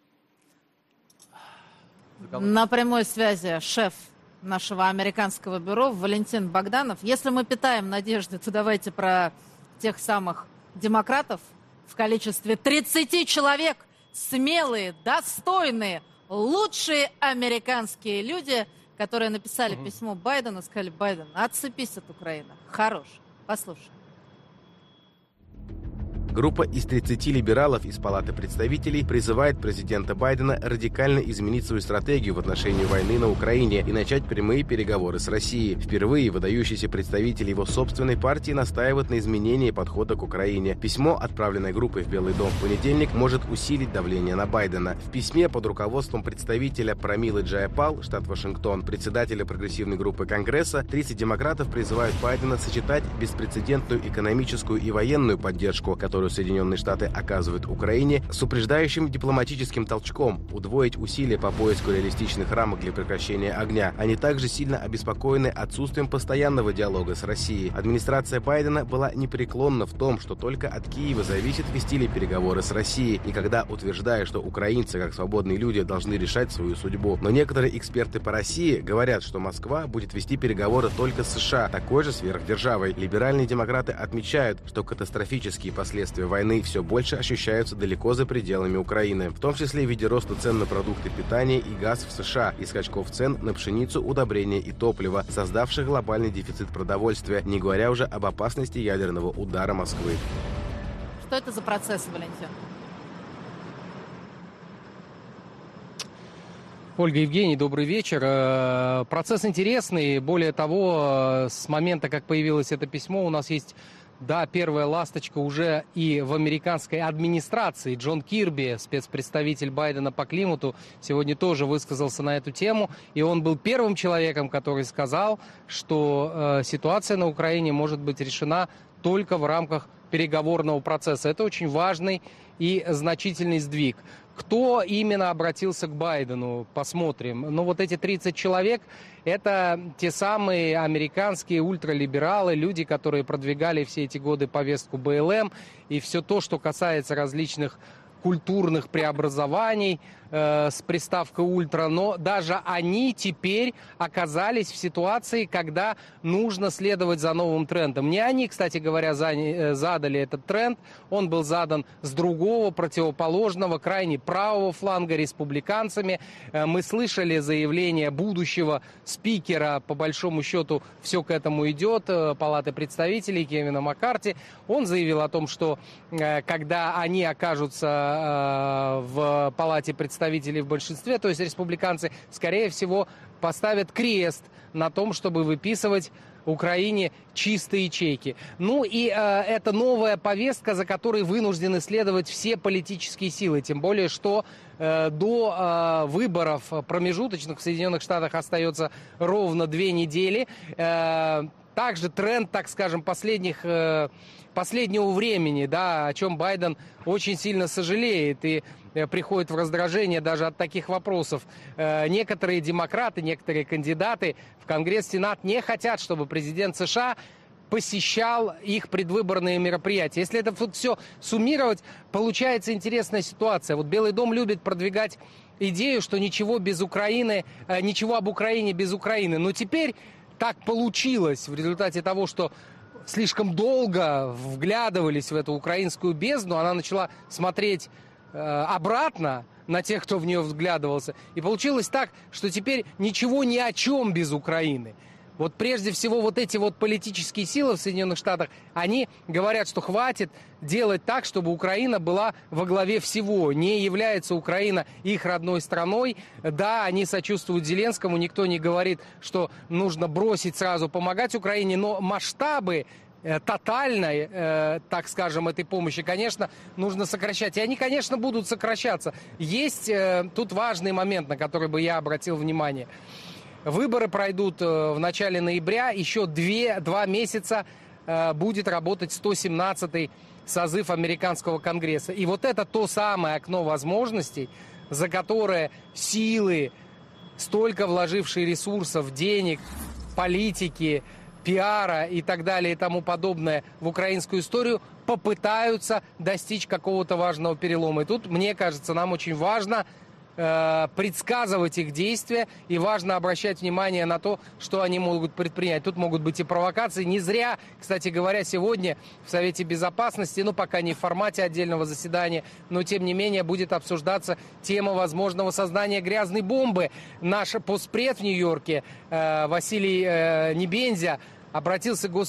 D: На прямой связи шеф нашего американского бюро Валентин Богданов. Если мы питаем надежды, то давайте про тех самых демократов в количестве 30 человек. Смелые, достойные, лучшие американские люди, которые написали письмо Байдену, сказали: Байден, отцепись от Украины. Хорош. Послушай.
T: Группа из 30 либералов из Палаты представителей призывает президента Байдена радикально изменить свою стратегию в отношении войны на Украине и начать прямые переговоры с Россией. Впервые выдающийся представитель его собственной партии настаивает на изменении подхода к Украине. Письмо, отправленное группой в Белый дом в понедельник, может усилить давление на Байдена. В письме под руководством представителя Прамилы Джаяпал, штат Вашингтон, председателя прогрессивной группы Конгресса, 30 демократов призывают Байдена сочетать беспрецедентную экономическую и военную поддержку, которую Соединенные Штаты оказывают Украине, с упреждающим дипломатическим толчком, удвоить усилия по поиску реалистичных рамок для прекращения огня. Они также сильно обеспокоены отсутствием постоянного диалога с Россией. Администрация Байдена была непреклонна в том, что только от Киева зависит, вести ли переговоры с Россией, и когда утверждает, что украинцы, как свободные люди, должны решать свою судьбу. Но некоторые эксперты по России говорят, что Москва будет вести переговоры только с США, такой же сверхдержавой. Либеральные демократы отмечают, что катастрофические последствия войны все больше ощущаются далеко за пределами Украины, в том числе в виде роста цен на продукты питания и газ в США и скачков цен на пшеницу, удобрения и топливо, создавших глобальный дефицит продовольствия, не говоря уже об опасности ядерного удара Москвы.
D: Что это за процесс, Валентин?
E: Ольга, Евгений, добрый вечер. Процесс интересный. Более того, с момента, как появилось это письмо, у нас есть, да, первая ласточка уже и в американской администрации. Джон Кирби, спецпредставитель Байдена по климату, сегодня тоже высказался на эту тему. И он был первым человеком, который сказал, что ситуация на Украине может быть решена только в рамках переговорного процесса. Это очень важный и значительный сдвиг. Кто именно обратился к Байдену, посмотрим. Ну, вот эти 30 человек – это те самые американские ультралибералы, люди, которые продвигали все эти годы повестку БЛМ и все то, что касается различных культурных преобразований с приставкой «ультра», но даже они теперь оказались в ситуации, когда нужно следовать за новым трендом. Не они, кстати говоря, задали этот тренд, он был задан с другого, противоположного, крайне правого фланга республиканцами. Мы слышали заявление будущего спикера, по большому счету все к этому идет, Палаты представителей Кевина Маккарти. Он заявил о том, что когда они окажутся в Палате представителей в большинстве, то есть республиканцы, скорее всего, поставят крест на том, чтобы выписывать Украине чистые чеки. Ну и это новая повестка, за которой вынуждены следовать все политические силы. Тем более, что до выборов промежуточных в Соединенных Штатах остается ровно 2 недели. Также тренд, так скажем, последнего времени, да, о чем Байден очень сильно сожалеет и приходит в раздражение даже от таких вопросов. Некоторые демократы, некоторые кандидаты в Конгресс, Сенат не хотят, чтобы президент США посещал их предвыборные мероприятия. Если это вот все суммировать, получается интересная ситуация. Вот Белый дом любит продвигать идею, что ничего без Украины, ничего об Украине без Украины. Но теперь так получилось в результате того, что слишком долго вглядывались в эту украинскую бездну, она начала смотреть обратно на тех, кто в нее вглядывался. И получилось так, что теперь ничего ни о чем без Украины. Вот прежде всего вот эти вот политические силы в Соединенных Штатах, они говорят, что хватит делать так, чтобы Украина была во главе всего. Не является Украина их родной страной. Да, они сочувствуют Зеленскому, никто не говорит, что нужно бросить сразу помогать Украине, но масштабы тотальной, так скажем, этой помощи, конечно, нужно сокращать. И они, конечно, будут сокращаться. Есть тут важный момент, на который бы я обратил внимание. Выборы пройдут в начале ноября, еще 2 месяца будет работать 117-й созыв американского Конгресса. И вот это то самое окно возможностей, за которое силы, столько вложившие ресурсов, денег, политики, пиара и так далее и тому подобное в украинскую историю, попытаются достичь какого-то важного перелома. И тут, мне кажется, нам очень важно предсказывать их действия, и важно обращать внимание на то, что они могут предпринять. Тут могут быть и провокации. Не зря, кстати говоря, сегодня в Совете Безопасности, ну пока не в формате отдельного заседания, но тем не менее будет обсуждаться тема возможного создания грязной бомбы. Наш постпред в Нью-Йорке Василий Небензя обратился к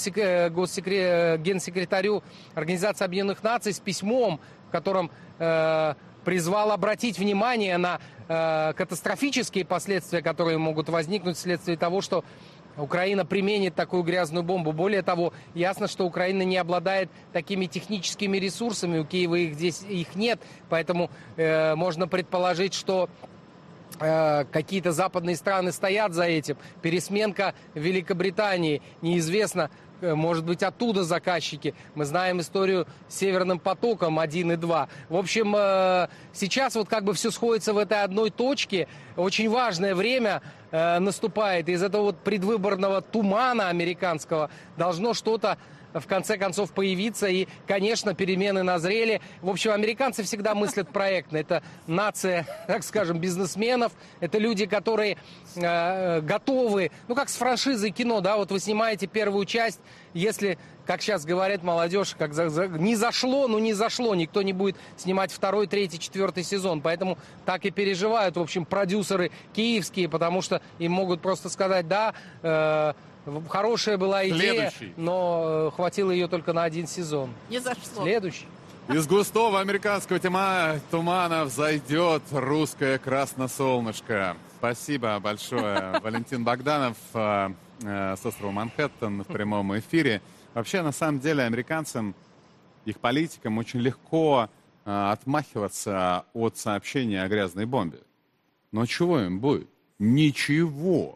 E: генсекретарю Организации Объединенных Наций с письмом, в котором призвал обратить внимание на катастрофические последствия, которые могут возникнуть вследствие того, что Украина применит такую грязную бомбу. Более того, ясно, что Украина не обладает такими техническими ресурсами, у Киева их нет, поэтому можно предположить, что какие-то западные страны стоят за этим. Пересменка в Великобритании, неизвестно, может быть, оттуда заказчики. Мы знаем историю с Северным потоком 1 и 2. В общем, сейчас вот как бы все сходится в этой одной точке. Очень важное время наступает. Из этого вот предвыборного тумана американского должно что-то в конце концов появиться. И, конечно, перемены назрели. В общем, американцы всегда мыслят проектно. Это нация, так скажем, бизнесменов. Это люди, которые готовы, ну, как с франшизой кино, да, вот вы снимаете первую часть, если, как сейчас говорят молодежь, как не зашло, ну не зашло, никто не будет снимать 2, 3, 4 сезон. Поэтому так и переживают, в общем, продюсеры киевские, потому что им могут просто сказать, да, хорошая была идея, но хватило ее только на 1 сезон.
D: Не зашло.
E: Следующий.
A: Из густого американского тумана взойдет русское красносолнышко. Спасибо большое, Валентин Богданов с острова Манхэттен в прямом эфире. Вообще, на самом деле, американцам, их политикам очень легко отмахиваться от сообщения о грязной бомбе. Но чего им будет? Ничего.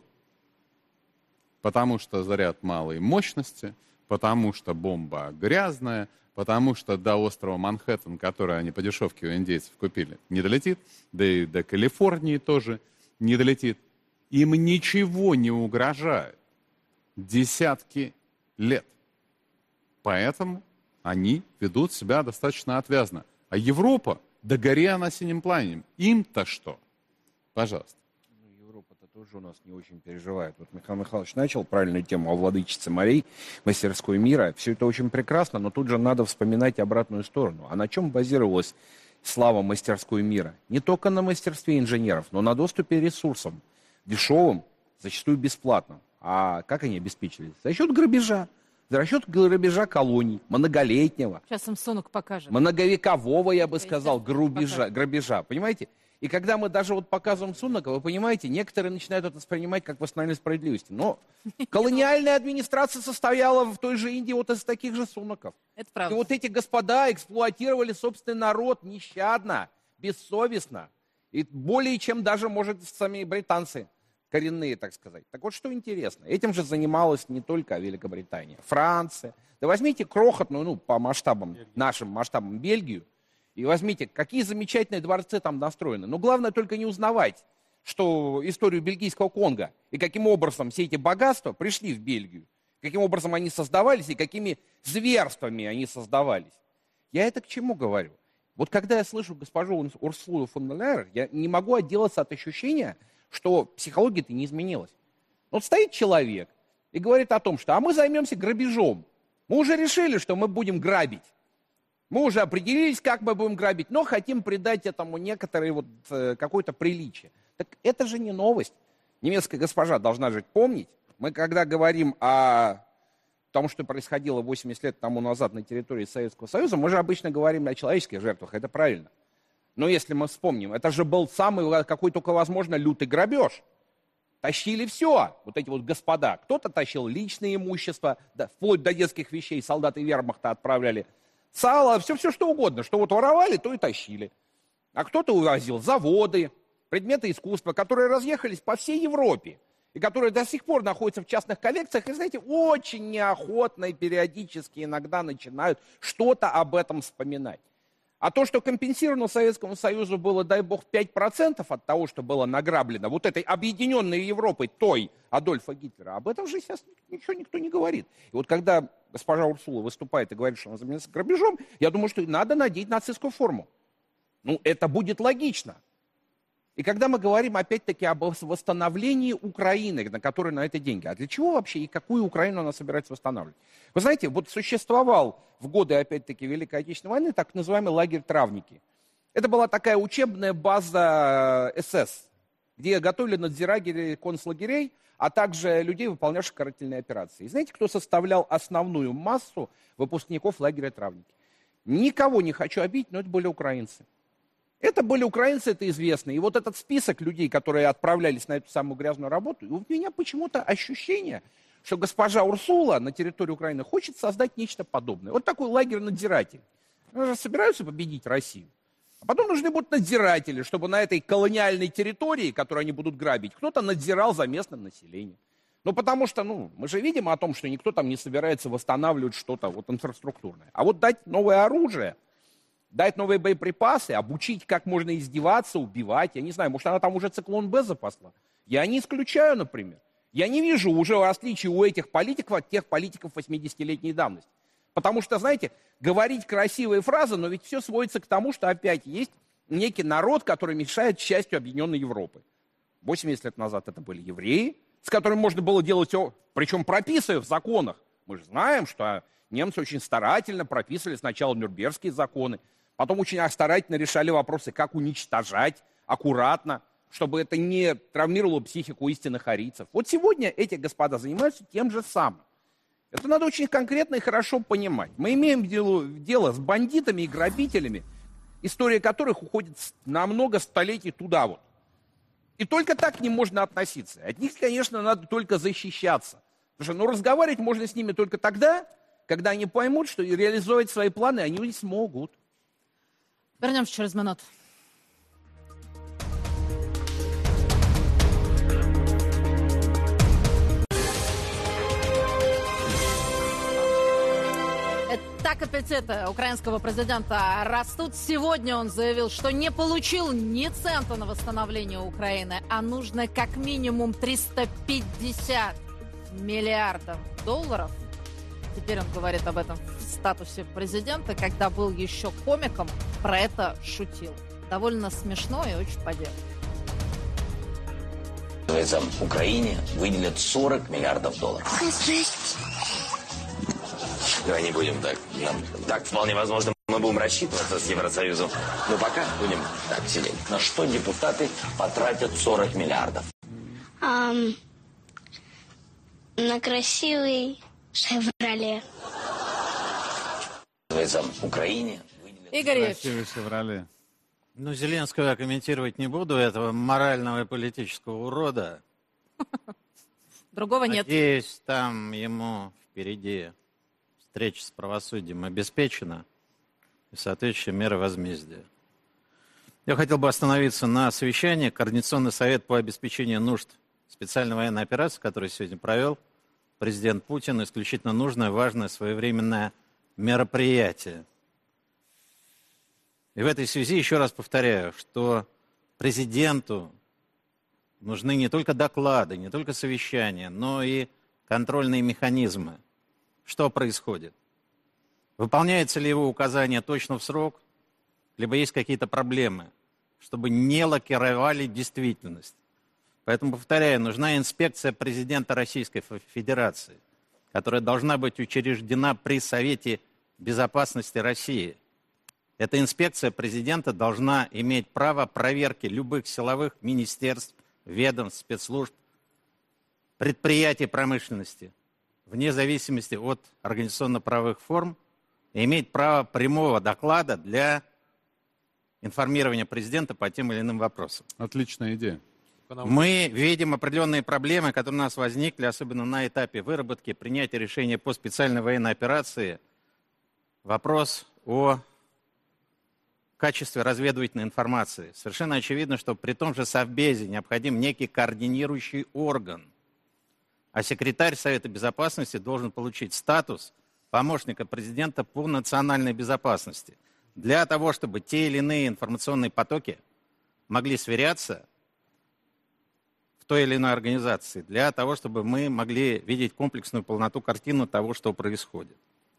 A: Потому что заряд малой мощности, потому что бомба грязная, потому что до острова Манхэттен, который они по дешевке у индейцев купили, не долетит, да и до Калифорнии тоже не долетит. Им ничего не угрожает десятки лет. Поэтому они ведут себя достаточно отвязно. А Европа, да гори она синим пламенем. Им-то что? Пожалуйста.
F: Европа-то тоже у нас не очень переживает. Вот Михаил Михайлович начал правильную тему о владычице морей, мастерской мира. Все это очень прекрасно, но тут же надо вспоминать обратную сторону. А на чем базировалась слава мастерской мира? Не только на мастерстве инженеров, но на доступе к ресурсам. Дешевым, зачастую бесплатным. А как они обеспечились? За счет грабежа. За счет грабежа колоний, многолетнего.
D: Сейчас Самсонов покажет.
F: Многовекового, я бы сказал, грабежа. Понимаете? И когда мы даже вот показываем Сунака, вы понимаете, некоторые начинают это воспринимать как восстановление справедливости. Но колониальная администрация состояла в той же Индии вот из таких же Сунаков.
D: Это правда.
F: И вот эти господа эксплуатировали собственный народ нещадно, бессовестно. И более чем даже, может, сами британцы. Коренные, так сказать. Так вот, что интересно, этим же занималась не только Великобритания, Франция. Да возьмите крохотную, ну, по масштабам, нашим масштабам Бельгию, и возьмите, какие замечательные дворцы там настроены. Но главное только не узнавать, что историю бельгийского Конго, и каким образом все эти богатства пришли в Бельгию, каким образом они создавались, и какими зверствами они создавались. Я это к чему говорю? Вот когда я слышу госпожу Урсулу фон дер Ляйен, я не могу отделаться от ощущения, что психология-то не изменилась. Вот стоит человек и говорит о том, что мы займемся грабежом. Мы уже решили, что мы будем грабить. Мы уже определились, как мы будем грабить, но хотим придать этому некоторое вот какое-то приличие. Так это же не новость. Немецкая госпожа должна же помнить. Мы когда говорим о том, что происходило 80 лет тому назад на территории Советского Союза, мы же обычно говорим о человеческих жертвах. Это правильно. Но если мы вспомним, это же был самый, какой только возможно, лютый грабеж. Тащили все, вот эти вот господа. Кто-то тащил личное имущество, да, вплоть до детских вещей, солдаты вермахта отправляли. Сало, все что угодно. Что вот воровали, то и тащили. А кто-то увозил заводы, предметы искусства, которые разъехались по всей Европе. И которые до сих пор находятся в частных коллекциях. И, знаете, очень неохотно и периодически иногда начинают что-то об этом вспоминать. А то, что компенсировано Советскому Союзу было, дай бог, 5% от того, что было награблено вот этой объединенной Европой, той Адольфа Гитлера, об этом же сейчас ничего никто не говорит. И вот когда госпожа Урсула выступает и говорит, что она занимается грабежом, я думаю, что надо надеть нацистскую форму. Ну, это будет логично. И когда мы говорим, опять-таки, об восстановлении Украины, на которой на это деньги, а для чего вообще и какую Украину она собирается восстанавливать? Вы знаете, вот существовал в годы, опять-таки, Великой Отечественной войны так называемый лагерь «Травники». Это была такая учебная база СС, где готовили надзирателей концлагерей, а также людей, выполнявших карательные операции. И знаете, кто составлял основную массу выпускников лагеря Травники? Никого не хочу обидеть, но это были украинцы. Это были украинцы, это известно. И вот этот список людей, которые отправлялись на эту самую грязную работу, и у меня почему-то ощущение, что госпожа Урсула на территории Украины хочет создать нечто подобное. Вот такой лагерь надзирателей. Они же собираются победить Россию. А потом нужны будут надзиратели, чтобы на этой колониальной территории, которую они будут грабить, кто-то надзирал за местным населением. Ну, потому что, мы же видим о том, что никто там не собирается восстанавливать что-то вот инфраструктурное. А вот дать новое оружие, дать новые боеприпасы, обучить, как можно издеваться, убивать. Я не знаю, может, она там уже циклон Б запасла. Я не исключаю, например. Я не вижу уже отличий у этих политиков от тех политиков 80-летней давности. Потому что, знаете, говорить красивые фразы, но ведь все сводится к тому, что опять есть некий народ, который мешает счастью объединенной Европы. 80 лет назад это были евреи, с которыми можно было делать все, причем прописывая в законах. Мы же знаем, что немцы очень старательно прописывали сначала нюрнбергские законы, потом очень старательно решали вопросы, как уничтожать аккуратно, чтобы это не травмировало психику истинных арийцев. Вот сегодня эти господа занимаются тем же самым. Это надо очень конкретно и хорошо понимать. Мы имеем дело с бандитами и грабителями, история которых уходит на много столетий туда вот. И только так к ним можно относиться. От них, конечно, надо только защищаться. Потому что разговаривать можно с ними только тогда, когда они поймут, что реализовать свои планы они не смогут.
D: Вернемся через минуту. Так аппетиты украинского президента растут. Сегодня он заявил, что не получил ни цента на восстановление Украины, а нужно как минимум 350 миллиардов долларов. Теперь он говорит об этом в статусе президента. Когда был еще комиком, про это шутил. Довольно смешно и очень по делу.
N: Украине выделят 40 миллиардов долларов. Давай не будем так. Так вполне возможно, мы будем рассчитываться с Евросоюзом. Но пока будем так сидеть. На что депутаты потратят 40 миллиардов?
O: На красивый «Шевроле».
N: Украине.
D: Игорь Ильич.
A: Красивый «Шевроле».
W: Ну, Зеленского я комментировать не буду, этого морального и политического урода.
D: Другого нет.
W: Надеюсь, там ему впереди встреча с правосудием обеспечена и соответствующие меры возмездия. Я хотел бы остановиться на совещании. Координационный совет по обеспечению нужд специальной военной операции, который сегодня провел президент Путин, исключительно нужное, важное, своевременное мероприятие. И в этой связи еще раз повторяю, что президенту нужны не только доклады, не только совещания, но и контрольные механизмы. Что происходит? Выполняется ли его указание точно в срок, либо есть какие-то проблемы, чтобы не лакировали действительность. Поэтому, повторяю, нужна инспекция президента Российской Федерации, которая должна быть учреждена при Совете Безопасности России. Эта инспекция президента должна иметь право проверки любых силовых министерств, ведомств, спецслужб, предприятий промышленности, вне зависимости от организационно-правовых форм, и иметь право прямого доклада для информирования президента по тем или иным вопросам.
A: Отличная идея.
W: Мы видим определенные проблемы, которые у нас возникли, особенно на этапе выработки, принятия решения по специальной военной операции. Вопрос о качестве разведывательной информации. Совершенно очевидно, что при том же Совбезе необходим некий координирующий орган. А секретарь Совета Безопасности должен получить статус помощника президента по национальной безопасности. Для того, чтобы те или иные информационные потоки могли сверяться в той или иной организации, для того, чтобы мы могли видеть комплексную полноту картину того, что происходит.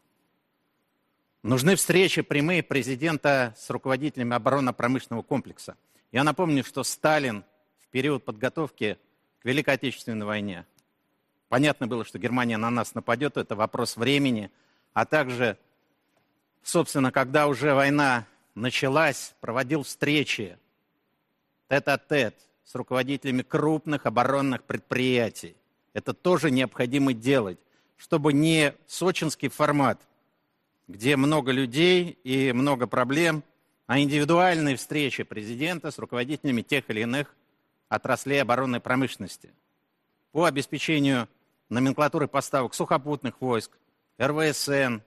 W: Нужны встречи прямые президента с руководителями оборонно-промышленного комплекса. Я напомню, что Сталин в период подготовки к Великой Отечественной войне, понятно было, что Германия на нас нападет, это вопрос времени, а также, собственно, когда уже война началась, проводил встречи тет-а-тет с руководителями крупных оборонных предприятий. Это тоже необходимо делать, чтобы не сочинский формат, где много людей и много проблем, а индивидуальные встречи президента с руководителями тех или иных отраслей оборонной промышленности по обеспечению номенклатуры поставок сухопутных войск, РВСН,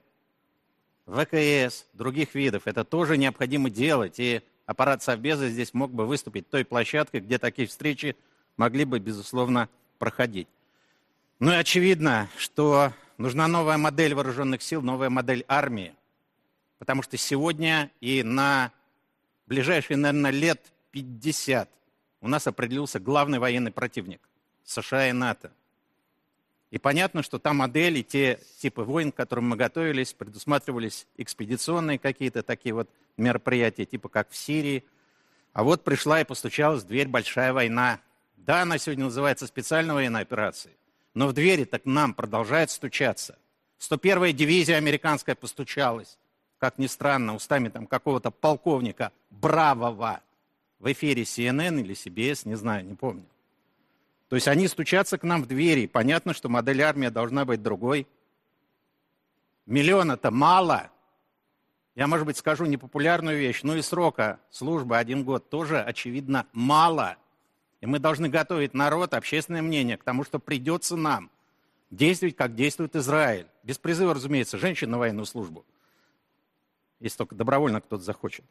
W: ВКС, других видов. Это тоже необходимо делать, и аппарат Совбеза здесь мог бы выступить той площадкой, где такие встречи могли бы, безусловно, проходить. Ну и очевидно, что нужна новая модель вооруженных сил, новая модель армии, потому что сегодня и на ближайшие, наверное, лет 50 у нас определился главный военный противник – США и НАТО. И понятно, что та модель и те типы войн, к которым мы готовились, предусматривались экспедиционные какие-то такие вот мероприятия, типа как в Сирии. А вот пришла и постучалась в дверь большая война. Да, она сегодня называется специальной военной операцией, но в двери так нам продолжает стучаться. 101-я дивизия американская постучалась, как ни странно, устами там какого-то полковника бравого в эфире CNN или CBS, не знаю, не помню. То есть они стучатся к нам в двери. Понятно, что модель армии должна быть другой. Миллиона-то мало. Я, может быть, скажу непопулярную вещь, но и срока службы 1 год тоже, очевидно, мало. И мы должны готовить народ, общественное мнение к тому, что придется нам действовать, как действует Израиль. Без призыва, разумеется, женщин на военную службу. Если только добровольно кто-то захочет.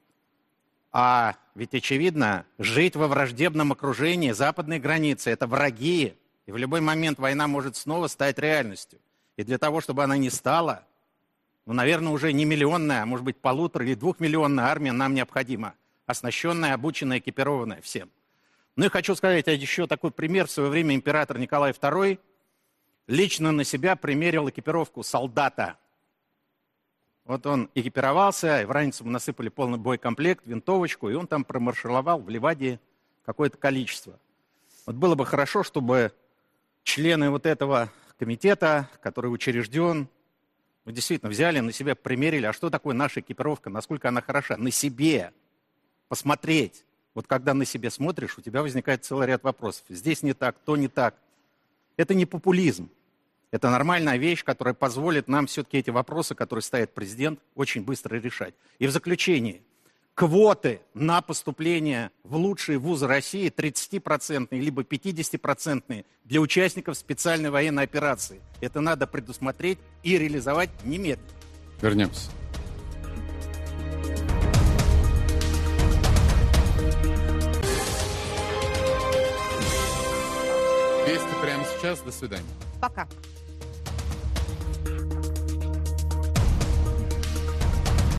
W: А ведь, очевидно, жить во враждебном окружении, западной границы – это враги. И в любой момент война может снова стать реальностью. И для того, чтобы она не стала, ну, наверное, уже не миллионная, а может быть 1,5- или 2-миллионная армия нам необходима. Оснащенная, обученная, экипированная всем. Ну и хочу сказать еще такой пример. В свое время император Николай II лично на себя примерил экипировку солдата. Вот он экипировался, и в ранец ему насыпали полный боекомплект, винтовочку, и он там промаршировал в Ливадии какое-то количество. Вот было бы хорошо, чтобы члены вот этого комитета, который учрежден, вот действительно взяли на себя, примерили, а что такое наша экипировка, насколько она хороша, на себе посмотреть. Вот когда на себе смотришь, у тебя возникает целый ряд вопросов. Здесь не так, то не так. Это не популизм. Это нормальная вещь, которая позволит нам все-таки эти вопросы, которые ставит президент, очень быстро решать. И в заключении, квоты на поступление в лучшие вузы России 30% либо 50% для участников специальной военной операции. Это надо предусмотреть и реализовать немедленно.
A: Вернемся. Вести прямо сейчас. До свидания.
D: Пока.